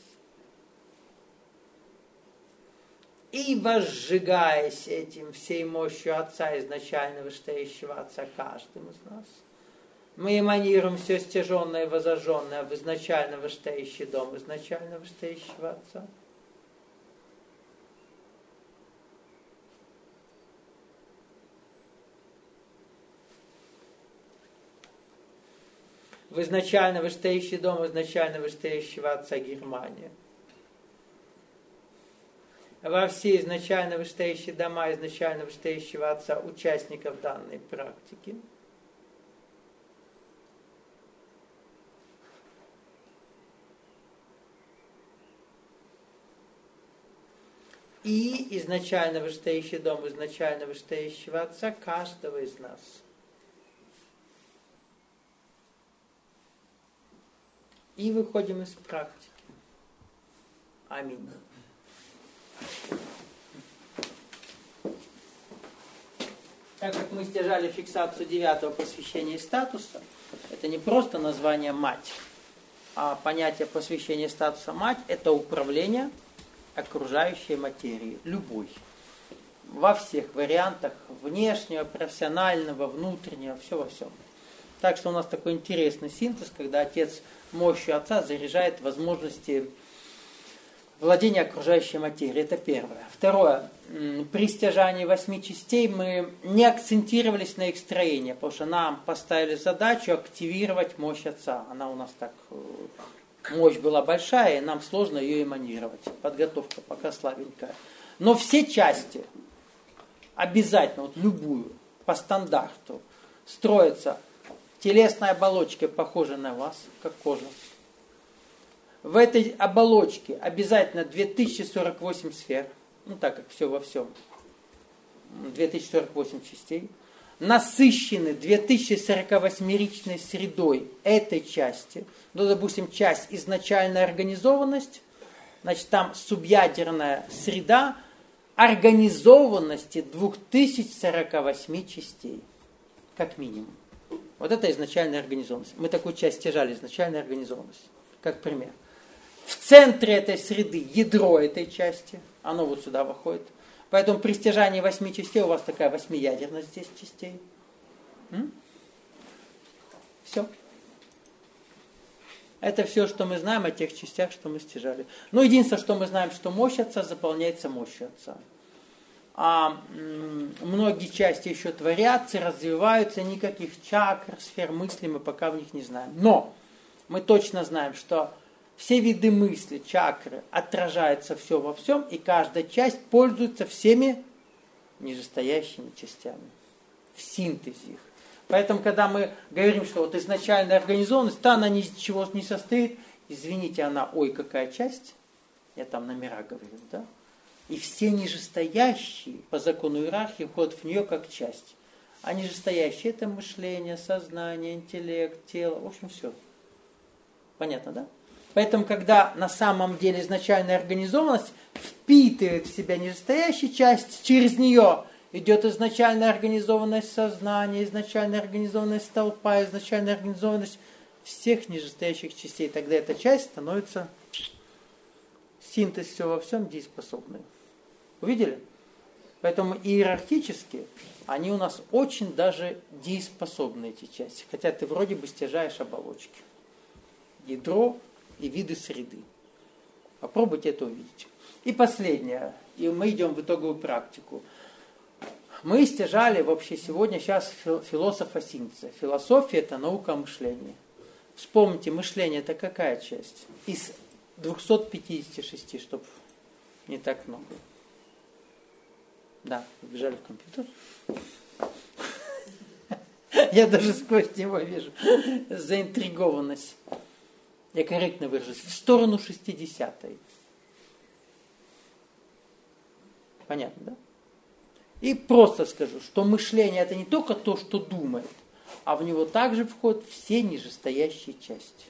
И возжигаясь этим всей мощью Отца, изначально вышестоящего Отца каждым из нас, мы эманируем все стяженное и возожженное в изначально вышестоящий дом, изначально вышестоящего Отца. В изначально вышестоящий дом, изначально вышестоящего Отца Германия. во все изначально вышестоящие дома изначально вышестоящего Отца участников данной практики. И изначально вышестоящий дом изначально вышестоящего Отца каждого из нас. И выходим из практики. Аминь. Так как мы стяжали фиксацию девятого посвящения статуса, это не просто название «мать», а понятие посвящения статуса «мать» – это управление окружающей материей, любой. Во всех вариантах внешнего, профессионального, внутреннего, все во всем. Так что у нас такой интересный синтез, когда отец мощью отца заряжает возможности владения окружающей материей. Это первое. Второе. При стяжании восьми частей мы не акцентировались на их строении, потому что нам поставили задачу активировать мощь отца. Она у нас так, мощь была большая, и нам сложно ее эманировать. Подготовка пока слабенькая. Но все части обязательно, вот любую, по стандарту, строятся телесной оболочкой, похожей на вас, как кожа. В этой оболочке обязательно две тысячи сорок восемь сфер, ну так как все во всем, две тысячи сорок восемь частей, насыщены две тысячи сорокавосьмеричной средой этой части. Ну, допустим, часть изначальная организованность, значит, там субъядерная среда организованности две тысячи сорок восемь частей, как минимум. Вот это изначальная организованность. Мы такую часть стяжали, изначальная организованность, как пример. В центре этой среды ядро этой части, оно вот сюда выходит. Поэтому при стяжании восьми частей у вас такая восьмиядерность здесь частей. М? Все. Это все, что мы знаем о тех частях, что мы стяжали. Но единственное, что мы знаем, что мощь Отца заполняется мощью Отца. А м- многие части еще творятся, развиваются, никаких чакр, сфер мысли мы пока в них не знаем. Но мы точно знаем, что все виды мысли, чакры, отражается все во всем, и каждая часть пользуется всеми нижестоящими частями, в синтезе их. Поэтому, когда мы говорим, что вот изначальная организованность, то она ничего не состоит, извините, она, ой, какая часть, я там номера говорю, да? И все нижестоящие по закону иерархии входят в нее как часть. А нижестоящие это мышление, сознание, интеллект, тело, в общем, все. Понятно, да? Поэтому, когда на самом деле изначальная организованность впитывает в себя нижестоящую часть, через нее идет изначальная организованность сознания, изначальная организованность толпа, изначальная организованность всех нижестоящих частей. Тогда эта часть становится синтез все во всем дееспособной. Увидели? Поэтому иерархически они у нас очень даже дееспособны, эти части. Хотя ты вроде бы стяжаешь оболочки. Ядро и виды среды. Попробуйте это увидеть. И последнее. И мы идем в итоговую практику. Мы стяжали вообще сегодня, сейчас философа синтеза. Философия – это наука о мышлении. Вспомните, мышление – это какая часть? Из двухсот пятидесяти шести, чтобы не так много. Да, побежали в компьютер. Я даже сквозь него вижу заинтригованность. Я корректно выражусь. В сторону шестидесятой. Понятно, да? И просто скажу, что мышление это не только то, что думает, а в него также входят все нижестоящие части.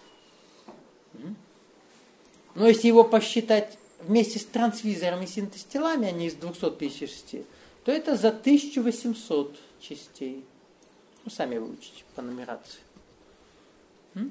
Но если его посчитать вместе с трансвизором и синтез-телами, а не из двухсот пятидесяти шести, то это за тысячу восемьсот частей. Ну, сами выучите по нумерации. М?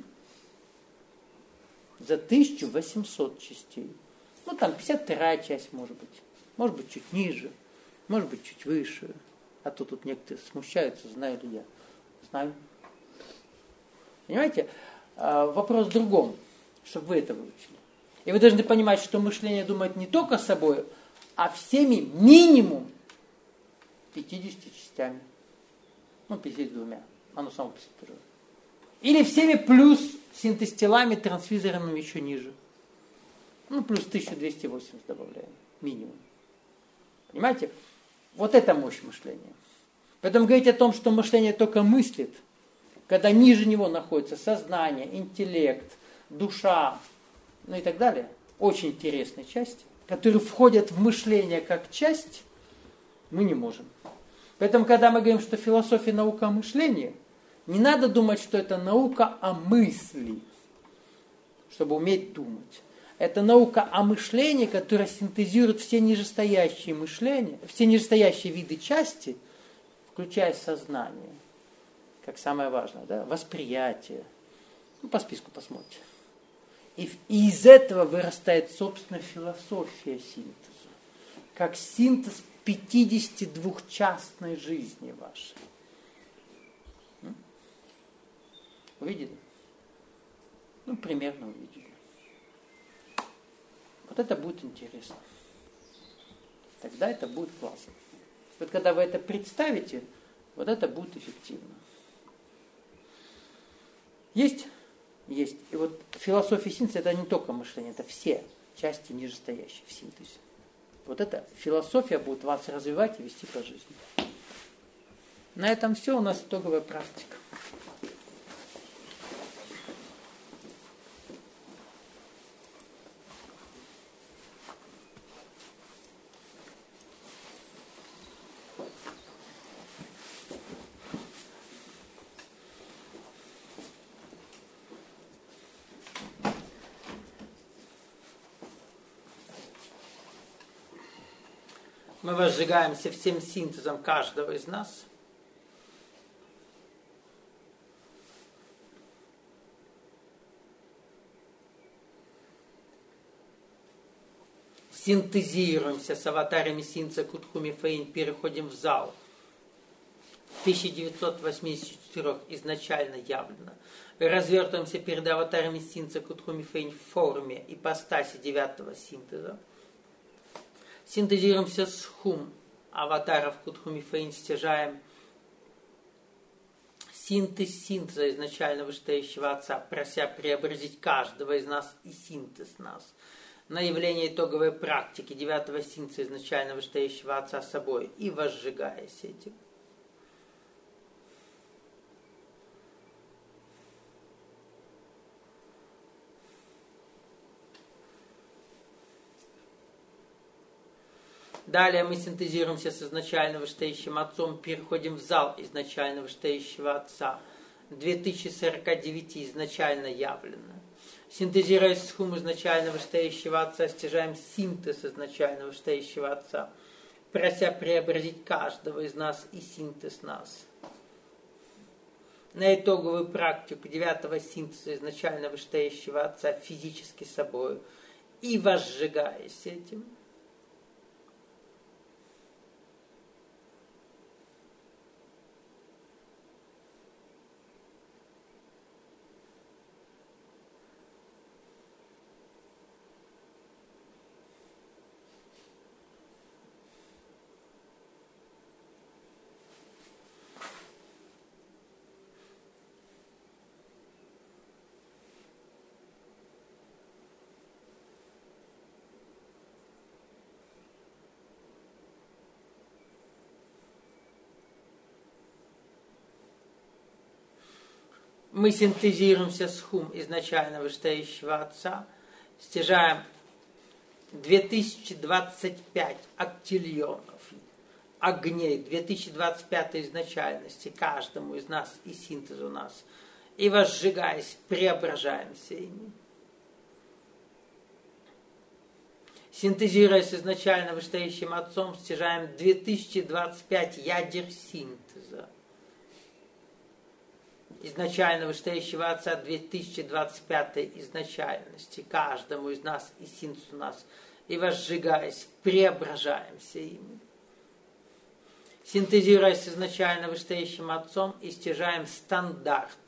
За тысячу восемьсот частей. Ну, там пятьдесят вторая часть, может быть. Может быть, чуть ниже. Может быть, чуть выше. А то тут некоторые смущаются, знаю ли я. Знаю. Понимаете? Вопрос в другом, чтобы вы это выучили. И вы должны понимать, что мышление думает не только собой, а всеми минимум пятьюдесятью частями. Ну, пятьдесят двумя. Оно само по себе. Или всеми плюс синтез-телами, трансвизорами еще ниже. Ну, плюс тысячу двести восемьдесят добавляем. Минимум. Понимаете? Вот это мощь мышления. Поэтому говорить о том, что мышление только мыслит, когда ниже него находится сознание, интеллект, душа, ну и так далее, очень интересные части, которые входят в мышление как часть, мы не можем. Поэтому, когда мы говорим, что философия наука о мышлении, не надо думать, что это наука о мысли, чтобы уметь думать. Это наука о мышлении, которая синтезирует все нижестоящие мышления, все нижестоящие виды части, включая сознание, как самое важное, да? Восприятие. Ну, по списку посмотрите. И, и из этого вырастает, собственно, философия синтеза. Как синтез пятидесятидвухчастной жизни вашей. Увидели? Ну, примерно увидели. Вот это будет интересно. Тогда это будет классно. Вот когда вы это представите, вот это будет эффективно. Есть? Есть. И вот философия синтеза это не только мышление, это все части нижестоящие в синтезе. Вот эта философия будет вас развивать и вести по жизни. На этом все. У нас итоговая практика. Мы возжигаемся всем синтезом каждого из нас. Синтезируемся с аватарами синтеза Кутхуми Фэйн, переходим в зал. тысяча девятьсот восемьдесят четыре изначально явлено. Развертываемся перед аватарами синтеза Кутхуми Фэйн в форме ипостаси девятого синтеза. Синтезируемся с хум аватаров Кутхуми Фэйн, стяжаем синтез синтеза изначально вышестоящего Отца, прося преобразить каждого из нас и синтез нас. На явление итоговой практики девятого синтеза изначально вышестоящего Отца собой и возжигаясь этим. Далее мы синтезируемся с изначально вышестоящим Отцом, переходим в зал изначально вышестоящего Отца. две тысячи сорок девять изначально явлено. Синтезируясь с хум изначально вышестоящего Отца, стяжаем синтез изначально вышестоящего Отца, прося преобразить каждого из нас и синтез нас. На итоговую практику девятого синтеза изначально вышестоящего Отца физически собою и возжигаясь этим. Мы синтезируемся с хум изначально вышестоящего Отца, стяжаем две тысячи двадцать пять актильонов огней, две тысячи двадцать пять изначальности каждому из нас и синтезу нас, и возжигаясь, преображаемся ими. Синтезируясь изначально вышестоящим Отцом, стяжаем две тысячи двадцать пять ядер синтеза. Изначально вышестоящего Отца две тысячи двадцать пять изначальности каждому из нас и синтезу нас, и возжигаясь, преображаемся ими. Синтезируясь изначально вышестоящим Отцом, и стяжаем стандарт.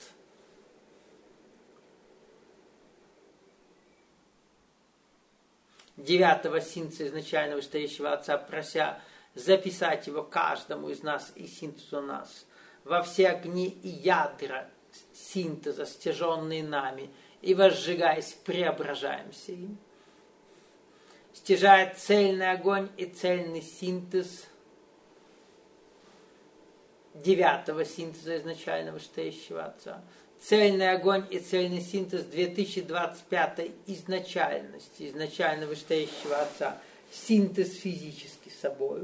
Девятого синтеза изначально вышестоящего Отца, прося записать его каждому из нас и синтезу нас во все огни и ядра синтеза, стяженные нами, и возжигаясь, преображаемся им. стяжая цельный огонь и цельный синтез девятого синтеза изначально вышестоящего Отца. Цельный огонь и цельный синтез две тысячи двадцать пятой изначальности, изначально вышестоящего Отца. Синтез физически собою.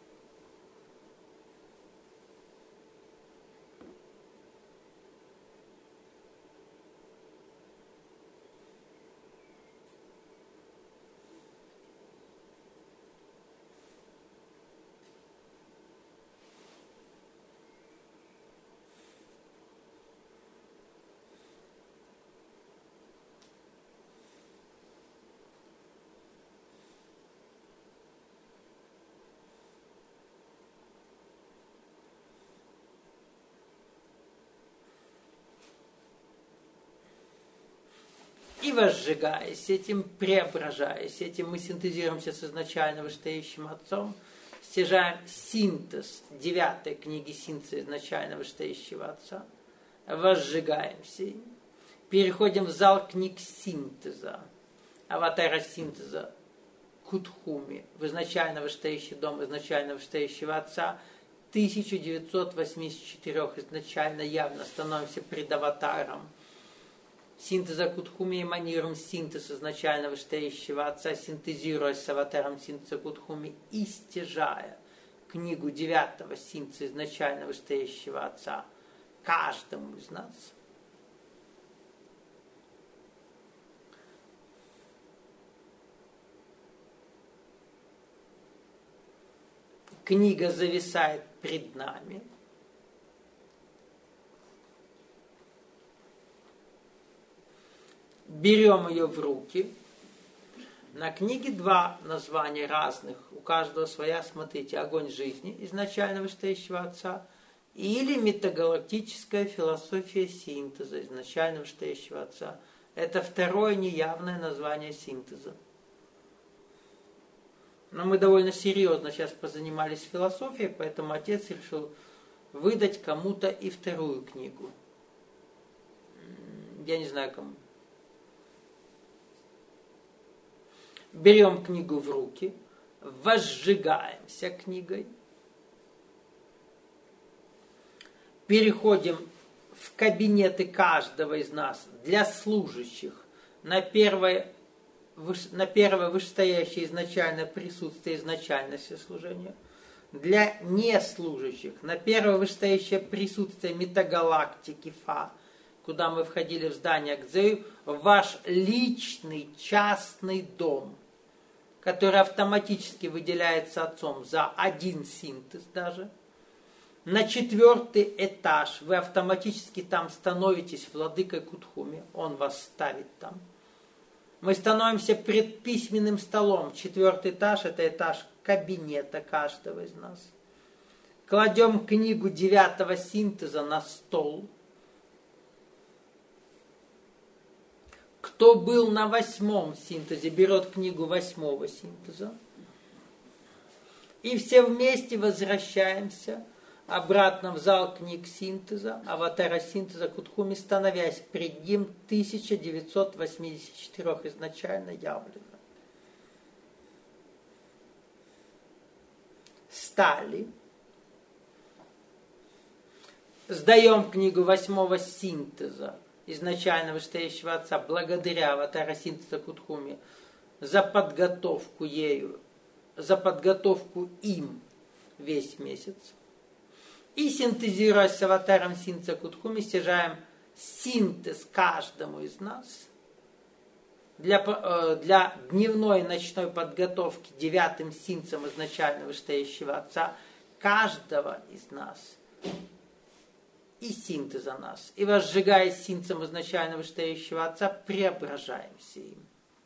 И возжигаясь этим, преображаясь этим, мы синтезируемся с изначально вышестоящим Отцом, стяжаем синтез девятой книги синтеза изначально вышестоящего Отца, возжигаемся им, переходим в зал книг синтеза, аватара синтеза Кутхуми, в изначально вышестоящий дом изначально вышестоящего Отца, тысяча девятьсот восемьдесят четыре изначально явно становимся предаватаром синтеза Кутхуми, эманируем синтез изначально вышестоящего Отца, синтезируясь с аватаром синтеза Кутхуми и стяжая книгу девятого синтеза изначально вышестоящего Отца каждому из нас. Книга зависает пред нами. Берем ее в руки. На книге два названия разных, у каждого своя, смотрите, «Огонь жизни» изначально вышестоящего Отца или «Метагалактическая философия синтеза» изначально вышестоящего Отца. Это второе неявное название синтеза. Но мы довольно серьезно сейчас позанимались философией, поэтому отец решил выдать кому-то и вторую книгу. Я не знаю кому. Берем книгу в руки, возжигаемся книгой, переходим в кабинеты каждого из нас для служащих на первое, на первое вышестоящее изначальное присутствие, изначальное всеслужение, для неслужащих на первое вышестоящее присутствие метагалактики Фа, куда мы входили в здание Гцзею, ваш личный частный дом, который автоматически выделяется Отцом за один синтез даже. На четвертый этаж вы автоматически там становитесь владыкой Кутхуми, он вас ставит там. Мы становимся пред письменным столом. Четвертый этаж – это этаж кабинета каждого из нас. Кладем книгу девятого синтеза на стол. Кто был на восьмом синтезе, берет книгу восьмого синтеза. И все вместе возвращаемся обратно в зал книг синтеза, аватара синтеза Кутхуми, становясь пред ним тысяча девятьсот восемьдесят четыре изначально явлено. Стали. Сдаем книгу восьмого синтеза изначально вышестоящего Отца, благодаря аватара синтеза Кутхуми, за подготовку ею, за подготовку им весь месяц. И синтезируясь с аватаром синтеза Кутхуми, стяжаем синтез каждому из нас для, для дневной и ночной подготовки девятым синтезом изначально вышестоящего Отца каждого из нас и синтеза нас. И возжигаясь синтезом изначально вышестоящего Отца, преображаемся им.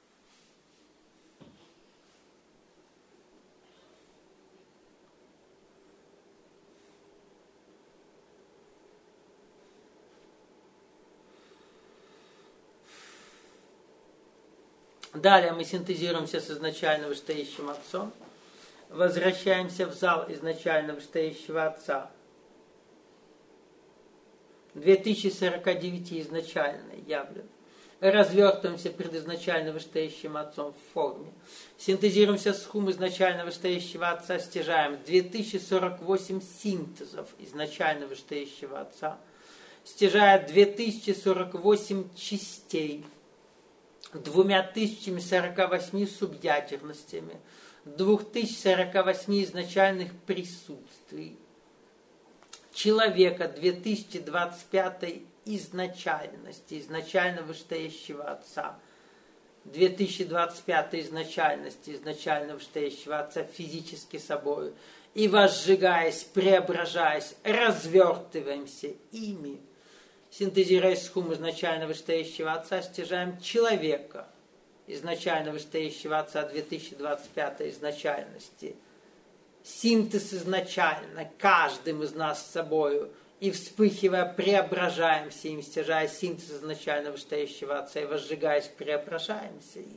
Далее мы синтезируемся с изначально вышестоящим Отцом, возвращаемся в зал изначально вышестоящего Отца. две тысячи сорок девять изначально явлен. развертываемся пред изначально вышестоящим Отцом в форме. Синтезируемся с хум изначально вышестоящего Отца, стяжаем две тысячи сорок восемь синтезов изначально вышестоящего Отца, стяжая две тысячи сорок восемь частей, двумя тысячами сорока восьми субъядерностями, двух тысяч сорока восьми изначальных присутствий, человека две тысячи двадцать пятой изначальности, изначально вышестоящего Отца, две тысячи двадцать пятой изначальности, изначально вышестоящего Отца физически собою, и возжигаясь, преображаясь, развертываемся ими, синтезируясь с хум изначально вышестоящего Отца, стяжаем человека, изначально вышестоящего Отца две тысячи двадцать пятой изначальности, синтез изначально, каждым из нас с собою, и вспыхивая, преображаемся им, стяжая синтез изначально вышестоящего Отца, и возжигаясь, преображаемся им.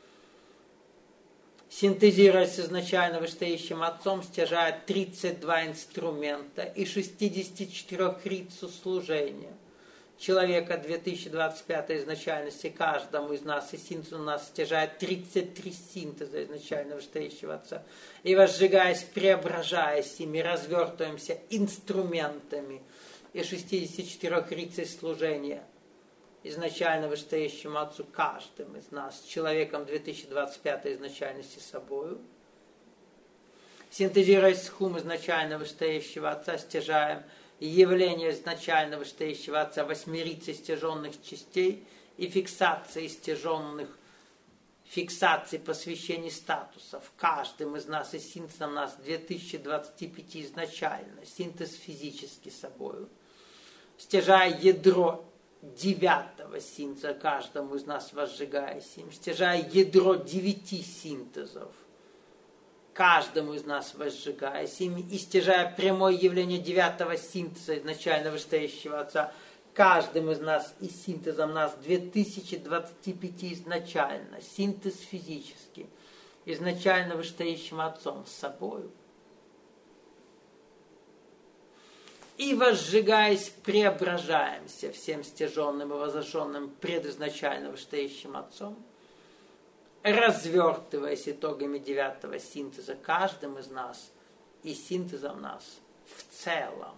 Синтезируясь с изначально вышестоящим Отцом, стяжая тридцать два инструмента и шестьдесят четыре рицу служения. Человека две тысячи двадцать пятой изначальности, каждому из нас, и синтез у нас стяжает тридцать три синтеза изначально вышестоящего Отца. И возжигаясь, преображаясь ими, развертываемся инструментами и шестьдесят четыре рицей служения изначально вышестоящему Отцу, каждым из нас, человеком две тысячи двадцать пятой изначальности собою. Синтезируясь с хум изначально вышестоящего Отца, стяжаем явление изначально вышестоящего Отца, восьмерицей стяженных частей и фиксации стяженных, фиксации посвящений статусов. Каждым из нас и синтезом нас две тысячи двадцать пять изначально, синтез физически собою. Стяжая ядро девятого синтеза, каждому из нас возжигаясь им, стяжая ядро девяти синтезов, каждому из нас возжигаясь ими, и стяжая прямое явление девятого синтеза изначально вышестоящего Отца, каждым из нас и синтезом нас две тысячи двадцать пять изначально, синтез физический, изначально вышестоящим Отцом с собою. И возжигаясь, преображаемся всем стяженным и возжженным предизначально вышестоящим Отцом, развертываясь итогами девятого синтеза каждым из нас и синтезом нас в целом.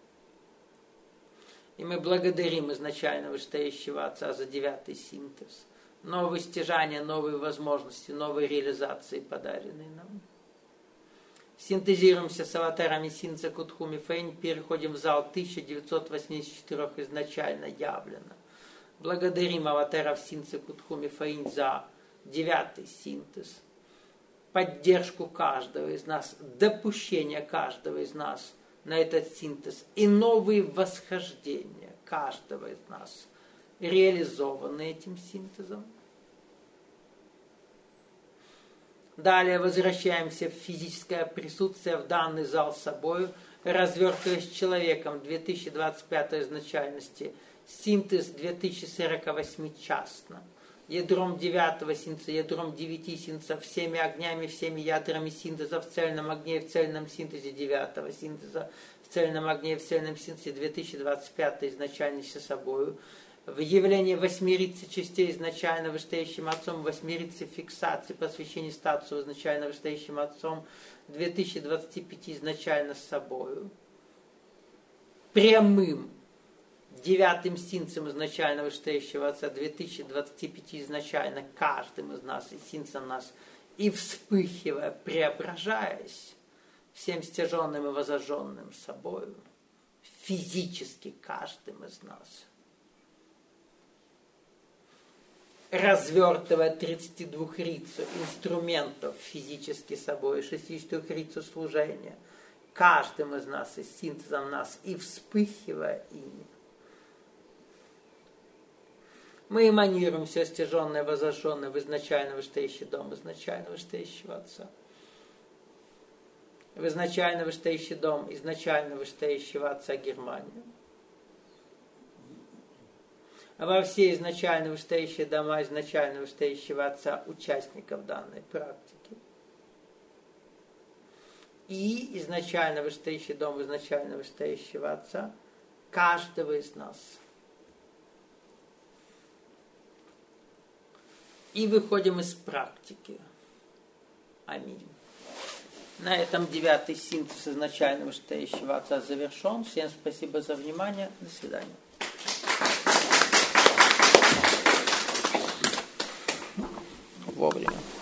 И мы благодарим изначально вышестоящего Отца за девятый синтез, новые стяжания, новые возможности, новые реализации, подаренные нам. Синтезируемся с аватарами синтеза Кутхуми Фэнь, переходим в зал тысяча девятьсот восемьдесят четыре изначально явлено. Благодарим аватаров синтеза Кутхуми Фэнь за девятый синтез, поддержку каждого из нас, допущение каждого из нас на этот синтез и новые восхождения каждого из нас, реализованные этим синтезом. Далее возвращаемся в физическое присутствие в данный зал с собой, развертываясь человеком две тысячи двадцать пятой изначальности, синтез две тысячи сорок восемь частно, ядром девятого синтеза, ядром девяти синтеза, всеми огнями, всеми ядрами синтеза в цельном огне и в цельном синтезе девятого синтеза, в цельном огне и в цельном синтезе две тысячи двадцать пятой изначальности собою, в явлении восьмерицы частей изначально вышестоящим Отцом, восьмерицы фиксации, посвящения статусу изначально вышестоящим Отцом, две тысячи двадцать пять изначально с собою, прямым девятым синтезом изначально вышестоящего Отца, две тысячи двадцать пять изначально каждым из нас и синтезом нас, и вспыхивая, преображаясь всем стяженным и возожженным собою, физически каждым из нас, развертывая тридцать два рицу инструментов физически собой, шестьдесят рицу служения, каждым из нас и синтезом нас, и вспыхивая ими, мы эманируем все стяженное, возожженное в изначально вышестоящий дом, изначально вышестоящего Отца, в изначально вышестоящий дом, изначально вышестоящего Отца Германию, во все изначально вышестоящие дома изначально вышестоящего Отца участников данной практики. И изначально вышестоящий дом изначально вышестоящего Отца каждого из нас. и выходим из практики. Аминь. На этом девятый синтез изначального вышестоящего Отца завершен. Всем спасибо за внимание. До свидания. Вовремя.